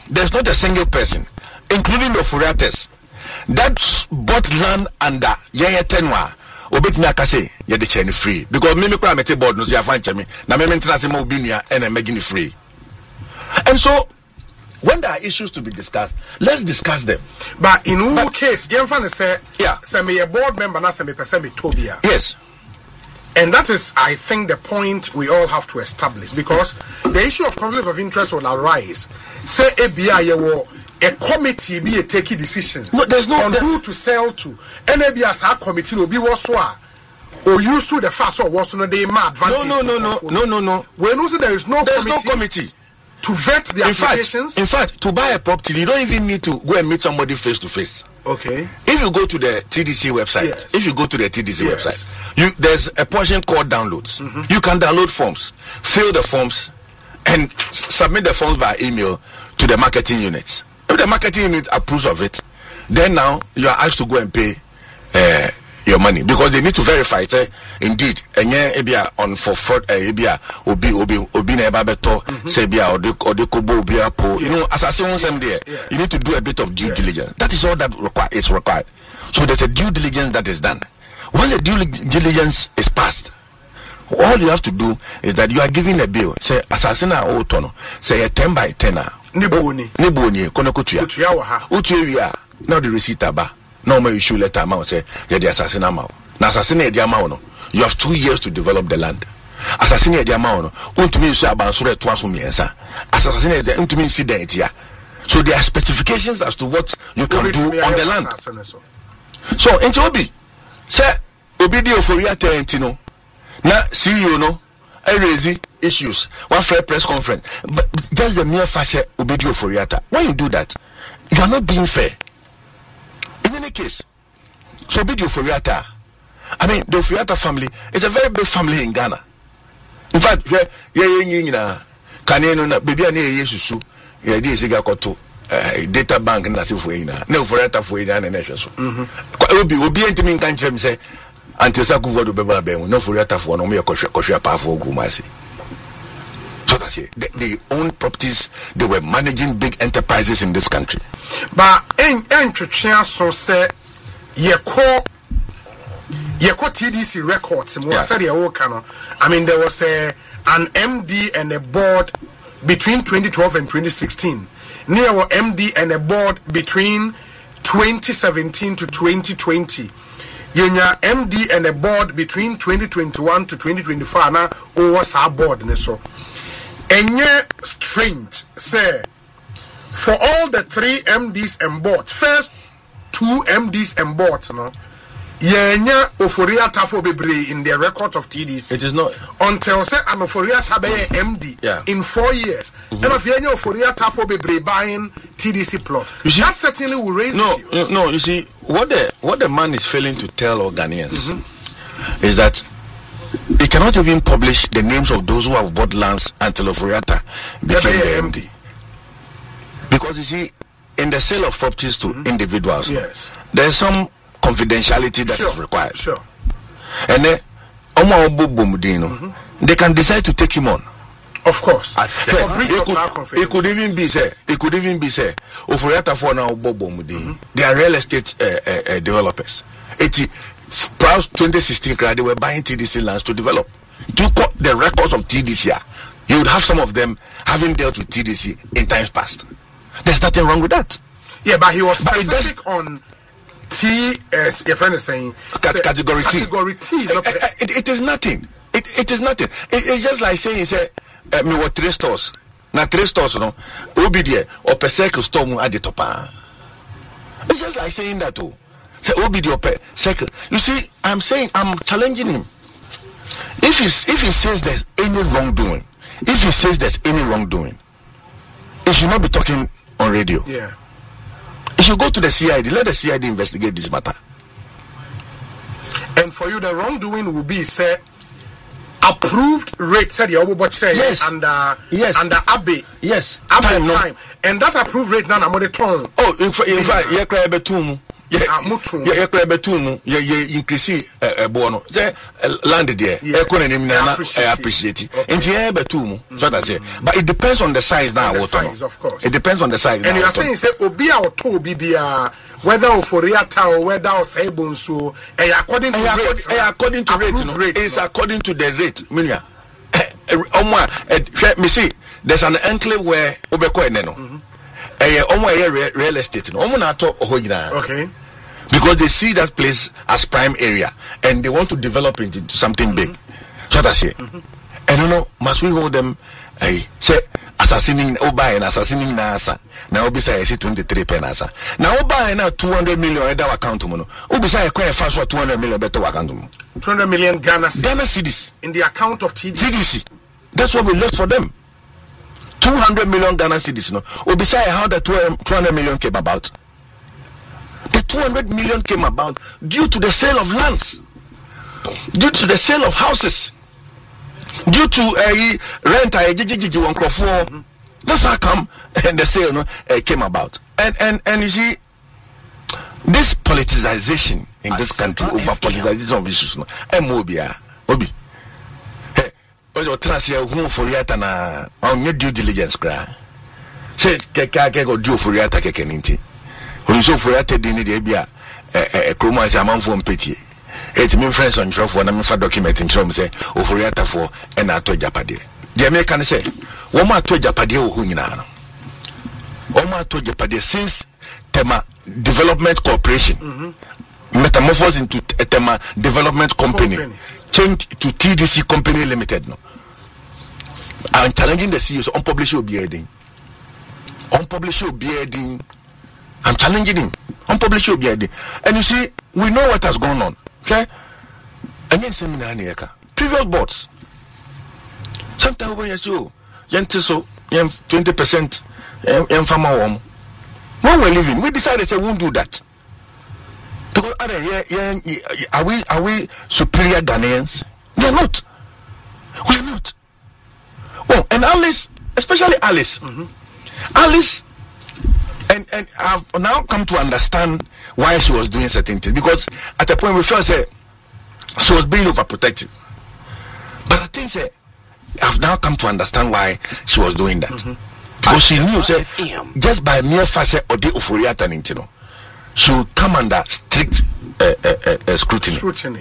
including the Furiates, that bought land under Yaya Tenwa. Obetna kase ye de chain free because me kwa mete board no so ya fanche me na me mentina se mo obinia and I'm making it free. And so when there are issues to be discussed, let's discuss them. But in all case, Gemfan say me a board member na say me person me Tobia. Yes. And that is, I think, the point we all have to establish, because the issue of conflict of interest will arise. Say a committee be taking decisions on who to sell to. And a committee will be what or you sue the first or what's no they mad. No. When also there is no committee to vet the applications. In fact, to buy a property, you don't even need to go and meet somebody face to face. Okay. If you go to the TDC website, website, there's a portion called downloads. You can download forms, fill the forms, and submit the forms via email to the marketing units. If the marketing unit approves of it, then now you are asked to go and pay your money, because they need to verify it. Indeed, and ebia on for fraud, ebia obi na ebabeto sebia or the kobo obia po. You know, as I say on there, you need to do a bit of due diligence. That is all that is required. So there's a due diligence that is done. When the due diligence is passed, all you have to do is that you are giving a bill. Say assassina otono. Say a 10 by 10. Niboni kono kutua. Now the receipt aba. No more issue letter amount say the assassin amount. Now assassin the amount. You have 2 years to develop the land. assassinate the amount untumi nso abansoro eto aso miensa assassinate the untumi incident here. So there are specifications as to what you can do on the land. So enti obi say obi di oforia tent no na CEO no raise issues one fair press conference, but just the mere fact that obi di oforia ta, when you do that you are not being fair in any case. So obi di oforia ta, I mean the Oforiata family is a very big family in Ghana. In fact, Kaneno na baby ani yesusu ya di esiga koto data bank na sifo ina na Oforiata fo ina na nation so. Obi entimi nkan kyerem say antesa ku vodo beba be mu na Oforiata fo no me kohwe paafo ogu mase. So that's it. They own properties, they were managing big enterprises in this country. But en twetwe so say ye call TDC records. I mean, there was an MD and a board between 2012 and 2016. Near MD and a board between 2017 to 2020. Yenya MD and a board between 2021 to 2025. Now, was our board. So, and strange, say, for all the 3 MDs and boards, first 2 MDs and boards, no. Yenya Oforiata for bebre in the record of TDC. It is not until say an Oforiata be MD in 4 years. And if Yenya Oforiata for bebre buying TDC plot, you see, that certainly will raise issues. No. You see, what the man is failing to tell all Ghanaians is that he cannot even publish the names of those who have bought lands until Oforiata became the MD. Because you see, in the sale of properties to individuals, there's some confidentiality that is required. Sure. And then they can decide to take him on. Of course. It could even be say Oforiata for now they are real estate developers. Prior 2016 they were buying TDC lands to develop. To cut the records of TDC, you would have some of them having dealt with TDC in times past. There's nothing wrong with that. Yeah, but he was specific on your friend is saying category T. It is nothing. It is nothing. It's just like saying me what 3 stores. Now 3 stores no obi there or per circle store mu at the top. It's just like saying that too. Say obi there per circle. You see, I'm challenging him. If he says there's any wrongdoing, he should not be talking on radio. Yeah. You should go to the CID. Let the CID investigate this matter. And for you, the wrongdoing will be say approved rate. Said the Obubot said yes. Under Abbey. Yes. Abbey time. And that approved rate now I'm on the tongue. Oh, in fact, yeah, betum. Yeah, increase bono. Say landed there. I appreciate it. And yeah, betum. So that's it. But it depends on the size now. The size, of course. It depends on the size. And you are saying say Obia or to Bibia, whether Oforiata or whether Sabon so according to rates. According to rate, it's according to the rate. Minya. Me see, there's an enclave where Obeko Neno. Real estate. Okay. Because they see that place as prime area and they want to develop it into something big. So that's it. And must we hold them? Say assassinating Oba and assassinating Nasa. Now Obi say 23 penasa. Now Oba now 200 million at account to mono. Obi say quite fast for 200 million better account. 200 million Ghana cedis in the account of TDC. That's what we left for them. 200 million Ghana cedis. No, Obisai, how the 200 million came about? The 200 million came about due to the sale of lands, due to the sale of houses, due to rent. That's how come and the sale came about. And you see, this politicization in this country over politicization of issues. Obi. Ojo transia hu Oforiata na on due diligence kra. Say keke go due Oforiata keke ninti. When so Oforiata di ni de bia kromo ase amanfo mpeti. Et me friends on trofo na me fa document in trom say Oforiata for e na to japade. The American say, wo ma to japade wo hu nyina no. Wo ma to japade since Tema Development Corporation. metamorphose into a Tema Development Company. Change to TDC Company Limited. No, I'm challenging the CEOs on publishing Obiedin. I'm challenging him on publishing Obiedin. And you see, we know what has gone on. Okay, and then seminar previous boards. Sometimes when you say, "Oh, 20%, farmer when we're leaving, we decided we won't do that." Because are we superior Ghanaians? We are not. Well, and Alice, especially Alice, Alice, and I've now come to understand why she was doing certain things. Because at a point we first said she was being overprotective, but I think I've now come to understand why she was doing that. Because she knew just by mere facet or the Ufuriata Nintino, she will come under strict scrutiny.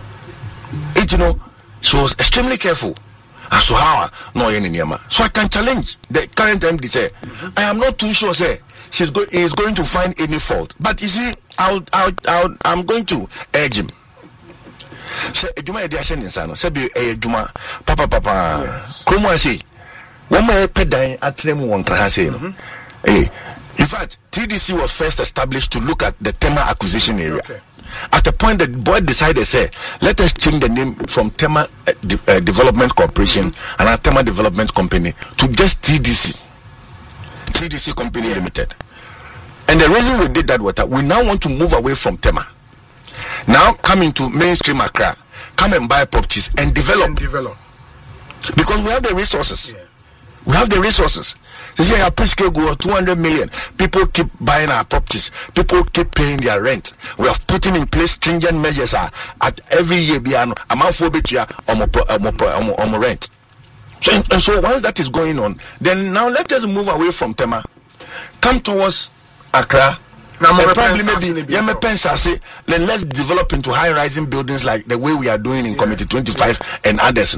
She was extremely careful as to how so I can challenge the current MD. Say, I am not too sure. Say he is going to find any fault, but you see, I'm going to urge him. Say, Juma edition insano. Say, Juma, Papa, Como I say, one may pedai at them one can say. In fact, TDC was first established to look at the Tema acquisition area. Okay. At the point that the board decided, let us change the name from Tema Development Corporation and our Tema Development Company to just TDC Company Limited. And the reason we did that was that we now want to move away from Tema. Now come into mainstream Accra, come and buy properties and develop. Because we have the resources. Yeah. We have the resources. They say our prescale go 200 million. People keep buying our properties. People keep paying their rent. We have put in place stringent measures at every year. Amount for rent. So once that is going on, then now let us move away from Tema. Come towards Accra. Probably maybe then let's develop into high-rising buildings like the way we are doing in Committee 25 and others.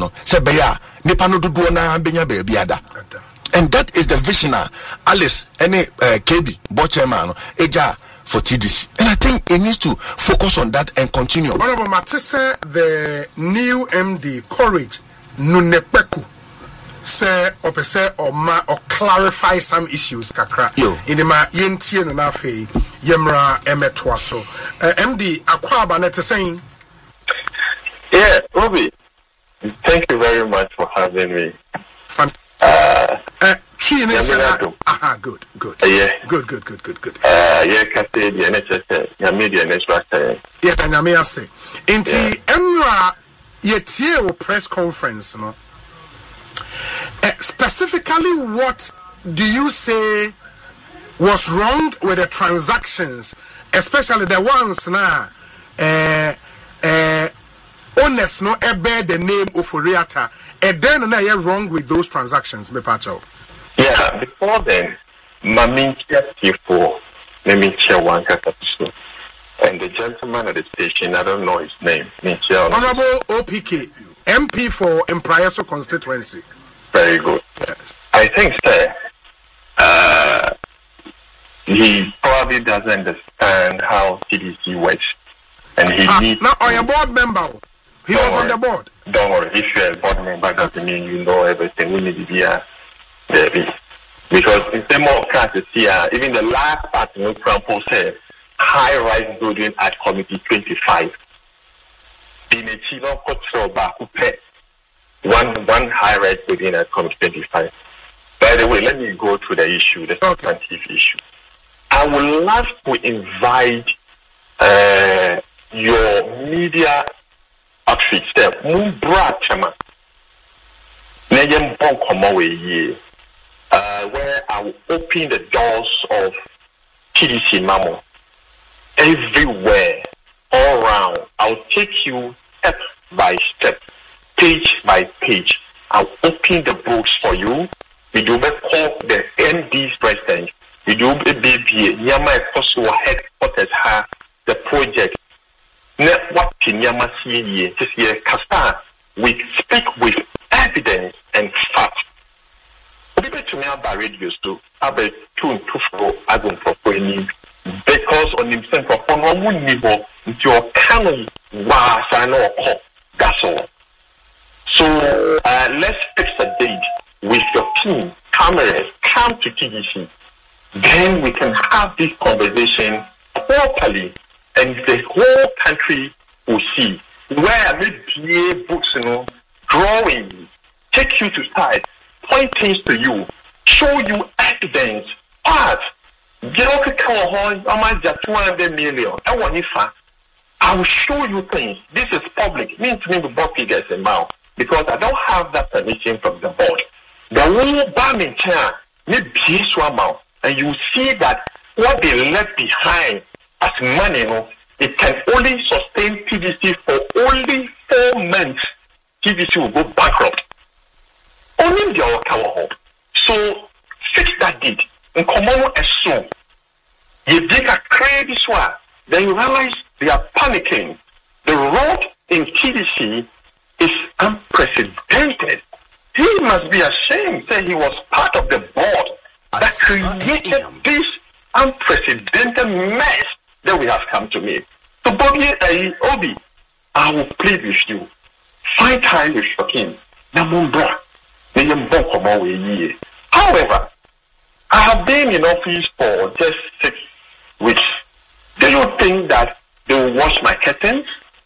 And that is the vision. Alice, any KB, board chairman, Eja for TDC. And I think it needs to focus on that and continue. Honorable Matisse, the new MD, Courage Nunepeku, say or clarify some issues kakra in the ma yentie no na fe yemra emetwa so MD akwaba net saying. Yeah, Ruby, thank you very much for having me. Good. Yeah, good. Yeah, Kate, the NHS, your media network. Yeah, Nyame say. Inti Emra yetie press conference no. Specifically, what do you say was wrong with the transactions, especially the ones now? Honest, no, bear the name of Uriata, and then I am wrong with those transactions, me pacho. Yeah, before then, Mamincha T4, Mamincha one episode, and the gentleman at the station, I don't know his name, Honorable OPK, MP for Emprioso constituency. Very good. Yes. I think, sir, he probably doesn't understand how TDC works, and he needs. Now, are you a board member? He was on the board. Don't worry. If you're a board member, doesn't mean you know everything. We need to be there. Because in terms of classes here, even the last part, for example, said high-rise building at Committee 25. In a Chilo Kotsoba, one high-rise building at Committee 25. By the way, let me go to the issue, the substantive issue. I would love to invite your media outfit, Mumbra Chama, where I will open the doors of TDC Mamo everywhere, all around. I'll take you step by step, page by page. I'll open the books for you. We do call the MD's president. We do baby Nyama Kosovo headquarters have the project. What Nyama see this year, Kasta, we speak with evidence and facts. To me about radios too, about 2 and 2 for Agon for because on himself for no your canon was an or that's all. So let's fix a date with your team, cameras, come to TDC. Then we can have this conversation properly, and the whole country will see where maybe books, drawing, take you to side, point things to you, show you evidence, part. $200 million. I will show you things. This is public. Means me to both figures in mouth because I don't have that permission from the board. The whole bombing chair need this one mouth, and you see that what they left behind as money, it can only sustain TDC for only 4 months. TDC will go bankrupt. Only the hope. So fix that deed. And come on as soon. You dig a crazy swap, then you realize they are panicking. The road in TDC is unprecedented. He must be ashamed that he was part of the board that created this unprecedented mess that we have come to meet. So, Obi, I will plead with you. Find time with your king. However, I have been in office for just 6 weeks. Do you think that they will wash my curtains?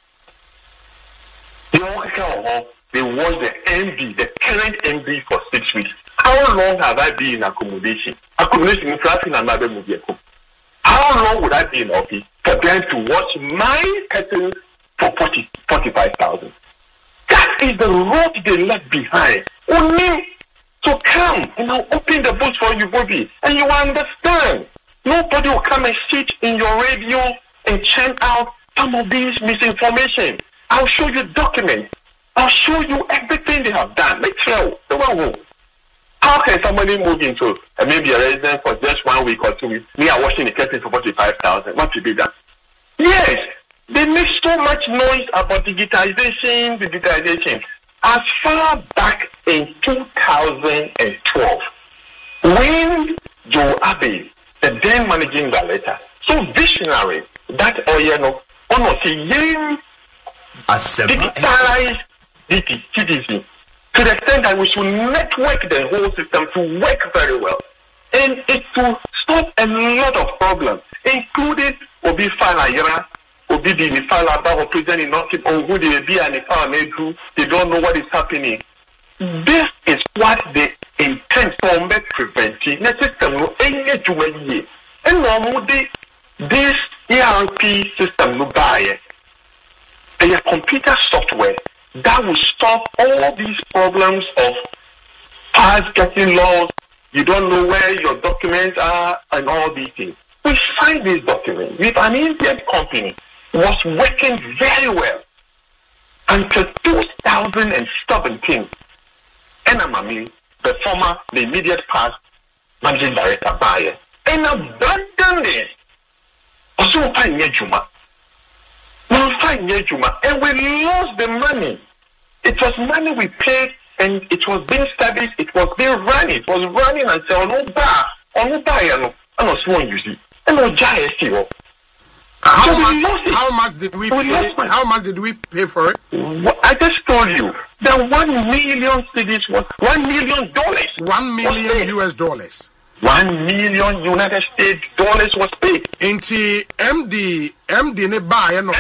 They wash the MD, the current MD for 6 weeks. How long have I been in accommodation? Accommodation in traffic and other movie. How long would I be in office for them to wash my curtains for 45,000? That is the road they left behind. Only to come and I'll open the books for you, Bobby, and you understand. Nobody will come and sit in your radio and chant out some of these misinformation. I'll show you documents. I'll show you everything they have done. Let's show. How can somebody move into maybe a residence for just 1 week or 2 weeks? Me, I'm washing the curtains for 45,000. What to do that? Yes, they make so much noise about digitization. As far back in 2012, when Joe Abbey, the then managing director, so visionary that digitalize TDC to the extent that we should network the whole system to work very well, and it will stop a lot of problems, including Obi Falayera. Obi di Nifala about president not on who they be and they don't know what is happening. This is what they intend to make preventing the system no any to and normally this ERP system no buy a computer software that will stop all these problems of pass getting lost. You don't know where your documents are and all these things. We find this document with an Indian company was working very well until 2017. And the former, the immediate past managing director buyer, and abandoned it. Also, find Yejuma. And we lost the money. It was money we paid, and it was being studied, it was being run. It was running until no bar, and no small you see, and no giant. How much did we pay? How much did we pay for it? I just told you that 1 million cedis was $1 million. $1 million US. $1 million United States dollars was paid. Into MD ne buy no.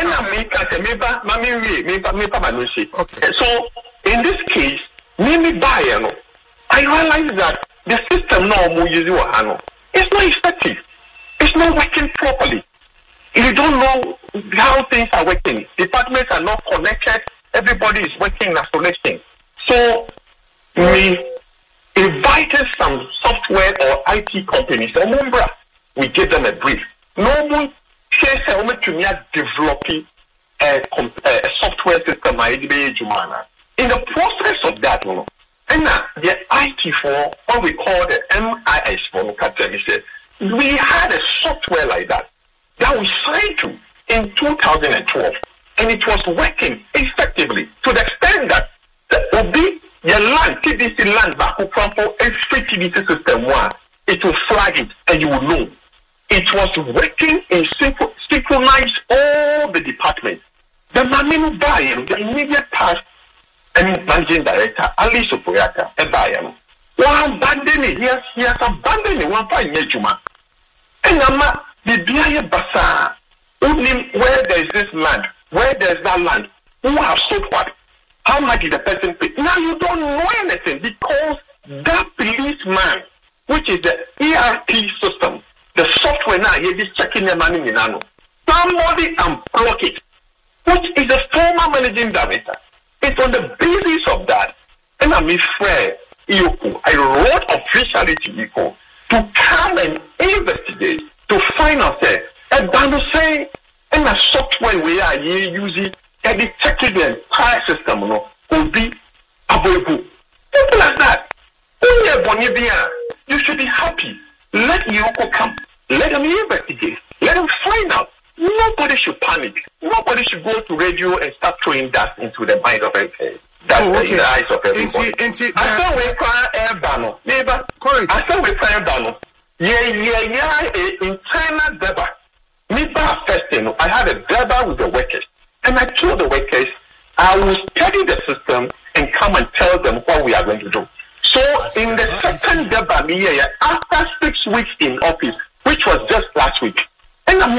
Okay. So in this case, me buy no. I realize that the system now it's not effective. It's not working properly. You don't know how things are working. Departments are not connected. Everybody is working in isolation. So we invited some software or IT companies. We gave them a brief. No one says developing a software system. In the process of that, and now the IT for what we call the MIS for we had a software like that we signed to in 2012, and it was working effectively to the extent that the OB, your land, TDC land back for every TDC system it will flag it and you will know. It was working in synchronize all the departments. The Maminu Bayan, the immediate task, and managing director, Alice Opoyaka, a Bayan. One abandoned, he has abandoned one by Nejuma. And Nama, the Biaya Basa, only where there is this land, where there is that land, who have sold what? How much did the person pay? Now you don't know anything because that policeman, which is the ERP system, the software now, you're just checking the money in Nano. Somebody unblock it, which is the former managing director. It's on the basis of that. And I'm afraid, Iyoko, I wrote officially to Iyoko to come and investigate, to find out that, and then say, and the software we are using, and the checking the entire system, will be avoidable. People like that. You should be happy. Let Iyoko come. Let them investigate. Let them find out. Nobody should panic. Nobody should go to radio and start throwing dust into the mind of everybody. That's in the eyes of everybody. I saw we cry air banner. Neighbor. Correct. I saw we cry banner. Yeah, internal deba. I had a deba with the workers. And I told the workers, I will study the system and come and tell them what we are going to do. So in the second deba, after 6 weeks in office, which was just last week, and all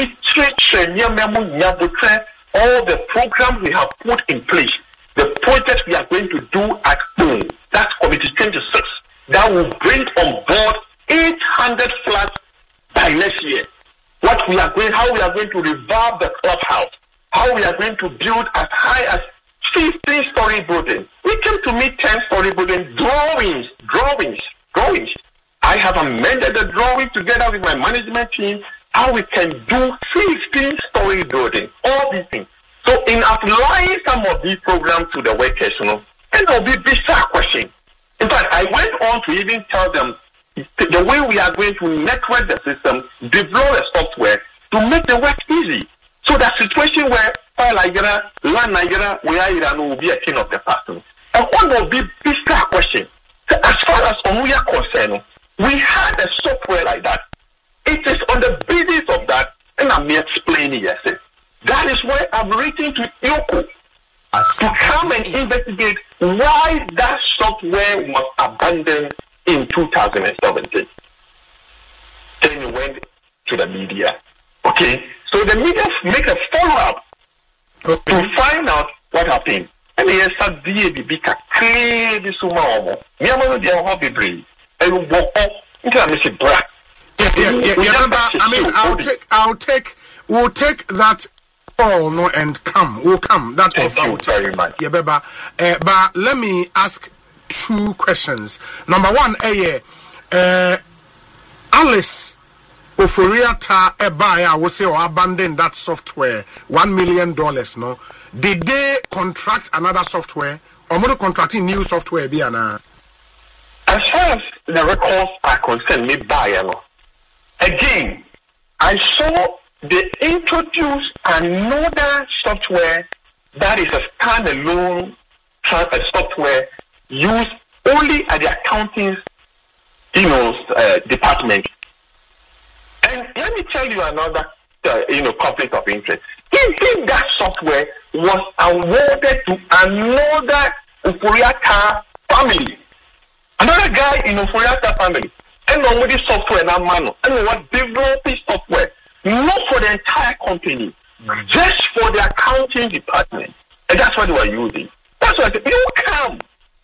the programs we have put in place, the projects we are going to do at home, that's Committee 26, that will bring on board 800 flats by next year. How we are going to revive the clubhouse, how we are going to build as high as 15-story building. We came to meet 10-story building drawings. I have amended the drawing together with my management team, how we can do 15-story building, all these things. So in applying some of these programs to the workers, and there will be bizarre questions. In fact, I went on to even tell them the way we are going to network the system, develop a software to make the work easy. So that situation where land Nigeria, will be a king of the past. And one will be bizarre question. So as far as we are concerned, we had a software like that. It is on the basis of that, and I'm explaining yourself. That is why I'm writing to Iyoko to come and investigate why that software was abandoned in 2017. Then it went to the media. Okay? So the media make a follow-up to find out what happened. And yes, I did be clearly sumo. Yamano de Hobby and walk up into a Mr. Black. We'll take that call no and come. We'll come. That Thank you very much. Yeah, but let me ask 2 questions. Number one, Alice Oforiata Ebaya will say or abandon that software, $1 million. No, did they contract another software or more contracting new software? Biana. As far as the records are concerned, me buy again. I saw they introduced another software that is a standalone software used only at the accounting, department. And let me tell you another, conflict of interest. If that software was awarded to another Oforiata family, another guy in Oforiata family, and on this software now, man, and what developing software, not for the entire company, just for the accounting department, and that's what they were using. That's why I said, you come,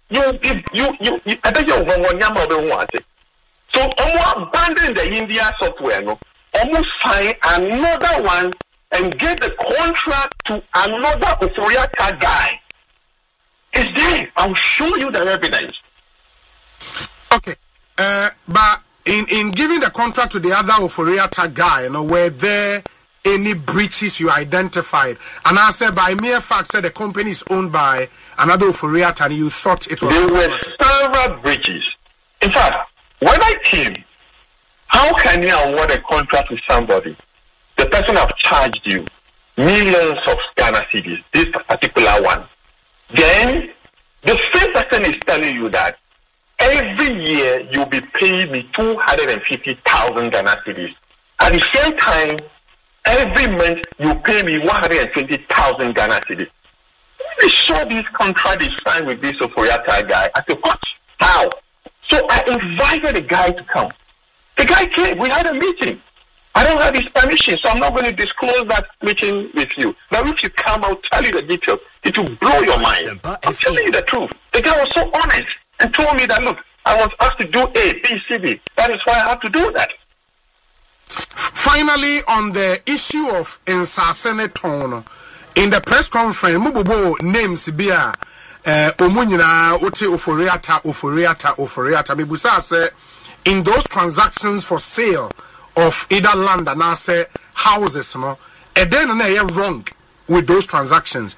I think you're going to so almost abandon the India software, almost find another one and get the contract to another Oforiata guy. It's there. I'll show you the evidence. Okay, but in giving the contract to the other Oforiata guy, were there any breaches you identified? And I said by mere fact, said the company is owned by another Oforiata, and you thought it was. There were several breaches. In fact, when I came, how can you award a contract with somebody? The person have charged you millions of Ghana cedis, this particular one. Then the same person is telling you that every year you'll be paying me 250,000 Ghana cedis. At the same time, every month you pay me 120,000 Ghana cedis. We saw this contract is signed with this Oforiatta guy. I said, what? How? So I invited the guy to come. The guy came. We had a meeting. I don't have his permission, so I'm not going to disclose that meeting with you. Now, if you come, I'll tell you the details. It will blow your mind. I'm telling you the truth. The guy was so honest and told me that, look, I was asked to do A, B, C, D. That is why I have to do that. Finally, on the issue of Nsasene Tono, in the press conference, Mububo names Bia, Omunina, Ote Oforiatta. Mibusa say, in those transactions for sale of either land and say houses, no, and then they are wrong with those transactions.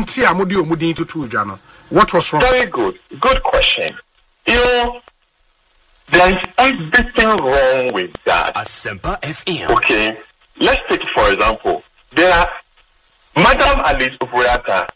What was wrong? Very good. Good question. You know, there is everything wrong with that. Asempa FM. Okay, let's take for example, there are Madam Alice Oforiatta,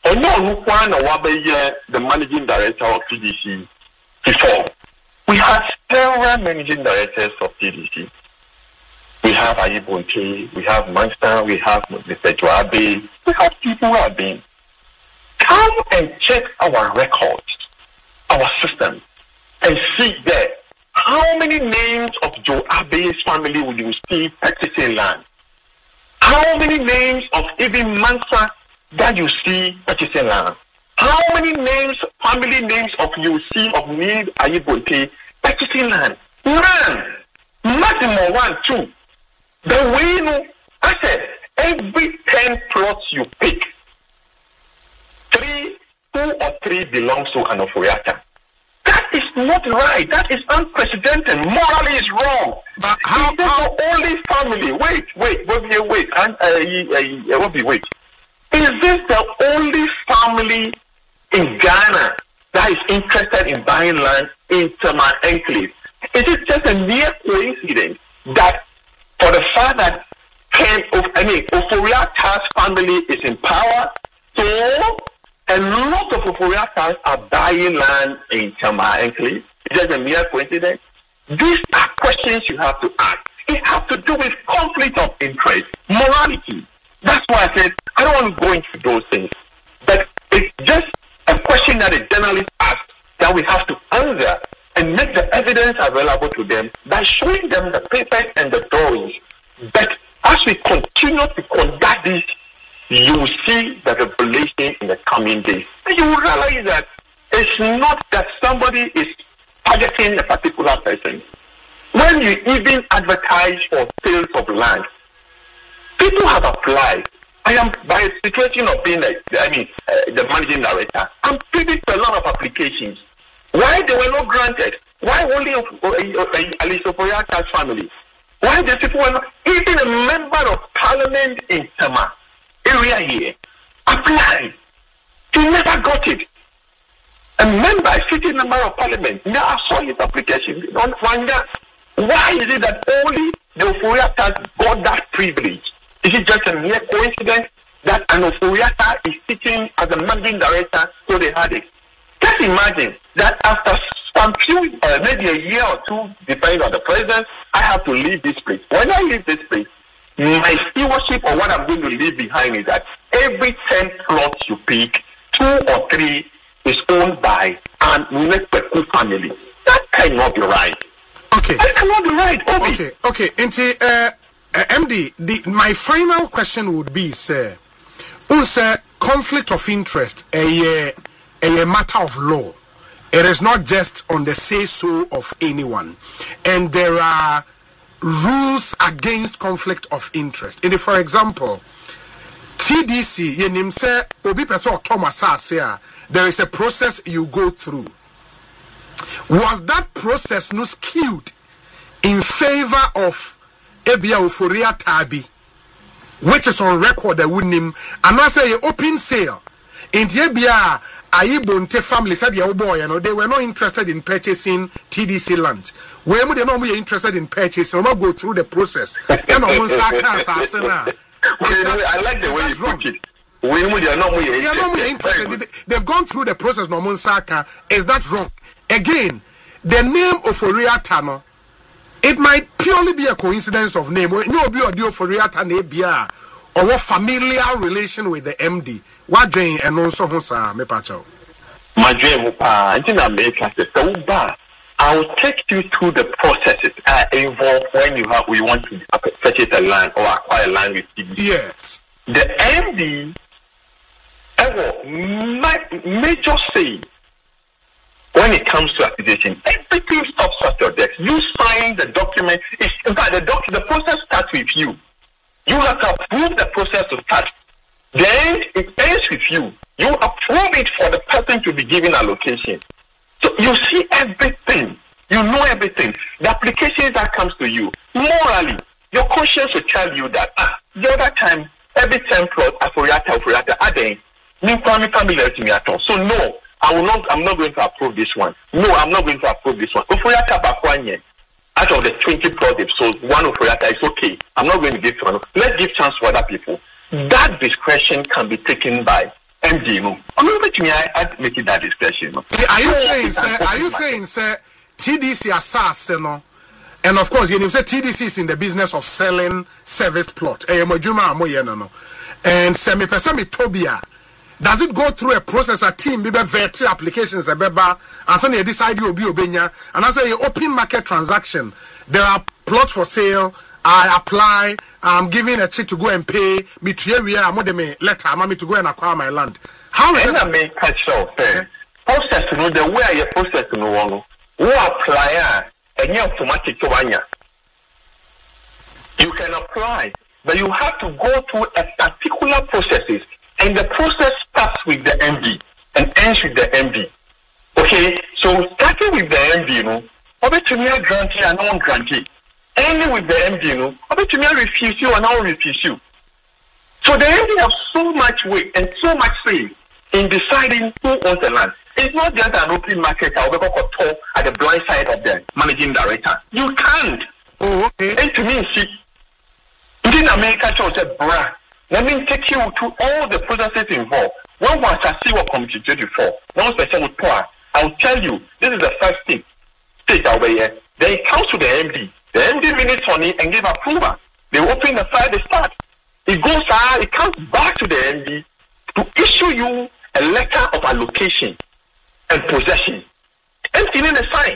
the managing director of TDC before. We have several managing directors of TDC. We have Ayibonte, we have Mansa, we have Mr. Joabe, we have people who have been. Come and check our records, our system, and see there how many names of Joabe's family will you see purchasing land? How many names of even Mansa that you see purchasing land? How many names, family names of you see of Need Ayibonte purchasing land? None. Maximum 1, 2. The way you know, I said, every 10 plots you pick, 2 or 3 belongs to an Oforiatta. That is not right. That is unprecedented. Morally is wrong. But how the only family? Wait. Wait. Is this the only family in Ghana that is interested in buying land in Tema Enclave? Is it just a mere coincidence that for the fact that Oforiatta's family is in power, so a lot of Oforiattas are buying land in Tema Enclave? Is that a mere coincidence? These are questions you have to ask. It has to do with conflict of interest, morality. That's why I said I don't want to go into those things. But it's just a question that a journalist asks that we have to answer and make the evidence available to them by showing them the papers and the drawings. But as we continue to conduct this, you will see the revelation in the coming days. And you will realize that it's not that somebody is targeting a particular person. When you even advertise for sales of land, people have applied. I am, by a situation of being the managing director, I'm privy to a lot of applications. Why they were not granted? Why only Alice Oforiatta's family? Why the people were not? Even a member of parliament in Tema area here applied. He never got it. A member, a sitting member of parliament, now I saw his application. Don't wonder why is it that only the Oforiattas got that privilege? Is it just a mere coincidence that an Oforiatta is sitting as a managing director, so they had it? Just imagine that after some few, maybe a year or two, depending on the president, I have to leave this place. When I leave this place, my stewardship or what I'm going to leave behind is that every 10 plots you pick, 2 or 3 is owned by an Nekpeku family. That cannot be right. Okay. That cannot be right. Okay. MD, my final question would be, sir, conflict of interest, a matter of law. It is not just on the say-so of anyone. And there are rules against conflict of interest. For example, TDC, there is a process you go through. Was that process no skewed in favor of Ebia Oforiatta, which is on record that would name, and I say open sale in the Ebia Ayibonte family said your boy, they were not interested in purchasing TDC land. Where would they not be interested in purchasing or not go through the process? I like the way you put it. They've gone through the process. Is that wrong? Again, the name of Oforiatta, it might purely be a coincidence of name. No be audio for Riata Nebia or familiar relation with the MD. What Jane and also Hosa Mepacho. My dream, I'll take you through the processes involved when we want to purchase a land or acquire land with TDC. Yes. The MD major say when it comes to acquisition, everything stops at your desk. You sign the document. In fact, the process starts with you. You have to approve the process to start. Then it ends with you. You approve it for the person to be given allocation. So you see everything. You know everything. The application that comes to you, morally, your conscience will tell you that the other time, every 10 plot, Aforiata, adding, so no, I'm not going to approve this one. No, I'm not going to approve this one. Out of the 20 plots they've sold, one Oforiata is okay. I'm not going to give to one. Let's give chance to other people. That discretion can be taken by MD. I'm not making it that discretion. Are you saying, sir, TDC assess, and of course, you say TDC is in the business of selling service plot. And semi-persemi Tobia. Does it go through a process, a team, maybe vetting applications, and then you decide you'll be obeying, and as an open market transaction, there are plots for sale. I apply. I'm giving a check to go and pay. Me to area. I'm going to letter. I'm going to go and acquire my land. How is that? Process, the way you process, who apply any automatic to one. You can apply, but you have to go through a particular processes. And the process starts with the MD and ends with the MD. Okay, so starting with the MD, to me grantee and non-grantee. Ending with the MD, to me refuse you and I will refuse you. So the MD has so much weight and so much say in deciding who owns the land. It's not just an open market at the blind side of the managing director. You can't. Oh, okay. And to me, see, in America, said, bruh, let me take you to all the processes involved. When once I see what Committee 24, one special with power, I'll tell you, this is the first stage over here. Then it comes to the MD. The MD minutes on it and give approval. They open the file, they start. It goes out, it comes back to the MD to issue you a letter of allocation and possession. MD in the sign.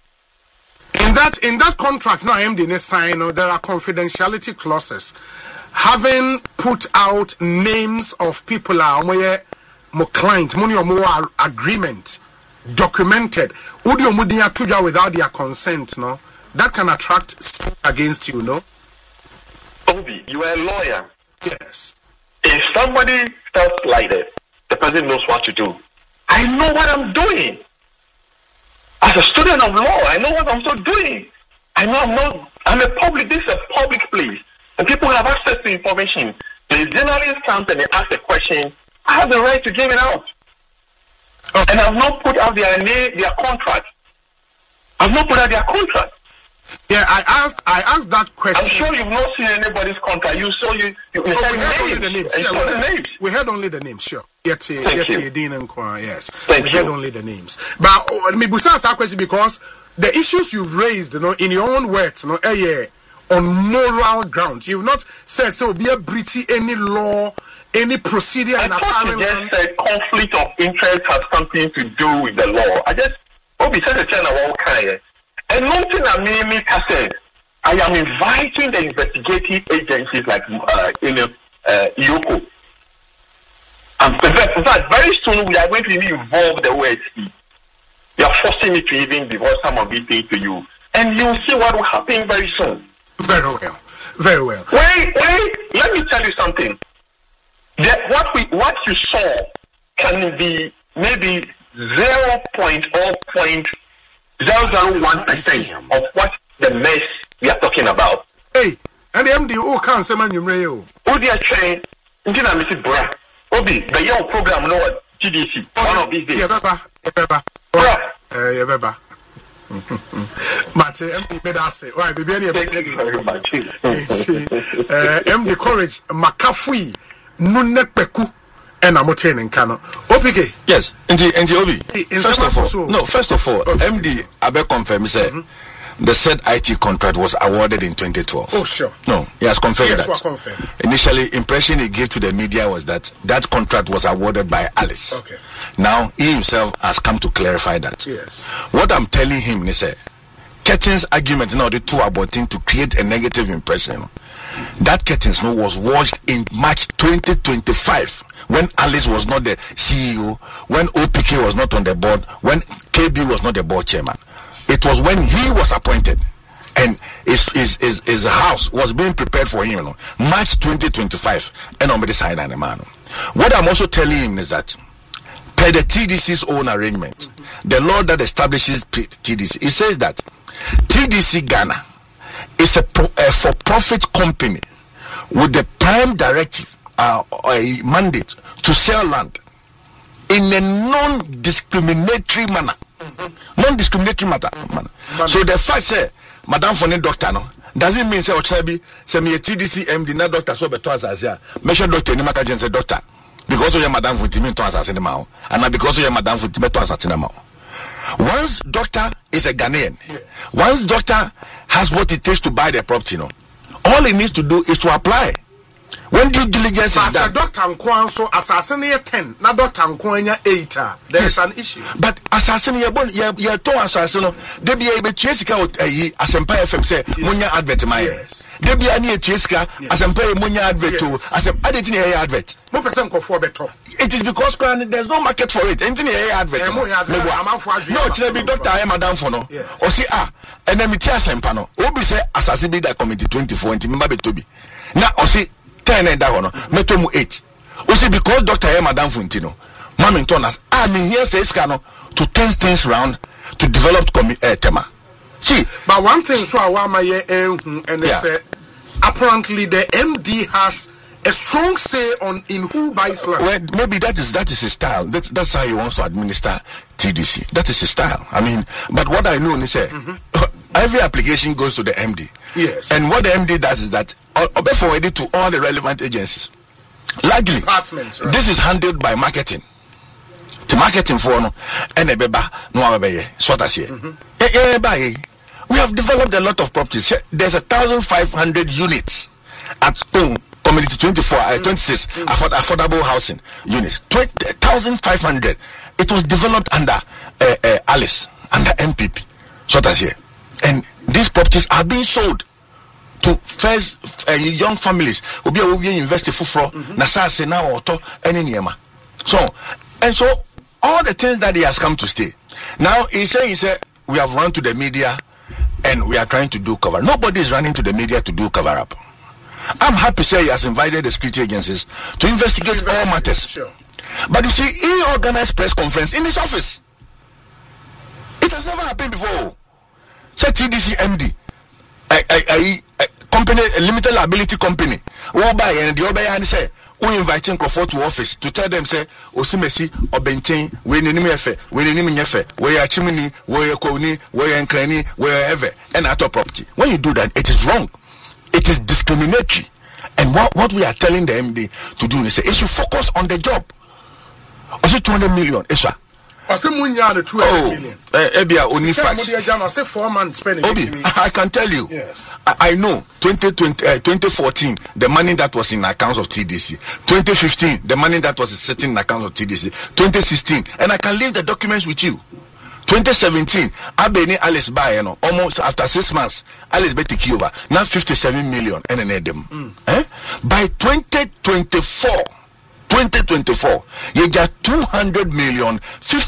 In that contract, now MD sign, there are confidentiality clauses. Having put out names of people where more client, money or more agreement documented, without their consent, no, that can attract against you, no. Obi, you are a lawyer. Yes. If somebody starts like this, the person knows what to do. I know what I'm doing. As a student of law, I know what I'm still doing. I'm a public. This is a public place. And people have access to information. The journalist comes and they ask a question. I have the right to give it out. Okay. And I've not put out their contract. I've not put out their contract. Yeah, I asked that question. I'm sure you've not seen anybody's contract. You saw you heard only the names. Yeah, the names. We heard only the names, sure. Yes. Thank we you. heard only the names. But let me ask that question because the issues you've raised, in your own words, on moral grounds. You've not said so be a breach any law, any procedure in a parliament. I just said conflict of interest has something to do with the law. I just said the China won't kind. And one thing that made me said, I am inviting the investigative agencies like IOCO. And in fact, very soon we are going to involve the OSC. You are forcing me to even divulge some of these things to you. And you'll see what will happen very soon. Very well. Wait. Let me tell you something. What you saw can be maybe 0.001% of what the mess we are talking about. Hey, and the MD can't say man you may. Oh dear train. Indeed, I'm Mr. Bra. Obi, the young program no TDC. One of these days. Yeah, Baba. But MD made us say, why, baby, MD Courage, Makafui, Nunepeku, and I'm training Kano. OPK. Yes, and Obi. First of all, MD Abe confirm say the said IT contract was awarded in 2012. Oh, sure. No, he has confirmed yes, that. Confirmed. Initially, impression he gave to the media was that contract was awarded by Alice. Okay. Now, he himself has come to clarify that. Yes. What I'm telling him is, Ketin's argument now the two about him to create a negative impression. That Ketin's was watched in March 2025 when Alice was not the CEO, when OPK was not on the board, when KB was not the board chairman. It was when he was appointed and his house was being prepared for him, March 2025, and on the side of the man. What I'm also telling him is that per the TDC's own arrangement, the law that establishes TDC, it says that TDC Ghana is a for-profit company with the prime directive a mandate to sell land in a non-discriminatory manner. Non-discriminatory manner. So the fact say, Madam Fone doctor no doesn't mean say Ochabi say me a TDC MD na doctor so beto as here. Make sure doctor ni maka jense doctor because of your Madam Fone to as in ma and because of your Madam Fone to as in ma. Once doctor is a Ghanaian, once doctor has what it takes to buy the property, all he needs to do is to apply. When due diligence is done, Doctor Nkwan so assassin 10, na Doctor Nkwan 8. There is an issue. But assassin you to assassin they be able to check out Asempa FM say munya advert my. They be ani cheska Asempa munya advert to Asem adeti na advert. Mo person ko for better. It is because there's no market for it. Anything advert. No, tell me Doctor I am Madam for no. Or see and then me tia Asempa no. Obi say assassin be that committee 24 and member be to be. Now or see 10 and that one, meto mu 8. Also because Dr. Madam Funtino, Mami Tonas, I mean here says Kano to turn things round to develop tema. See, but one thing so awama ye and they say apparently the MD has a strong say on in who buys land. Well, maybe that is his style. That's how he wants to administer TDC. That is his style. I mean, but what I know is every application goes to the MD. Yes. And what the MD does is that be forwarded to all the relevant agencies. Largely, departments, right? This is handled by marketing. The marketing for no and sort of here. We have developed a lot of properties. There's 1,500 units at Community 26 affordable housing units. 1,500. It was developed under Alice, under MPP, sort of here. And these properties are being sold to first young families who be invested for nasa se na auto any niema. So all the things that he has come to stay. Now he said we have run to the media and we are trying to do cover. Nobody is running to the media to do cover up. I'm happy to say he has invited the security agencies to investigate all matters. Sure. But you see, he organized press conference in his office. It has never happened before. Say TDC MD, a company, a limited liability company, who buy and the other and say, we inviting Crawford to office to tell them say, Osimesi or Benchain, we need we are chimney, we are Koni, we are Cranny, wherever, and at our property. When you do that, it is wrong. It is discriminatory. And what we are telling the MD to do is say, it should focus on the job. Also 200 million, Esha. Only facts. 4 months spending. I can tell you. Yes. I know 2014, the money that was in accounts of TDC. 2015, the money that was sitting in accounts of TDC. 2016, and I can leave the documents with you. 2017, Abeni Alice buy, almost after 6 months, Alice take over. Now 57 million and an them. By 2024, you got 200 million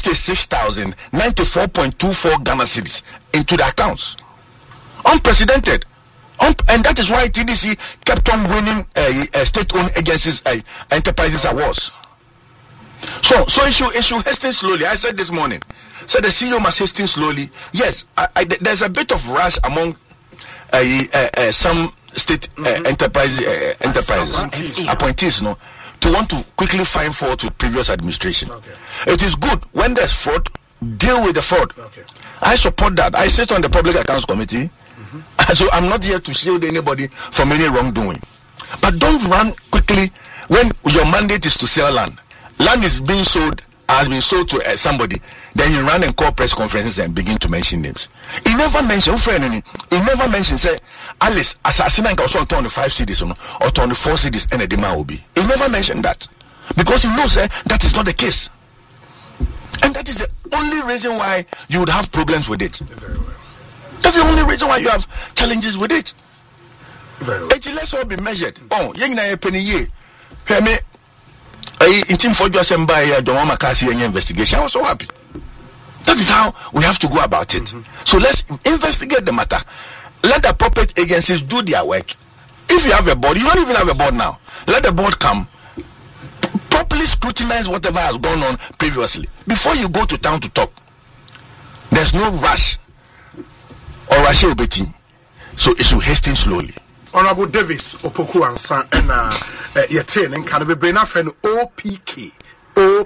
56,094.24 Ghana cedis into the accounts. Unprecedented. And that is why TDC kept on winning state-owned agencies, enterprises awards. So it should hasten slowly. I said this morning. So the CEO must hasten slowly. Yes, there's a bit of rush among some state enterprises, appointees, to want to quickly find fault with previous administration. Okay. It is good when there's fraud, deal with the fraud. Okay. I support that. I sit on the Public Accounts Committee, so I'm not here to shield anybody from any wrongdoing. But don't run quickly when your mandate is to sell land. Land is being sold has been sold to somebody, then you run and call press conferences and begin to mention names. He never mentioned, say, Alice, assassinate also turn the 5 cities or turn the 4 cities and a demand will be. He never mentioned that. Because he knows that is not the case. And that is the only reason why you would have problems with it. Very well. That's the only reason why you have challenges with it. Very well. Let's all be measured. Oh, young na penny ye. Hear me. In team for just and by John Makasi investigation. I was so happy. That is how we have to go about it. So let's investigate the matter. Let the appropriate agencies do their work. If you have a board, you don't even have a board now. Let the board come, properly scrutinize whatever has gone on previously before you go to town to talk. There's no rush or rush obeti, so it should hasten slowly. Honorable Davis Opoku Ansa and Yatin and can be brain friend OPK or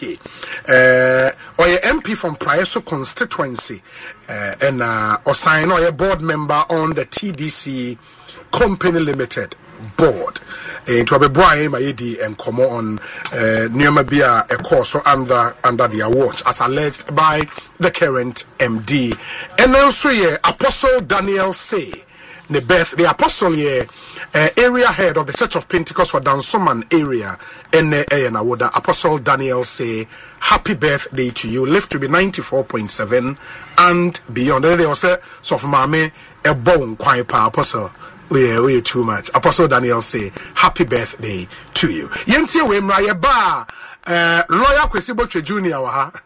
your MP from Prioso constituency and or sign or a board member on the TDC Company Limited board to be Brian Mayedi and come on Neomabia a course under their watch as alleged by the current MD. And also Apostle Daniel Say the apostle area head of the Church of Pentecost for Dansoman area in Awoda. Apostle Daniel Say happy birthday to you, live to be 94.7 and beyond. Then they also so for mame a bone quiet apostle. We too much. Apostle Daniel Say happy birthday to you. Yentie we mra ba lawyer Kwesibo Junior wa ha.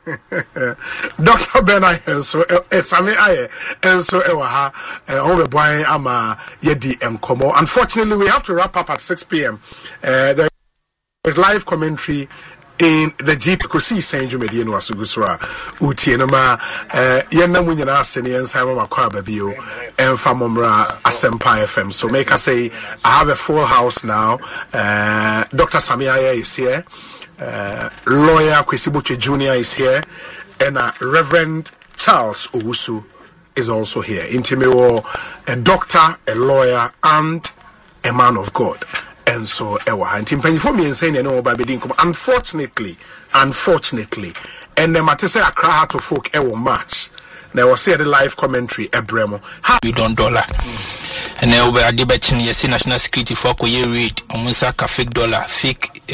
Dr. Benai enso Sami aye enso ewa ha on boy ama yedi enkomo. Unfortunately we have to wrap up at 6 p.m. The live commentary in the GP Kosi Saint Jumedia no asuguswa utie no ma yenna munyina asene ensan ma kwa babio emfa momra Asempa FM. So make us say I have a full house now. Dr. Samiaya is here. Lawyer Kwesibo Junior is here, and Reverend Charles Owusu is also here. Intimewo, a doctor, a lawyer, and a man of God. And so for me and saying unfortunately and the matese Accra to folk match. There was the live commentary Ebremo. You don't $1 and now we are debating yes national security for read almost a fake dollar, fake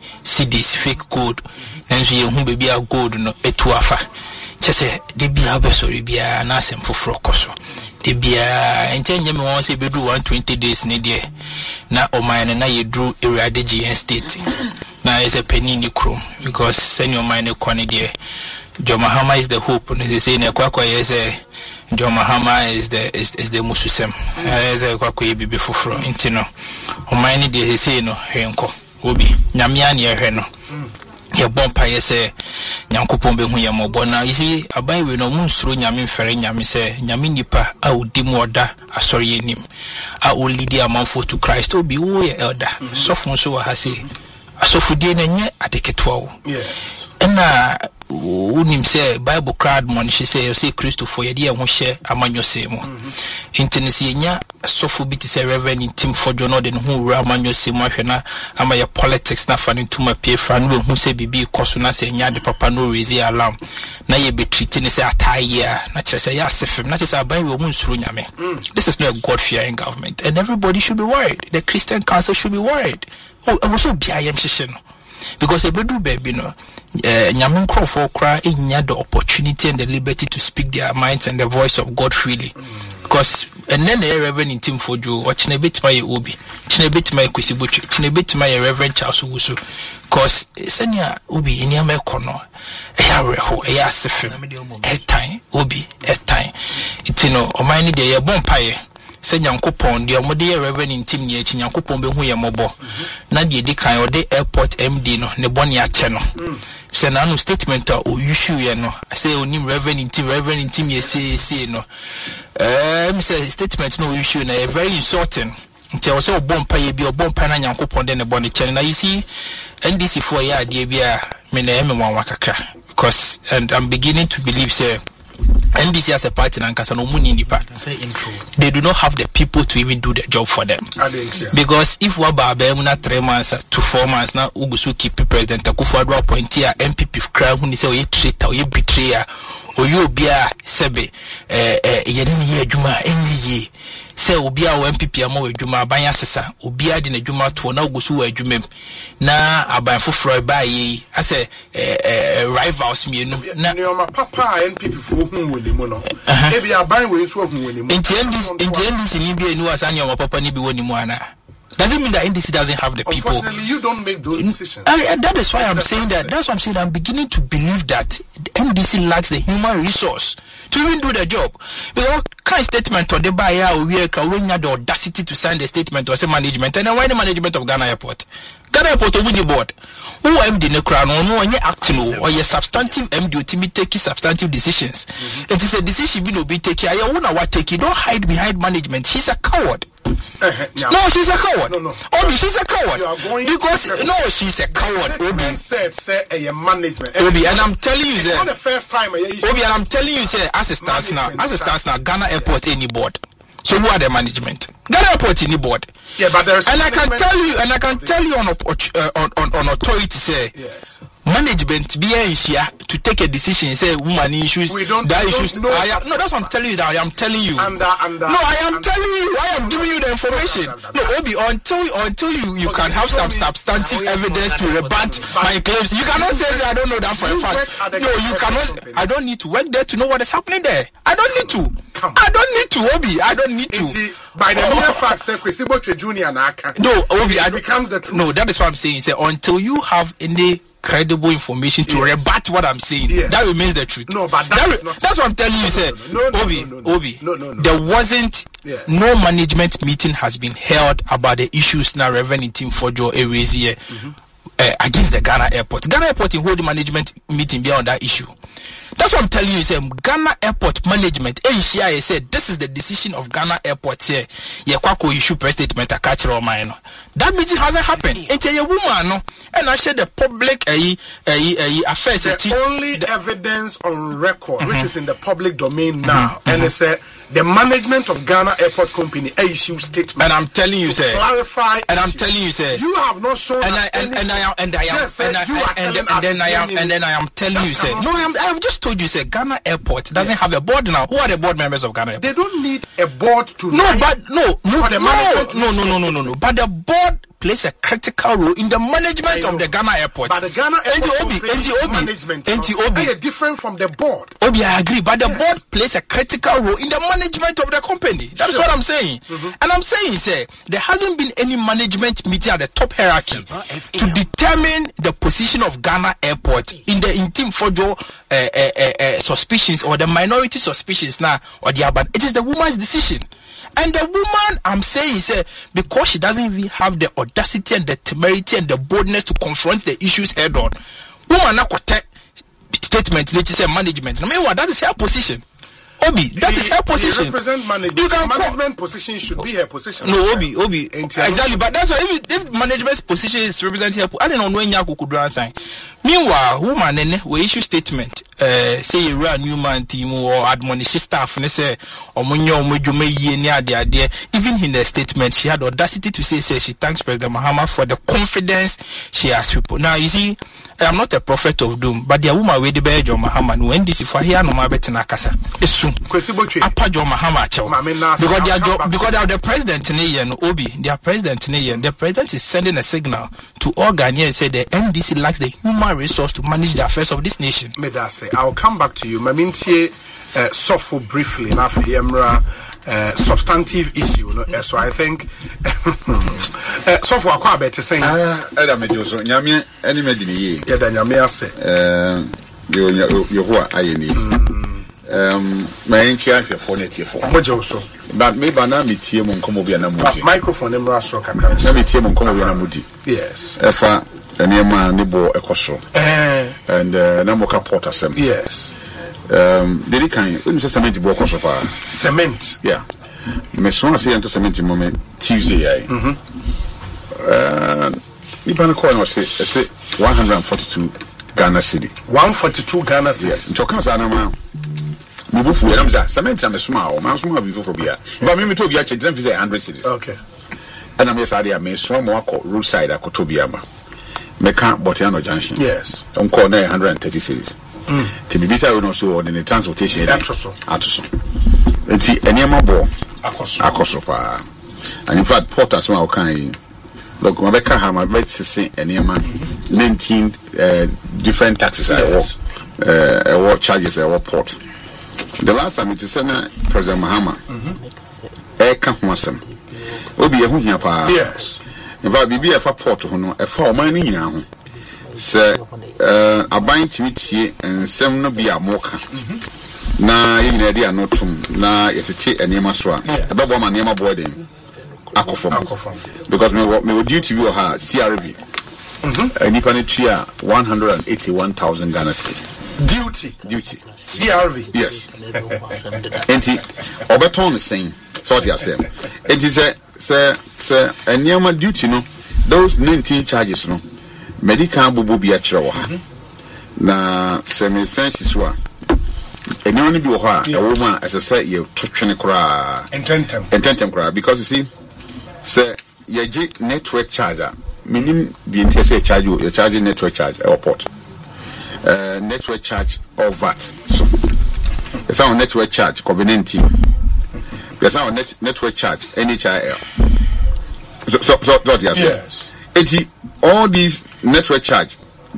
CDs, fake gold. And so you baby a gold no etuafa. Just they be a sorry be an asem for frocoso. They be a intended me once a be do 120 days in a day. Now o mine and now you drew area the GN state. Now is a penny in the chrome because send your mind a quantity. John Mahama is the hope, and as they say, Kwakwa is a John Mahama is the Mususem. As a Kwakwa be before from Intino. O mine de he say no Henko Obi Nyamiani Heno. Your bompa say Yankupombe Huyamobona. You see, a buy we no moonsru Yamin Ferry Yami say Yaminipa, I would demoda, a sorry in him. I will lead the amount for to Christ, Obi, we elder. So from so I say, so for dinner yet at the Ketwell. Yes. And unim say Bible crowd money she say Christo for your dear share among your same. In Tennessee, so for bit say Reverend in Tim for John Odin who raman your same washena am your politics not funny to my peer friend who say be cosuna say the papa no raise alarm. Now you be treating say a tie year, not just say yes, not just a buy woman's runyame. This is not a God fearing government, and everybody should be worried. The Christian Council should be worried. Oh, I was so be I am because a bedu baby no Nyamin Crawford cry in the opportunity and the liberty to speak their minds and the voice of God freely. Because and then the Reverend in Tim for Joe, watching a bit my Obi, chin a bit my Kwesibuchi, chin a bit my Reverend Charles Owusu. Because Senya Obi in Yame Kono, a yareho, a yasifim, a time, Obi, a time. It's or mine day a bompire. Said Yankopon, the Omodia Reverend in Tim Yach, Yankopon Behuya Mobo. Nadia Dikai or the airport MD no, Nebonia channel. Send a statement or you should no. I say on him Reverend in Tim say no. Say statement no issue na very insulting. Until also bompa be a bompa and Yankopon then a bonny channel. Now you see NDC for ya dear be a mena wakaka. Because and I'm beginning to believe say NDC as a party nankasa no muni nipa. They do not have the people to even do the job for them. Because if we are 3 months to 4 months now, Ugusu keep President Akufo-Addo appoint here MPP crowd who say we traitor, we betrayer, or you be a sebe yedeni ye adwuma enyi say obi a MPP ama adwuma abanya sesa obi a de adwuma to na Ugusu adwuma na aban foforo ba yi ase rivals mienu na papa MPP fo hu woni mu no e bi aban we so hu woni mu NDC ni bi enu asanya oma papa ni bi woni mu ana. Doesn't mean that NDC doesn't have the people. Unfortunately, you don't make those decisions. That is why I'm saying that. That's what I'm saying. I'm beginning to believe that the NDC lacks the human resource to even do the job. Because kind of statement or the buyer or we have the audacity to sign the statement or say management. And then why the management of Ghana Airport? Ghana Airport will win the board. Who MD in the crown or no one acting or your substantive MD ultimately taking substantive decisions. It is a decision you be taking. I want to take. You don't hide behind management. She's a coward. No, she's a coward. No. Obi, she's a coward. Because no, she's a coward. Obi said management. Obi, and I'm telling you, it's not the first time. Obi, and I'm telling you, as it stands now, Ghana Airport any board. So who are the management? Ghana Airport any board. Yeah, but there's and I can tell you on authority say. Yes. Management be here to take a decision. Say woman issues. No, that's what I'm telling you. That I am telling you. No, I am telling you. I am giving you the information. No, Obi, until you can have some substantive evidence to rebut my claims. You cannot say I don't know that for a fact. No, you cannot. I don't need to work there to know what is happening there. I don't need to. I don't need to, Obi. I don't need to. By the mere fact, say Kwesibo Junior Naka. No, Obi, becomes the truth. No, that is what I'm saying. Say until you have any credible information to rebut what I'm saying. Yes. That remains the truth. No, but that's what I'm telling you, sir. Obi, there wasn't no management meeting has been held about the issues now Reverend Team Fojo areas here against the Ghana Airport. Ghana Airport in hold management meeting beyond that issue. That's what I'm telling you, sir. Ghana Airport management, NCIA said this is the decision of Ghana Airport here. Yekwako issue press statement a catch all mine. That meeting hasn't happened. It's a woman, no, and I said the public affairs. The only evidence on record, which is in the public domain now, and it's the management of Ghana Airport Company issue statement. And I'm telling you, sir. Clarify. And I'm telling you, sir. You have not shown. And then I am telling you, sir. No, I have just told you, sir. Ghana Airport doesn't have a board now. Who are the board members of Ghana Airport? They don't need a board to. No. But the board plays a critical role in the management of the Ghana Airport. But the Ghana Airport management is different from the board. Obi, I agree. But the board plays a critical role in the management of the company. That's what I'm saying. And I'm saying, sir, there hasn't been any management meeting at the top hierarchy to determine the position of Ghana Airport in the Team Fojo suspicions or the minority suspicions now or the urban. It is the woman's decision. And the woman, I'm saying, because she doesn't even have the audacity and the temerity and the boldness to confront the issues head on. Woman, not statement, management. I mean, that is her position. Obi, that is her position. Represent management position should be her position. No, Obi. Exactly, but that's why if management's position is representing her, I don't know when Yaku could run sign. Meanwhile, woman we issue statement, say you run Newman team or admonish staff, and say, even in the statement, she had audacity to say she thanks President Mahama for the confidence she has people. Now, you see, I'm not a prophet of doom, but the woman with the badge of Mahama, when this is for here, no matter Nakasa. It's soon. Apajo Mahama, because they are the president in Obi, their president in the president is sending a signal to all Ghanaians and say the NDC lacks the human resource to manage the affairs of this nation. I'll come back to you. Mamintie suffer briefly now for Yemra substantive issue. So I think suffer quite better saying. Adam Mejoso, Yami, any medini. Yamia say, you who are my ancient for native for Mojoso. But maybe I meet him on Comobiana microphone, Embraso, Kakra. Meet him on Comobiana. Yes. Efa, and Yama Nibo Ecoso. And Namoka Porter Sem. Yes. Did he kind of cement to work on cement? Yeah. Miss One say into cement moment Tuesday. Ibana Coin say 142 Ghana City. 142 Ghana City. Yes. Chokans Anama. me bufu ya namza cement am small man small bi for bia if me to bia check dem fi say 100 cedis okay and am yes ade am so mo akọ roadside akoto bia ma me ka Botiano junction yes on call 130 cedis ti bibi say we no so ordinary transportation atoso enti eniema bo akoso pa and in fact porters ma kan look mabeka ha mabet sese eniema 19 different taxes what charges what port. The last time it is President Mahama ka ho asem obi ehu hia pa yes in fact bibi efa port ho no efa o man ni nyina ho se aban timitie ensem no bia moka na yina dia notum na yetete eniema so a ebebo ma niema boy den akofom because me duty bi o ha CRB nipa ne tua 181,000 Ghana cedi duty CRV yes enti obeton saying so what you say it is say eniama duty no those 19 charges no medical bubu bi a kire wo ha na se me sense so a eniama bi wo ha e wo ma as say you twetwene kura intentem kura because you see say ye network charger minim the entire charge you charge network charge airport network charge or VAT so it's our network charge covenanting there's our network charge NHIL so yes it's all these network charge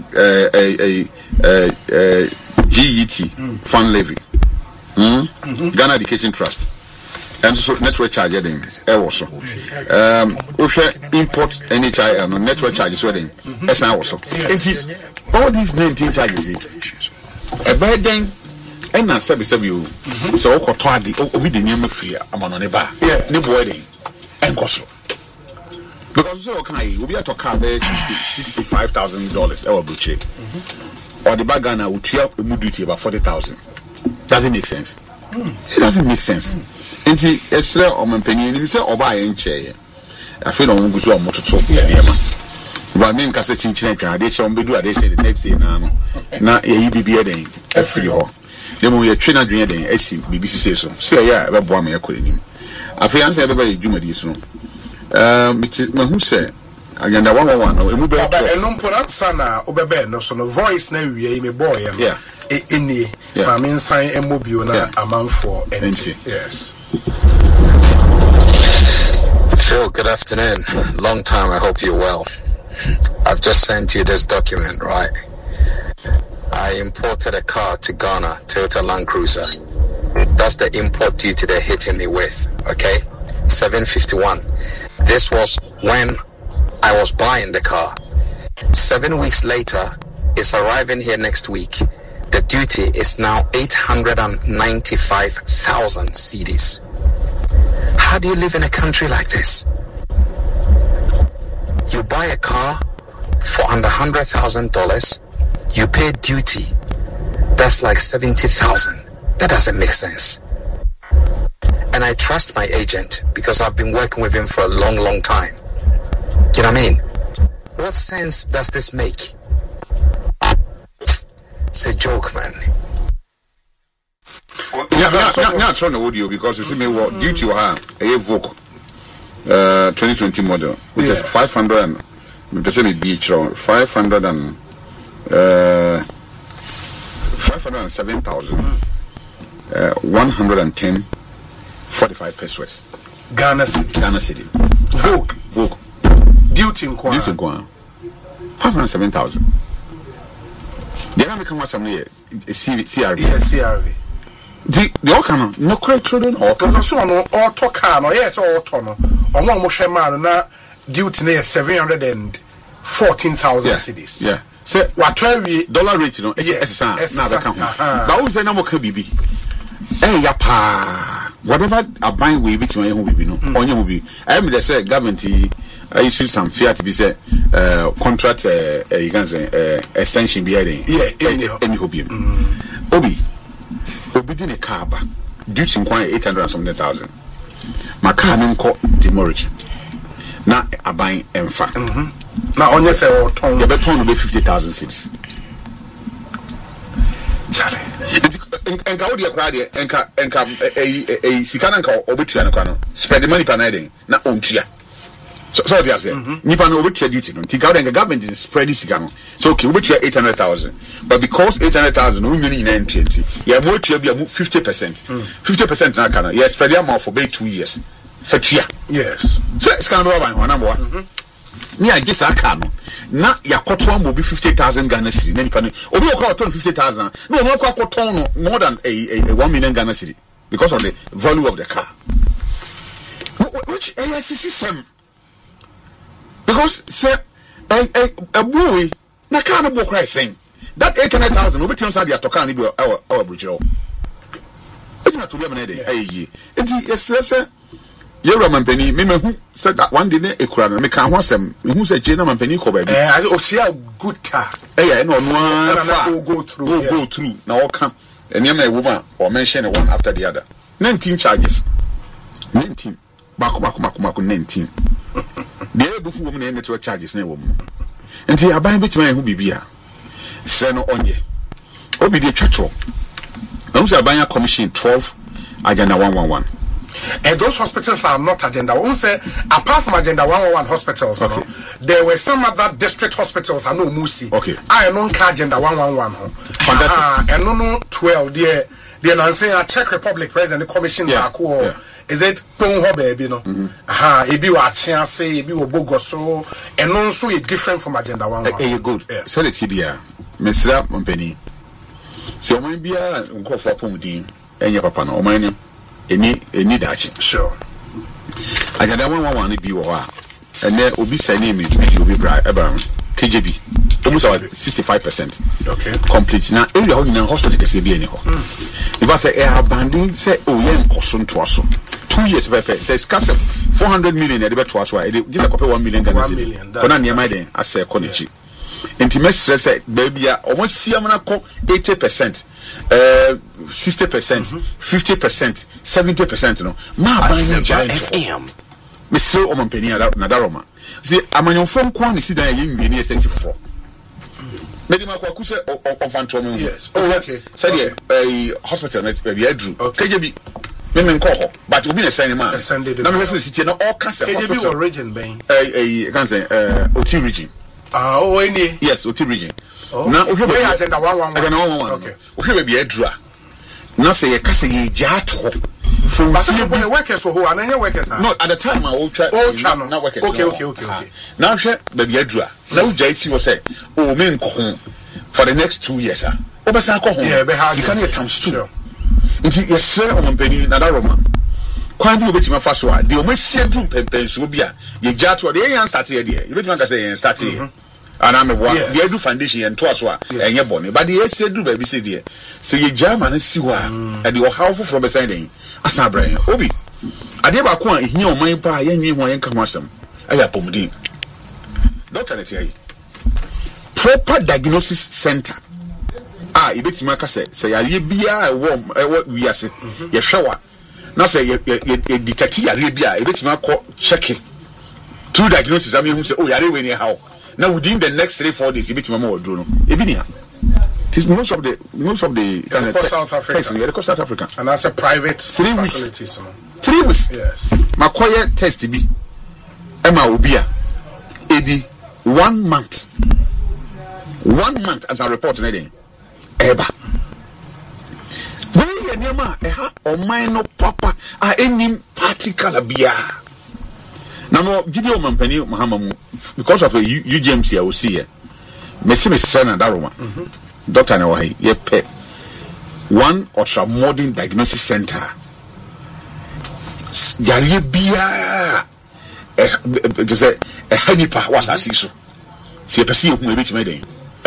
GET fund levy Ghana Education Trust and so network charge then also import NHIL no network charge so then also all these 19 charges a burden and na sabi you so okoto ade obi de nyam free amano ne ba ne boy den enkoso because so kan obi atoka be $65,000 e wa buche or the bagana utia muduti about 40,000 doesn't make sense it doesn't make sense enti esre o mpanyin ni se oba ye nche I feel on gusu o mototo but me nkase chinchin atwa ade che on bedu ade che the next day na ye bibia den afiri ho dem ye twe na dwen den asi BBC say so say ya be boa me yakореnim afi an say be ba yedwumadi so me hu say agenda 111 no emu be eno mpora sana obebe no so no voice na wie me boy no eni ma me nsan emobio na amanfo enti yes. Phil, good afternoon. Long time, I hope you're well. I've just sent you this document, right? I imported a car to Ghana, Toyota Land Cruiser. That's the import duty they're hitting me with, okay? $751. This was when I was buying the car. 7 weeks later, it's arriving here next week. The duty is now 895,000 cedis. How do you live in a country like this? You buy a car for under $100,000, you pay duty. That's like 70,000. That doesn't make sense. And I trust my agent because I've been working with him for a long, long time. You know what I mean? What sense does this make? It's a joke, man. Not on the audio because you see me what duty you have a Evoque 2020 model, which is 500 and beach 507,110 45 pesos. Ghana City. Vogue. Duty in 507,000. The American was some near CRV. Yes, CRV. The Okano, no quite children or so no auto car, no, yes, auto no. On one motion man, na duty near 714,000 cedis. Yeah. So what $12 rate, you know, yes, now the come. But always a number can be. Eh, yapa. Whatever I buy we bit my home be no. On your be. I mean, they say government I issued some fiat to be said contract you can say extension be heading. Yeah, any hobby. Obi did a car back. Duty in 800,000. My car name called demurrage. Now I buy Mfa. Now on your say the beton will be 50,000 cedis. enka wo de kra de enka sikana nka obetua no kwa no spread the money pa na den na ontua so they say nipa no obetua duty no tika the government is spread this sikano so okay obetua 800,000 but because 800,000 no nyini 920 ya mo tua bia 50% na kana ya spread am for be 2 years fatua yes so sikano ba ban number 1 ni agye saa car no na yakoto am obi 50,000 Ghana cedi na nipa no obi okwa 50,000 no obi okwa koton no more than a 1 million Ghana cedi because of the value of the car which AICC because say a boy na car no bo cry saying that 800,000 obi tell say the atoka ni bi our bridge it's not to be am na dey ayi enti yes Yera mampeni me hu said that one day na ekura na me kan ho asem me hu say je na mampeni ko ba bi o see a good car na no fa go through na o kan eniam na woman or mention one after the other 19 charges 19 back 19 the ebufu woman na network charges na woman enti aban betima hu bibia se no onye obi de twatwo na say aban commission 12 agenda 111. And those hospitals are not agenda. We say apart from agenda 111 hospitals, okay. No, there were some other district hospitals. I know Musi. Okay. I know agenda 111. Fantastic. And no 12. The answer Czech Republic President Commission. Yeah. Is it don't baby no? Ebi wa chance, ebi wa bogoso, and also it different from agenda 111. Good. Yeah. So let's see here, Mr. Mompeni. So when be a uncle for Pumudin and your papa no man. Any dachi. Sure. I got that one be wa. And then obi say name will be Abraham KJB. Almost 65%. Okay. Complete. Now area in hospital can be any ho. If I say abandon say yen kosun to us. 2 years pepe says scarce 400 million at the to us why give a copy 1 million Ghana cedi. Kona near my den as say Konichi. Intimate stress baby almost see amana 80%. 60%, 50%, 70%, no. Ma FM. Mr. Omampeni Nadaroma. See, Amanyon from Kwan is there in the near 64. Medima Kwakuse or Phantom. Yes. Oh, okay. Said a hospital, maybe Drew. KJB. Women call, but you'll be a Sunday man. Now, city, no all cancer. KJB region, Bain. A cancer, OT region. Oh, any? Yes, OT region. Now, we are agenda 111. Okay. Okay, be a draw. Now say a case ye jato. From the workers who are not workers. No, at the time I will try. Oh, channel. Not workers. Okay. Now, baby, a draw. Now, JC will say, oh, men go home for the next 2 years. Obasa go home. Yeah, you can times 2. Until yes, sir, on Penny, Nadaroma. Quite do with my first one. The almost said room pens will be a jato. The young started here. You don't say started here. And I'm a one. The Edu Foundation and Twaswa and your bonnet. But the said do baby said here. Say ye German and see why. And you are half from beside him. As a brain. Obi. I never quite hear my pa and one come awesome. I have Pomodin. Doctor, proper diagnosis center. You bet Maka say, I be a warm, what we are saying. Your shower. Now say, you detective, I bet Maka check it. Two diagnosis, I mean, who say, oh, you're really how. Now within the next 3-4 days, you bet Mama or Bruno. Ebinia. It is most of the South Africa. South Africa. And that's a private 3 facility. 3 weeks. Yes. Makoye test be. Emma Obia. Edi 1 month. 1 month as I report today. Eba. When you nema eha o mine papa any particular bia. Now Gideon Mampeni Mahamamu because of a UGMC I will see here. Messi Sana Daroma. Doctor Nawahi, ye pet one ultra modern diagnosis center. Yari bia a hanipa was as issue. See a person who may be made.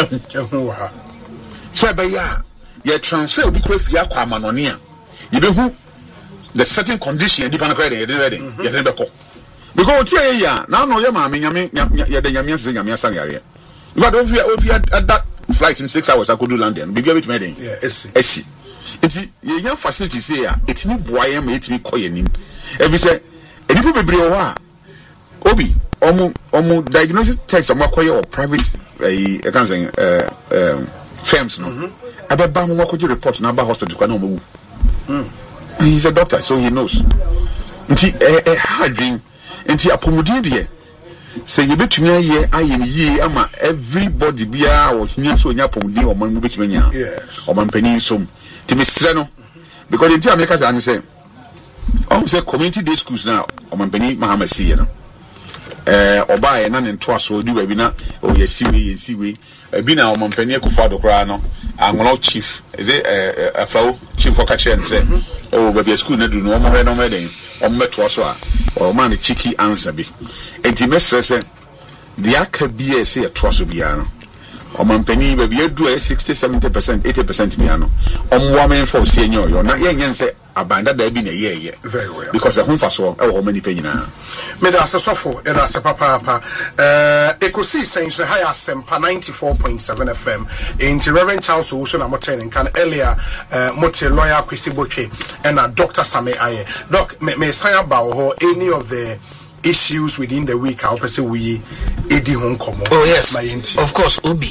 Sabaya, ye transfer be quick ya kwamanonia. You be who the certain condition depend on the ready. You never call. Because now no yama area. But if you had that flight in 6 hours, I could do London. Be able to make it. Yeah, it's your facilities here. It's me boy, it's me coining. Every say, and you be Obi, almost diagnosis test of Makoya or private firms, no. Abeba mo ko report na ba hospital kwa na mo wu. He's a doctor, so he knows. Nti hard dream. Nti apomudin de say you betumi aye aye ama everybody bia wo hia so nya apomudin o man betumi nya. Yes. O man panin som. Ti mesre no because in America they say say community day schools now o man panin Muhammad see no. Oba na nto aso di ba bi na o yesiwe bi na o man panin Akufo Addo no angono chief is it afao chief okache say oh baby school na do no mo no me den o meto aso a o man the cheeky answer bi enti mesre say the akabia say a troso bia no o man panin baby adu 60-70% 80% bia no o mo men for say nyo yo na yen say abanda da bi na ye very well because hon fa so e wo many panyina me da asofo e da papa ekosi sense high asempa 94.7 FM in Reverend Charles also na moten kan earlier motel lawyer Kwesi Botwe and Dr. Same Aye doc me say about ho any of the issues within the week how person we edi hon komo. Oh yes, of course Obi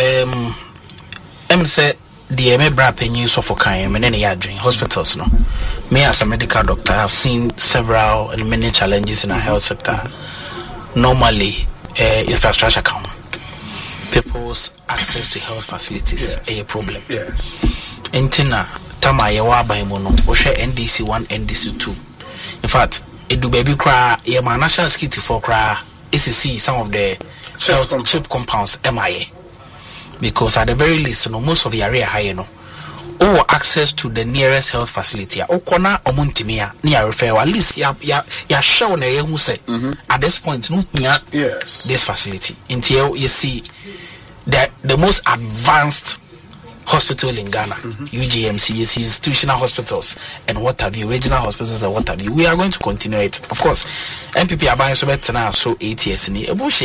say the Emebra penny so for kind and any dream hospitals no. Me as a medical doctor I have seen several and many challenges in our health sector. Normally infrastructure come. People's access to health facilities is a problem. Yes. Entina tama yewa by mono we share NDC 1 NDC 2. In fact it do baby cry ye my national security for cry ACC some of the health chip compounds MIA. Because at the very least, most of the area high, or access to the nearest health facility, or corner or muntimia, near refer, at least ya shown a who say at this point, no, yes, this facility until you see that the most advanced hospital in Ghana, UGMC, institutional hospitals, and what have you, regional hospitals, and what have you. We are going to continue it, of course. MPP are buying so better now, so 8 years in the bush,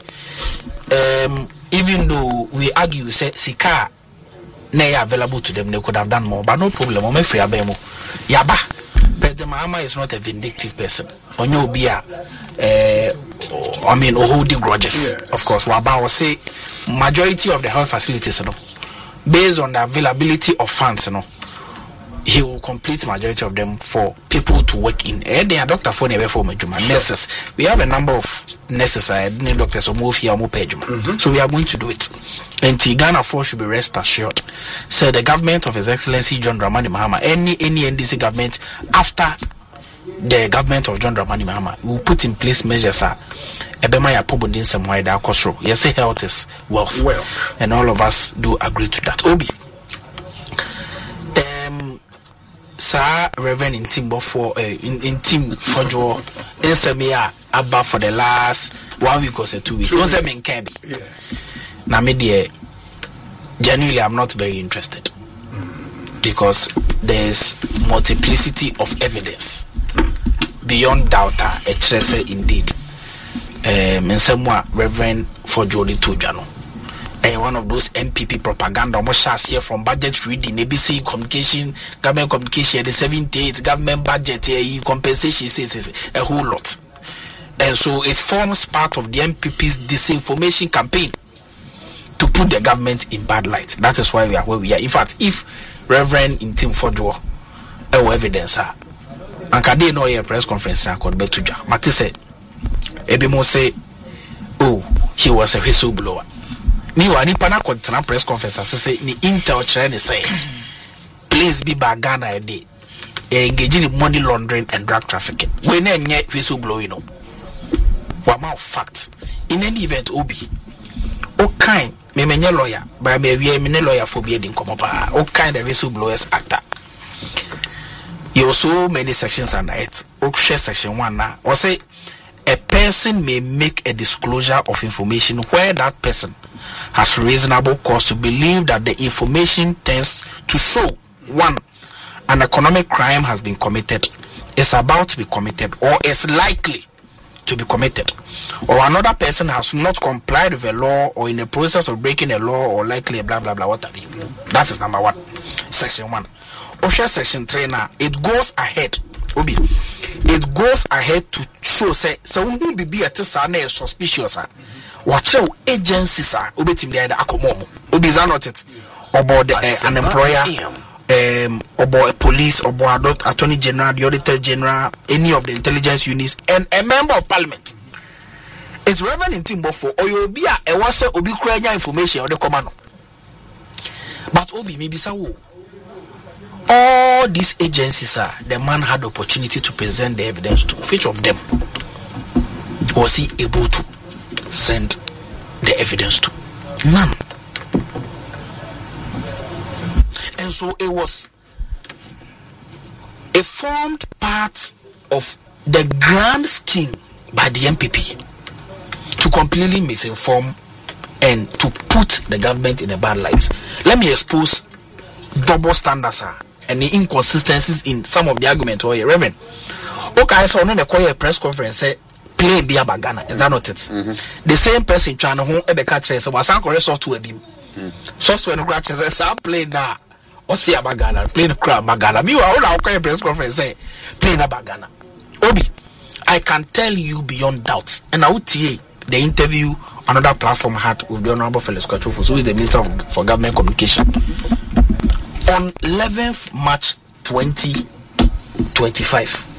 even though we argue say sika na available to them, they could have done more, but no problem. I'm free abemo yaba. President Mahama is not a vindictive person. Onyo bia I mean holding grudges. Yes. Of course, Waba will say majority of the health facilities, based on the availability of funds, he will complete majority of them for people to work in. They are doctor for never for nurses. We have a number of nurses, doctors, or more here, more page. So we are going to do it. And Ghana 4 should be rest assured. So the government of His Excellency John Dramani Mahama, any NDC government after the government of John Dramani Mahama will put in place measures. Yes, health is wealth. And all of us do agree to that. Obi. Sir Reverend in team for in team for Joe Insamia about for the last 1 week or so 2 weeks. What's in Kabi? Yes. Now media genuinely I'm not very interested because there's multiplicity of evidence beyond doubt a tracer indeed. In some way Reverend for Jody Tujano. One of those MPP propaganda almost here from budget reading, ABC communication, government communication, the 78 government budget, compensation says a whole lot. And so it forms part of the MPP's disinformation campaign to put the government in bad light. That is why we are where we are. In fact, if Reverend in Team Fodjo evidence and Kade no a press conference na could be to ja. Mati said, Ebimo say, oh, he was a whistleblower. Ni wani pana kontra press conference say ni intel chere say please be by Ghana a day engaging in money laundering and drug trafficking. We na nye whistleblowing no. Wama of fact in any event Obi o kind me menye lawyer but me we me lawyer for be din komo pa o kind of whistleblowers actor. You so many sections under it. O share section 1 na or say a person may make a disclosure of information where that person has reasonable cause to believe that the information tends to show 1, an economic crime has been committed, is about to be committed, or is likely to be committed, or another person has not complied with a law or in the process of breaking a law or likely blah blah blah what have you. That is number 1, section 1. Osha section 3 now it goes ahead. Obi, it goes ahead to show say who be a tesa na suspicious watch agencies are obetim there akomo. Obi is not it. about an employer, about a police, about attorney general, the auditor general, any of the intelligence units, and a member of parliament. It's Reverend Timbofo, or you'll be a wasa obi krenya information or the command. But Obi maybe so. All these agencies the man had the opportunity to present the evidence to. Which of them was he able to send the evidence to? None. And so it was a formed part of the grand scheme by the MPP to completely misinform and to put the government in a bad light. Let me expose double standards and the inconsistencies in some of the argument. Oh, yeah, Reverend. Okay, so on the press conference say plane be about Ghana. Is that not it? The same person trying to home ebe catch so was correct software beam. Software no catch say plane na or see about Ghana, plane crab Ghana. Me all our press conference say plane about Ghana. Obi, I can tell you beyond doubt, and I would the interview another platform had with the Honorable Felix Kwatufo, who is the Minister for Government Communication, on 11th March 2025.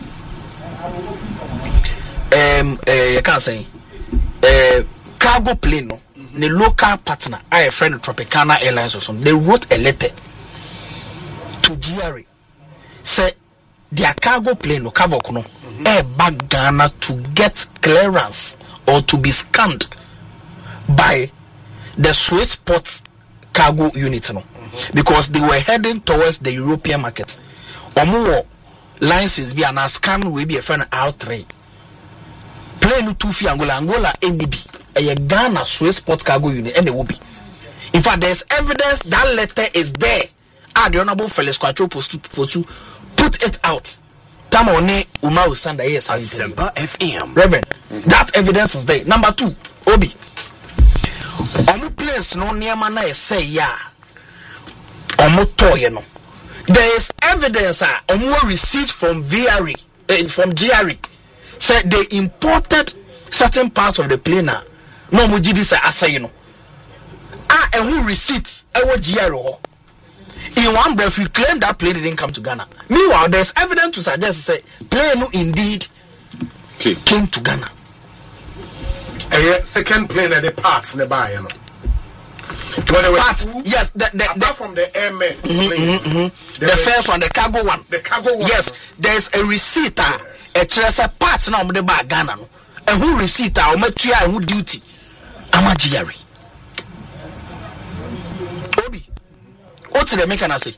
I can't say cargo plane, no, the local partner, a friend of Tropicana Airlines or something, they wrote a letter to GRA, say their cargo plane, no, back Ghana to get clearance or to be scanned by the Swiss Port cargo unit, no, because they were heading towards the European market. Or more license be an scan will be a friend outright. Plane to fi Angola NB a Ghana Swiss Port cargo unit and it will be. In fact, there's evidence that letter is there. The Honorable Felix Kwatufo to put it out. Tamone Umaru Sanda yes, Asempa FM. Reverend, that evidence is there. Number 2, Obi. Omu place no niama na say ya. Omu toye no. There is evidence omu receipt from VRE, from GRE. Said they imported certain parts of the plane. No mujidi say asay no. And who receipts? GRE. In one breath, we claim that plane didn't come to Ghana. Meanwhile, there's evidence to suggest say plane indeed came to Ghana. Second plane and the parts nearby, you know. Parts, yes, apart from the airmen, the first one, the cargo one. The cargo one. Yes, there's a receipt. A treasure parts now the bar Ghana. And who receipt? Or material and who duty? Amajiri. What's the make I say?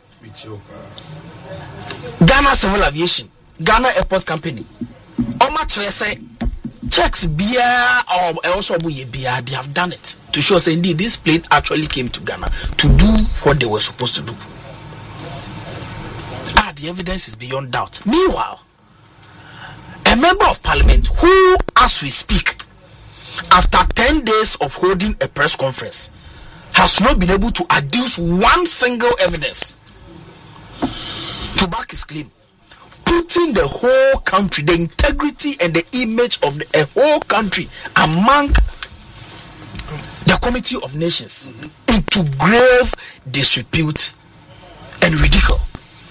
Ghana Civil Aviation, Ghana Airport Company. How much say checks beer or also beer? They have done it to show us indeed this plane actually came to Ghana to do what they were supposed to do. The evidence is beyond doubt. Meanwhile, a member of parliament who, as we speak, after 10 days of holding a press conference, has not been able to adduce one single evidence to back his claim, putting the whole country, the integrity and the image of the whole country among the Committee of Nations into grave disrepute and ridicule.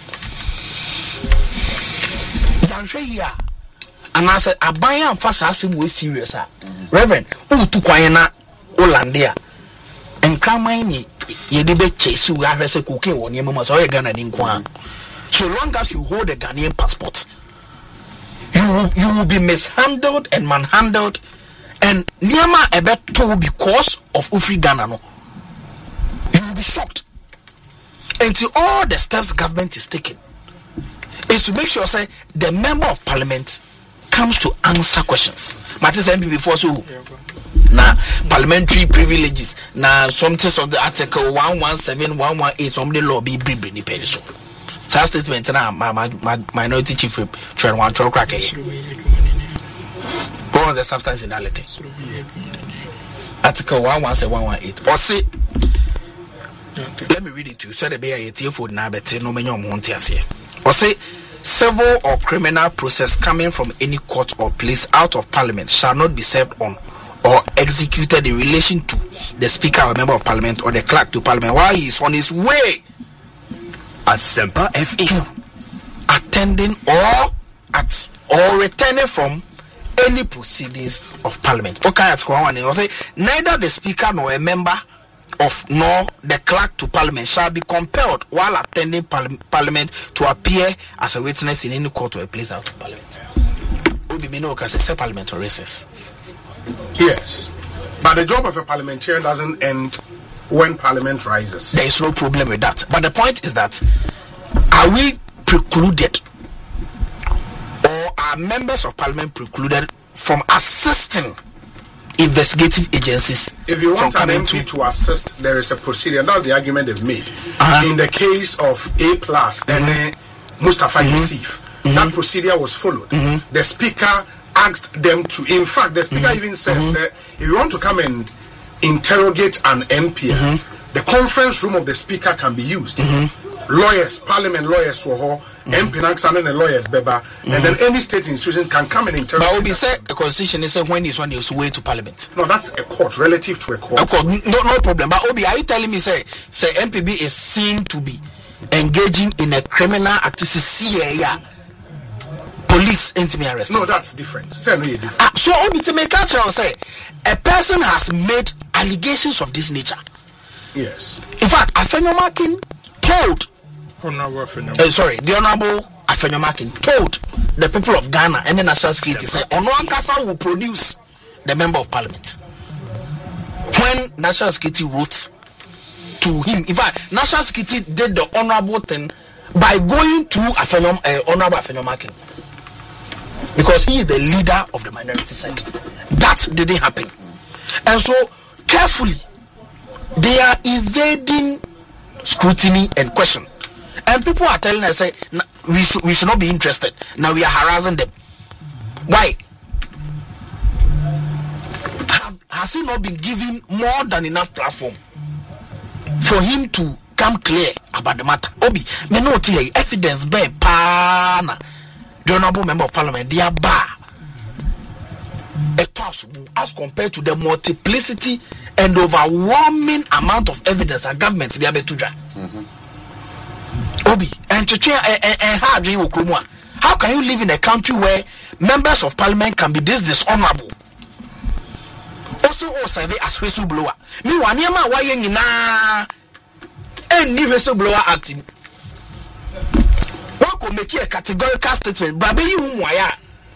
And I said, I buy and fast asking we serious, Reverend. Who to Quayana Olandia? And Kramani, ye debe chase you have a cookie on your mama, so you're Ghana in Kwan. So long as you hold a Ghanaian passport, you will be mishandled and manhandled, and Niama Ebeto because of Ufri Ghana. No, you will be shocked. Until all the steps government is taking is to make sure say the member of parliament comes to answer questions. Matis MP before so. Now, parliamentary privileges. Now, something of the article 117, 118 from the law be briefly the pension. So, statement now, my minority chief trying one to crack it. What was the substance in that letter? Article 117, 118. Or see, let me read it to you. So, the BIA for now, but no many on here. Or say, civil or criminal process coming from any court or place out of parliament shall not be served on or executed in relation to the speaker or member of parliament or the clerk to parliament while he is on his way Asempa FE to attending or returning from any proceedings of parliament. Okay, say neither the speaker nor a member of nor the clerk to parliament shall be compelled while attending parliament to appear as a witness in any court or a place out of parliament. Say parliament or recess. Yes, but the job of a parliamentarian doesn't end when parliament rises. There is no problem with that. But the point is that are we precluded or are members of parliament precluded from assisting investigative agencies? If you want an MP to assist, there is a procedure. That's the argument they've made. In the case of A+ and Mustafa Yusuf, that procedure was followed. The speaker asked them to, in fact, the speaker even says, if you want to come and interrogate an MP, the conference room of the speaker can be used. Lawyers, parliament lawyers, MP and the lawyers, and then any state institution can come and interrogate. But Obi said the constitution is when he's on his way to parliament. No, that's a court, relative to a court. A court, no problem. But Obi, are you telling me, say MPB is seen to be engaging in a criminal activity? Police intimate arrest. No, that's different. Say no, different. So Obi to make a say a person has made allegations of this nature. Yes. In fact, Afenyomakin told the Honorable Afenyomakin told the people of Ghana and the National Security say Onoankasa will produce the member of parliament. When National Security wrote to him, in fact, National Security did the honorable thing by going to Honorable Afenyomakin, because he is the leader of the minority side. That didn't happen. And so, carefully, they are evading scrutiny and question. And people are telling us, say, we should not be interested. Now we are harassing them. Why? Has he not been given more than enough platform for him to come clear about the matter? Obi, me no tell you evidence by pana. The honorable member of parliament, they are bar as compared to the multiplicity and overwhelming amount of evidence that government they are to draw. Obi, and to change how can you live in a country where members of parliament can be this dishonorable? Also, serve as whistleblower. Me one year, why you na any whistleblower acting? What could make you a categorical statement? Baby, you wire.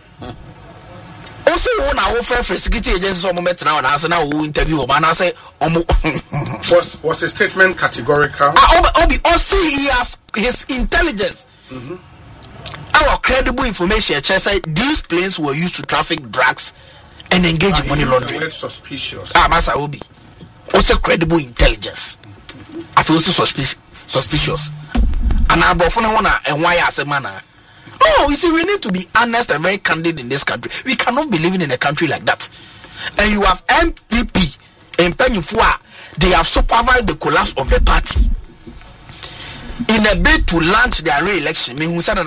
Also, when I offer for security agencies, or moment now, and I say now who interview him, and I say, was a statement categorical? Obi, also he has his intelligence. Our credible information say these planes were used to traffic drugs and engage in money laundering. Suspicious. Masa Obi, also credible intelligence. I feel also suspicious. And I brought one and why I say manner. No, you see, we need to be honest and very candid in this country. We cannot be living in a country like that. And you have MPP in Penyufua, they have supervised the collapse of the party. In a bid to launch their re-election, meanwhile,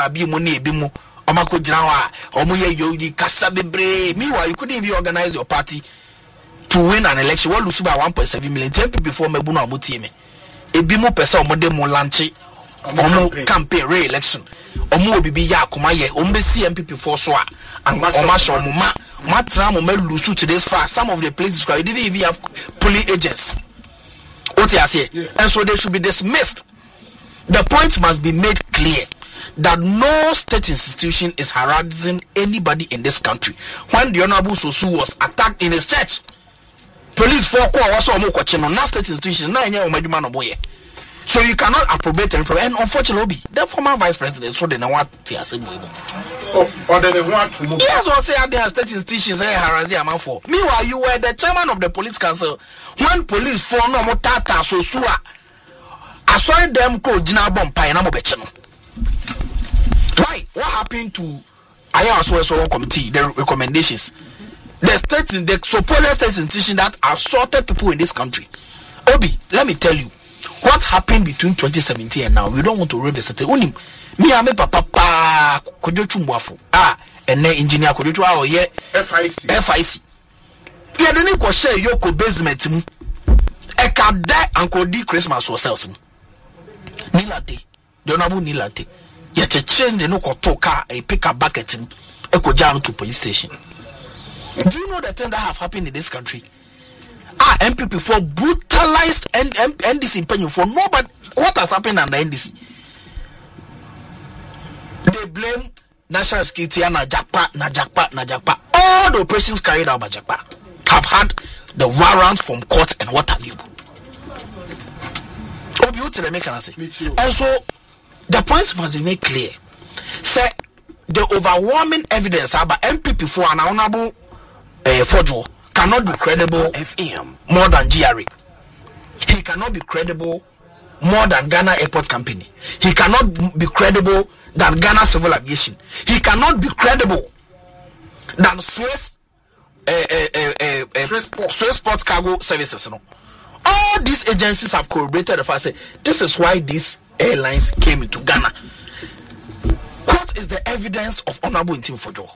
you couldn't even organize your party to win an election. What lose by 1.7 million? 10 people before Mebuno Amutieme. A bimo pesa omode mo lanchi omo campaign re-election. Omo bibi ya kumaye ombe CMPP for so and omasho muma matra mo lose to this far. Some of the places you didn't even have police agents. And so they should be dismissed. The point must be made clear that no state institution is harassing anybody in this country. When the Honorable Sosu was attacked in his church, police for also not state institution. So you cannot approbate and reprobate. And unfortunately, the former vice president so they know what he has said. Or they want to move. Yes, or say there state institutions harassing a man for. Meanwhile, you were the chairman of the police council. When police for no more tata Sosua, I saw them called Jina Bompa and Amobechano. Why? What happened to IASO committee, the recommendations? The states in the supposed state institution that assaulted people in this country. Obi, let me tell you what happened between 2017 and now. We don't want to revisit it. Only me ame papa Kojochu Mwafu. And then engineer Kojochu FIC. Yeah, then you share your basement. Nkade ankodi Christmas yourselves. Nilante. The honorable Nilante. Yet a chain the no car a pick up bucket and echo down to police station. Do you know the thing that have happened in this country? MPP for brutalized NDC penny for nobody. What has happened under NDC? They blame national security and Najakpa. All the operations carried out by Jakpa have had the warrants from court and what have you. And so the points must be made clear. Say the overwhelming evidence about MPP for an honorable Fojo cannot be credible more than GRA. He cannot be credible more than Ghana Airport Company. He cannot be credible than Ghana Civil Aviation. He cannot be credible than Swiss Port Cargo Services. No? All these agencies have corroborated the fact that this is why these airlines came into Ghana. What is the evidence of Honorable Ntim Fojo?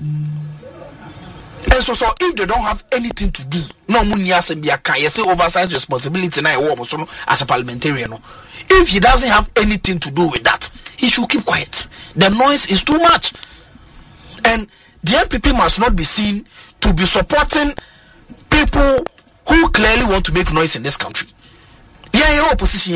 And so if they don't have anything to do, no money as say oversight responsibility now as a parliamentarian. If he doesn't have anything to do with that, he should keep quiet. The noise is too much. And the MPP must not be seen to be supporting people who clearly want to make noise in this country. Yeah, opposition,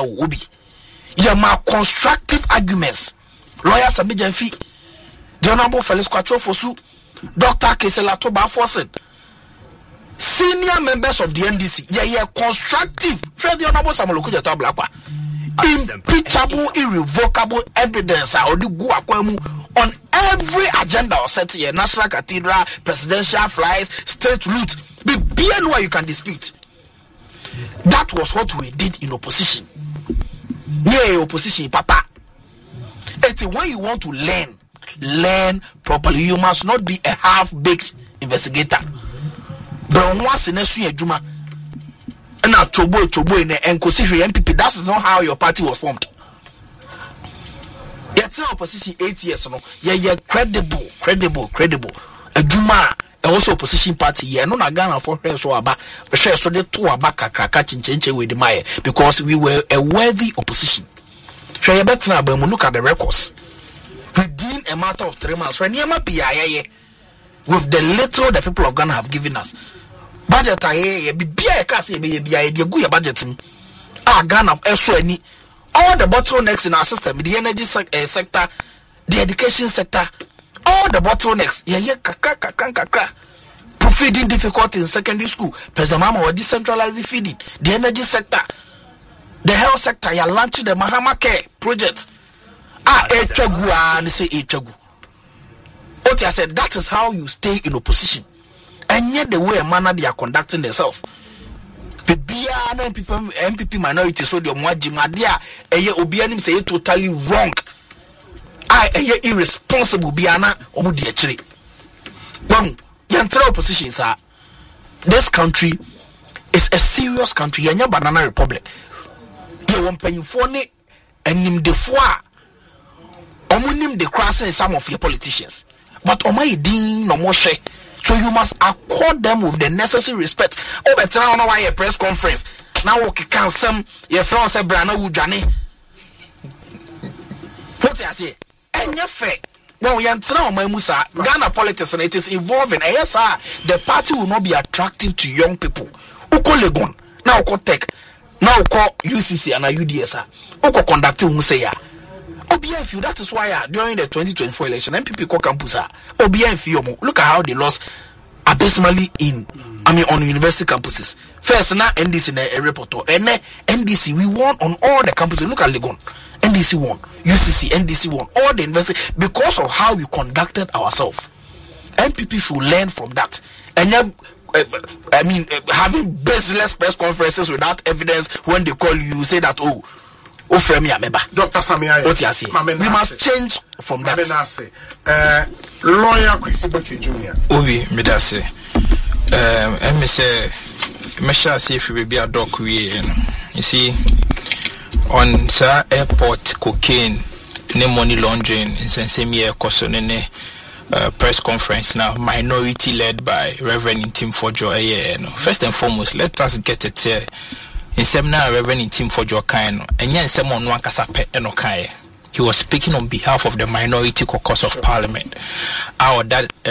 constructive arguments. Lawyer Sami Janfi, the Honorable Felix Kwatro Fosu, Dr. Kesela Toba Fossen, senior members of the NDC, constructive. Fred the Honorable Samuel Okudzeto Ablakwa, impeachable, irrevocable evidence on every agenda or set here, National Cathedral, presidential flights, state route, be BNY you can dispute. That was what we did in opposition. Opposition, Papa. It's when you want to learn properly. You must not be a half-baked investigator. But once in a juma, and now chobo in the MPP. That is not how your party was formed. Yet opposition 8 years, no. Credible. A juma. Also opposition party here no na Ghana for her so aba share so de to aba kakraka chinchenche with the maye because we were a worthy opposition. Share you better now look at the records within a matter of 3 months when yema PIA with the little the people of Ghana have given us budget aye bibia ka say be bia de gu ya budget Ghana so any all the bottlenecks in our system, the energy sector, the education sector, all the bottlenecks, feeding difficulty in secondary school, Pesamama or decentralized feeding, the energy sector, the health sector, you launching the Mahama Care project. What I said, that is how you stay in opposition. And yet the way a manner they are conducting themselves. MPP minority so the Mwajimadia Obianim say totally wrong. Irresponsible Biana Omudiachri. One Yantra opposition, sir. This country is a serious country. Yanya Banana Republic. You want paying for it and nim de foi. Omunim de crossing some of your politicians. But Omai Din no more share. So you must accord them with the necessary respect. Oh, but now know why a press conference. Now okay, can some your friends say Brana Ujani. What I say? And your fact. Well, Yantra my Musa, Ghana politics and it is evolving. Yes, sir. The party will not be attractive to young people. Uko Legon, now uko Tech, now uko UCC and UDS. Uko conducting Museya. OBF, that is why during the 2024 election, MPP call campus. OBF, look at how they lost abysmally on university campuses. First, now NDC a report, and NDC we won on all the campuses. Look at Legon, NDC won, UCC, NDC won, all the university because of how we conducted ourselves. MPP should learn from that. And having baseless press conferences without evidence when they call you, say that Dr. Samia, what you say? We must change from that. Lawyer Kwesi Botwe Jr. Obi, me da say. Me say, me shall say if we be a doc we, you see, on Sir Airport cocaine, ne money laundering, in same year, ne press conference now, minority led by Reverend Ntim Fojo. First and foremost, let us get it in seminar Reverend Tim for Jokaino, and yen someone one casape enokaye. He was speaking on behalf of the Minority Caucus of Parliament, our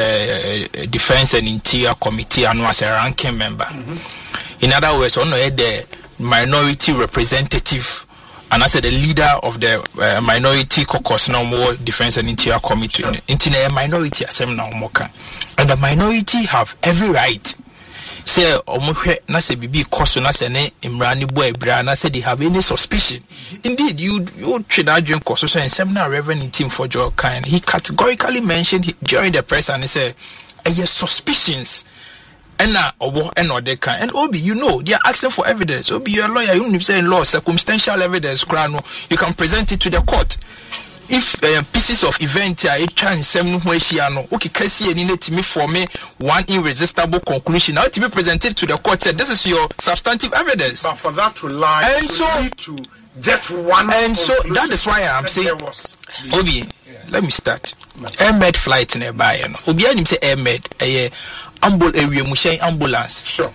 Defense and Interior Committee, and was a ranking member. In other words, on the minority representative, and I said the leader of the Minority Caucus, no more Defense and Interior Committee. Into a minority assembly, and the minority have every right. Say omuhwe na se bibi koso na se ne imrani boy bra na se they have any suspicion. Indeed, you treat that dream koso so in seminar Reverend Tim for Joe kind. He categorically mentioned during the press and he said, yes, suspicions. And now they can. And Obi, you know, they are asking for evidence. Obi, you're a lawyer, you say in law, circumstantial evidence, you can present it to the court. If pieces of event are okay, kasi need to me for me one irresistible conclusion. Now to be presented to the court said this is your substantive evidence. But for that to lie, and so lead to just one. And so that is why I'm saying, Obi, let me start. Airmed flight in a buy. Obi, I say Airmed area mushay ambulance. Sure.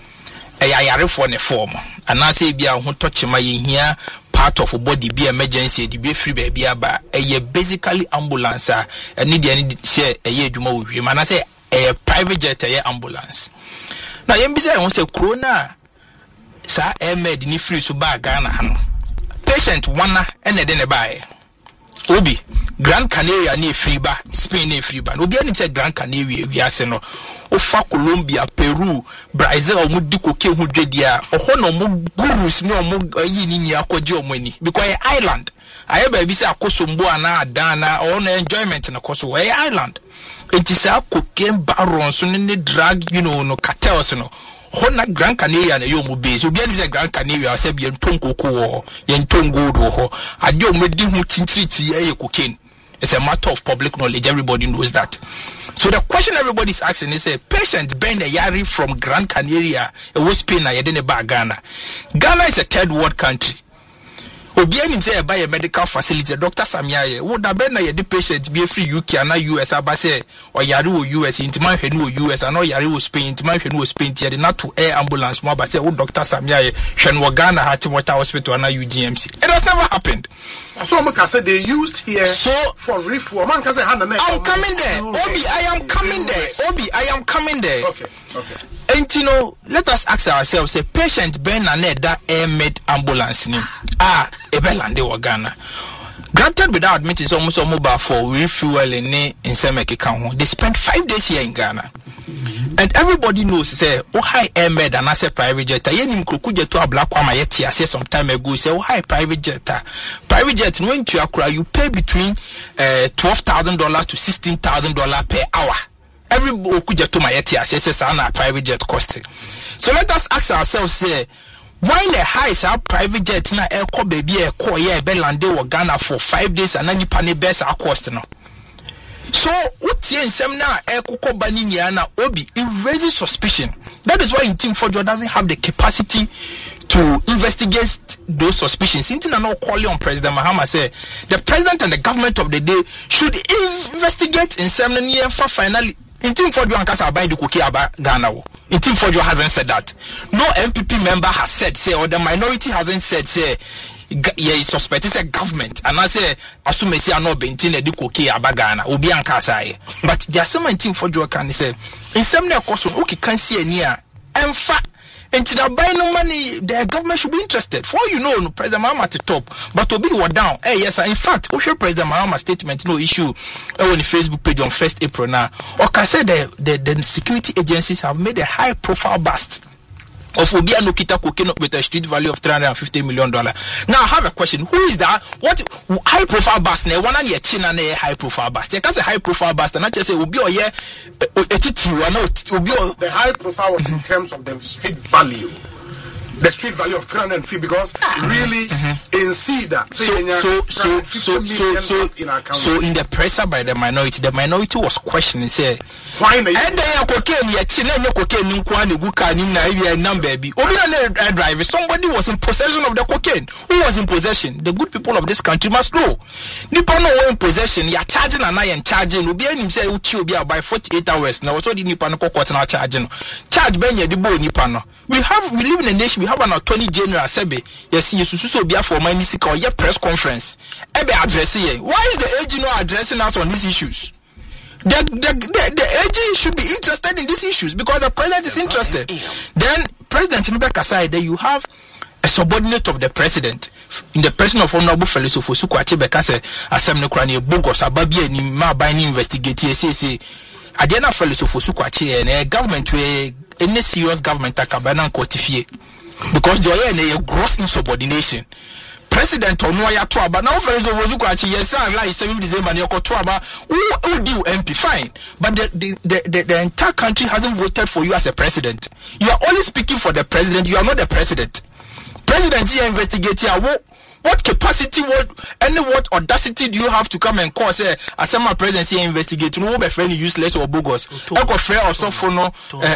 A for a form. And I say be a who touch my here. Part of a body be emergency, the be free baby, but a basically ambulance, and need say a year to move him. And I say a private jet, a ambulance. Now, Yembisa wants a corona, sir, made in free to buy Ghana. Patient one and then a buy. Obi, Grand Canaria near Freeba, Spain near Freeba. Obi, I say Grand Canaria, we are saying, Ofa Colombia, Peru, Brazil, or Muduko, Kehudia, or Hono Gurus, no more Yinia Kojomini, because island. I ever be a Kosumbuana, Dana, or no enjoyment in a Kosovo island. It is a cocaine baron, so in the drug, you know, no cartels, no. Hona Grand Canaria na yomu base obi ani say Grand Canaria say bi entonko ko yentongo do ho ade o medi hu tintriti ye cocaine. It's a matter of public knowledge, everybody knows that. So the question everybody is asking is a patient Ben Yari from Grand Canaria a West Spain na yedene ba Ghana. Ghana is a third world country. Obi anim say buy a medical facility Dr. Samiaye would have been a patient be free UK and US abase or yari wo US intima hwenu wo US and or yari wo Spain intima hwenu wo Spain tie not to air ambulance mo abase wo Dr. Samiaye hwen wo Ghana Heart Water Hospital and UGMC. It has never happened. So man can say they used here so for reform. Man can say I'm coming there. Obi, I am coming there. Obi, I am coming there. Okay. And you know, let us ask ourselves: a patient Ben Nane that air-made ambulance name Ebelande or Ghana. Granted, without admitting almost mobile for refueling in Semeki County. They spent 5 days here in Ghana. And everybody knows, say, oh, hi, airmed and I say private jet. Yenim Kukuja to a black woman yet, I said some time ago, say, oh, hi, private jet. Private jet, when to Accra, you pay between $12,000 to $16,000 per hour. Every Kuja to my yet, I say, private jet costing. So let us ask ourselves, say, why the high is our private jet na air co baby air co yeah Belande or Ghana for 5 days and then you pay best our cost no. So what in seminar air coco baniniana obi it raises suspicion. That is why in Team Forjo doesn't have the capacity to investigate those suspicions. Since I know calling on President Mahama say the president and the government of the day should investigate in seminar for finally. In Team Forjo and Kasa buy the cookie about Ghana. In Team Forjo hasn't said that. No MPP member has said, say, or the minority hasn't said, say, yeah, suspect it's a government. And I say, assume say I know Bentine the cookie about Ghana. Obi and Kasa. But there are some in Team Forjo can say, in some near course, okay, can see a near. In fact, until they buy no money, the government should be interested. For you know, President Mahama at the top, but to be what down. Hey, yes, in fact, we show President Mahama statement, no issue on the Facebook page on 1st April now. Or can say the security agencies have made a high profile bust of Obia Nokita cocaine with a street value of $350 million. Now I have a question. Who is that? What high profile bust? One on your chin and a high profile bust. You can't say high profile bust and not just say Obi or yeah, the high profile was in terms of the street value. The street value of 350 because really in see that so in the presser by the minority was questioning say why na somebody was in possession of the cocaine. Who was in possession? The good people of this country must know. Nipa no in possession, you are charging and I am charging. Obi anim say uchi obi by 48 hours now. So the nipa no court na charging. Charge ben ye the bo nipa no. We live in a nation. we have an attorney general sebe yes so be for my nisika or press conference ebe addressing. Why is the AG not addressing us on these issues? The AG should be interested in these issues because the president is interested. Then President Nubeka aside, then you have a subordinate of the president in the person of Honorable Felix Ofosuku Achebeka say Assembly Krani Bogos Ababia ni ma bani investigate say Adiana Felix Ofosuku Ache and government we any serious government akabana kotifie because they are a gross insubordination. President Onoya to aba now Felix Ofosuku Ache yes like 7 December ni to aba who do MP fine, but the entire country hasn't voted for you as a president. You are only speaking for the president, you are not the president. President here investigating what capacity, what audacity do you have to come and call say as my president here investigating who be friend useless or bogus eko fair or sofono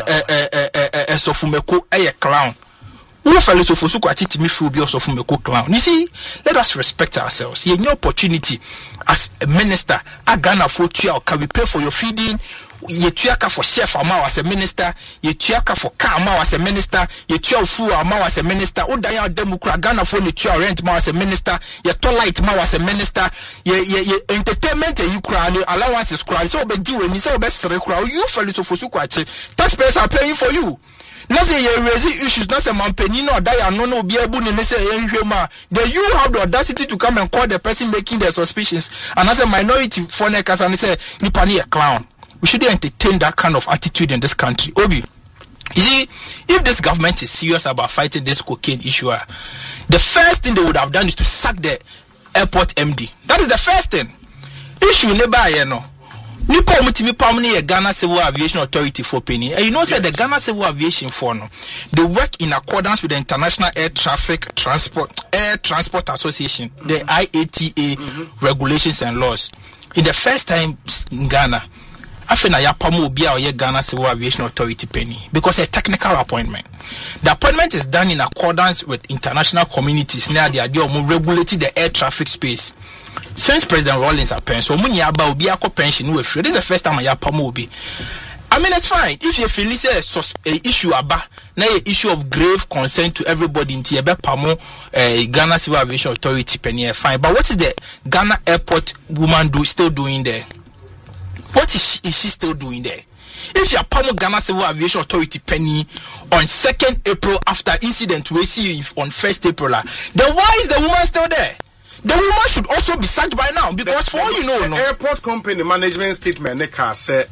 sofumeko a clown who Felix Ofosuku Ache me feel be sofumeko clown. You see, let us respect ourselves. You have no opportunity as a minister a Ghana for you can we pay for your feeding. You tuaka for chef ama as a minister, you tuaka for car ama as a minister, you tuaka food ama as a minister, o daya democrat Ghana for you tuaka rent ma as a minister, you toilet ma as a minister, you entertainment you cry allowances cry so be do when you say best cry you Felix Ofosuku Ache taxpayers are paying for you. Na say you raise issues na say mampeni no daya no be able to say then you have the audacity to come and call the person making their suspicions and as a minority for nekas and say nipa ni a clown. We shouldn't entertain that kind of attitude in this country. Obi, you see, if this government is serious about fighting this cocaine issue, the first thing they would have done is to sack the airport MD. That is the first thing. Issue never, you know. Nipa omutimi pamni Ghana Civil Aviation Authority for penny. And you know, say the Ghana Civil Aviation for no, they work in accordance with the International Air Transport Association, the IATA regulations and laws. In the first time in Ghana, afena ya pamo bia oye Ghana Civil Aviation Authority penny because a technical appointment. The appointment is done in accordance with international communities near the idea of regulating the air traffic space. Since President Rawlings appearance, so many about obi ako pension we free. This is the first time ya pamo obi. I mean, it's fine if you feel it's a issue about na a issue of grave concern to everybody in Tiebe Pamo Ghana Civil Aviation Authority penny fine. But what is the Ghana airport woman still doing there? What is she still doing there? If you are Pamo Ghana Civil Aviation Authority penny on 2nd April after incident we see on 1st April, then why is the woman still there? The woman should also be sacked by now because for all you know, the airport company management statement Neka said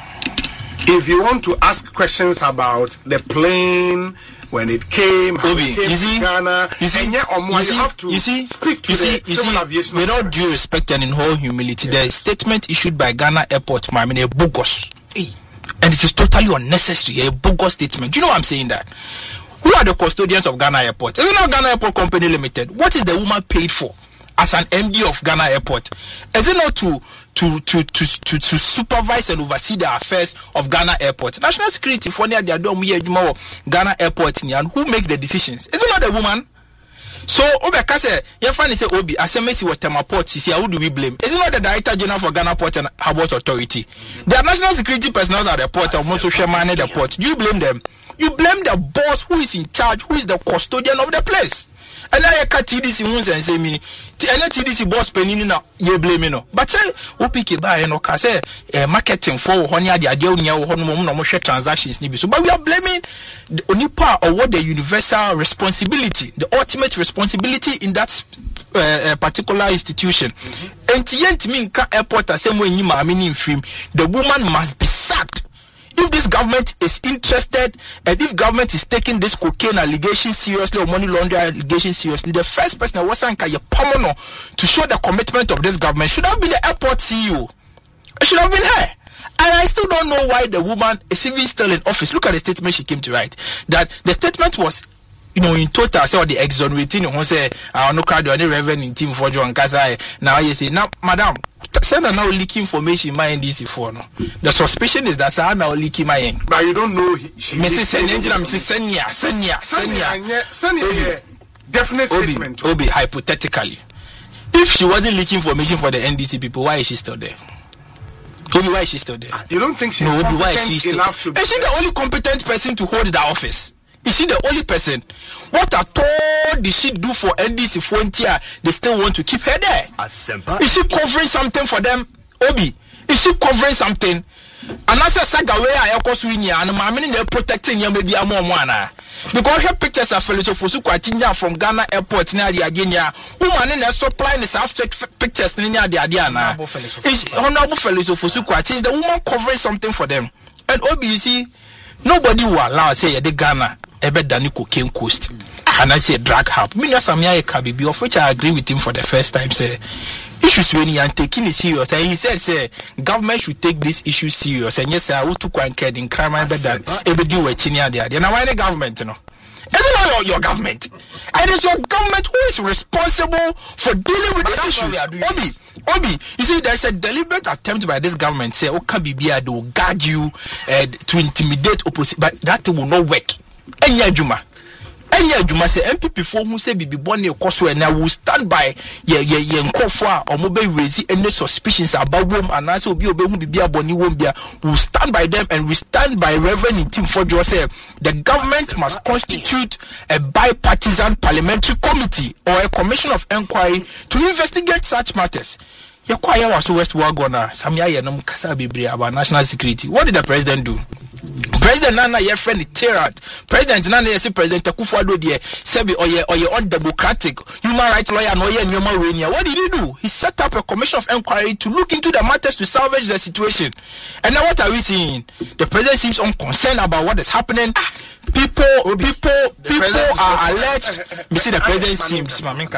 if you want to ask questions about the plane when it came, how it came to Ghana, you have to speak to the civil aviation. With all due respect and in all humility, the statement issued by Ghana Airport, I mean, a bogus. And it is totally unnecessary, a bogus statement. Do you know why I'm saying that? Who are the custodians of Ghana Airport? Is it not Ghana Airport Company Limited? What is the woman paid for as an MD of Ghana Airport? Is it not to supervise and oversee the affairs of Ghana Airport? National security for near the Ghana Airport and who makes the decisions? Is it not the woman? So Obekase, your friend say Obi, Asemesi was Temaport, CC, who do we blame? Is it not the Director General for Ghana Port and Harbour Authority? They are national security personnel at the port and most social man at the port. Do you blame them? You blame the boss who is in charge, who is the custodian of the place. And I can't TDC who say me, and TDC boss penny now, you blame no. But say, Opiki buy no case marketing for Honia, the idea no transactions. So, but we are blaming the only part of what the universal responsibility, the ultimate responsibility in that particular institution. And to me, airport, the same way you mean film, the woman must be sacked. If this government is interested and if government is taking this cocaine allegation seriously or money laundering allegation seriously, the first person that was to show the commitment of this government should have been the airport CEO. It should have been her. And I still don't know why the woman is even still in office. Look at the statement she came to write. That the statement was, in total, say the exonerating, who say, I no crowd any revenue team for John Kazai. Now you say, now, madam, send her now leak information in my NDC for no. The suspicion is that Sir now leaking my end. But you don't know she Mrs. Senya. Definite statement. Obi, hypothetically. If she wasn't leaking information for the NDC people, why is she still there? Obi, why is she still there? You don't think she's competent enough to be Is she the only competent person to hold that office? Is she the only person? What at all did she do for NDC Frontier? They still want to keep her there. Is she covering something for them? Obi, is she covering something? And as a saga where I also win ya, and my meaning they're protecting you maybe a more one. Because her pictures are fellows of Fusukwatinya from Ghana airport near the Adina. Woman in the supply is after pictures near the Adiana. It's honorable fellows of Fusukwati. Is the woman covering something for them? And Obi, you see, nobody will allow say the Ghana ebe dani cocaine coast. And I say drag hub. Me Samia Kabibi, of which I agree with him for the first time. Say issues when he are taking it serious. And he said, say government should take this issue serious. And yes, I will to quite in crime and better every do a chinia there. Now why the government, you know? Isn't it your government? And it's your government who is responsible for dealing with these issues. Obi, you see, there's a deliberate attempt by this government say, okay, BBI, they will guard you to intimidate opposition, but that will not work. Enya Juma say MPP for who say Bibi Bonnie Koso and I will stand by ye Nkofo or mobile raise any suspicions about whom and as will be obeying Bibia Bonnie Wombia will stand by them, and we stand by Reverend Tim Fojo say the government must constitute a bipartisan parliamentary committee or a commission of inquiry to investigate such matters. Yakwaya was West Wagona, Samia Yanum Kasa Bibri about national security. What did the president do? President Nana, your friend, Terrat. President Nana, yes, President Akufo-Addo, Sebi, or your undemocratic human rights lawyer, no, yeah, what did he do? He set up a commission of inquiry to look into the matters to salvage the situation. And now what are we seeing? The president seems unconcerned about what is happening. People are alleged. You see, the president seems,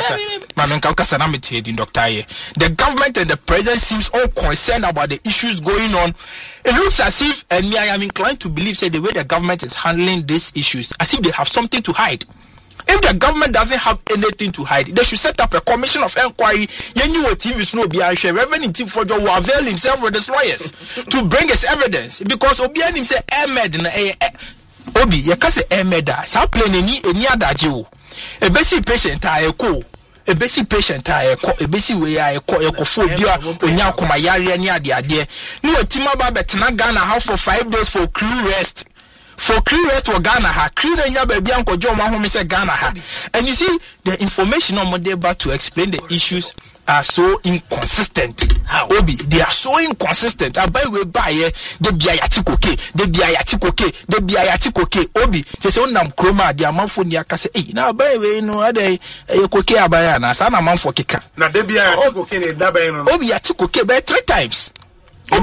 the government and the president seems unconcerned about the issues going on. It looks as if, and me, I am inclined to believe, say the way the government is handling these issues, as if they have something to hide. If the government doesn't have anything to hide, they should set up a commission of inquiry. Reverend Tim Fojo will avail himself with his lawyers to bring his evidence, because Obian himself Obi, you can't say Emeda. Some plane any adaji. A basic patient I call. A basic patient I call. A basic way I call your phobia when you come my yari near the idea. No, Timaba Betana Ghana house for 5 days for crew rest. For crew rest for Ghana, ha crew and your baby uncle John Mahome said Ghana ha. And you see the information on Modeba to explain the issues are so inconsistent. Obi, they are so inconsistent. I buy we buy the biayatikoke, the biayatikoke, the biayatikoke. Obi, just on nam chroma, the amount for Niakase. Now buy we no other coke abayana, sana man for kika. Now the biayatikoke, Obi, atikoke by 3 times.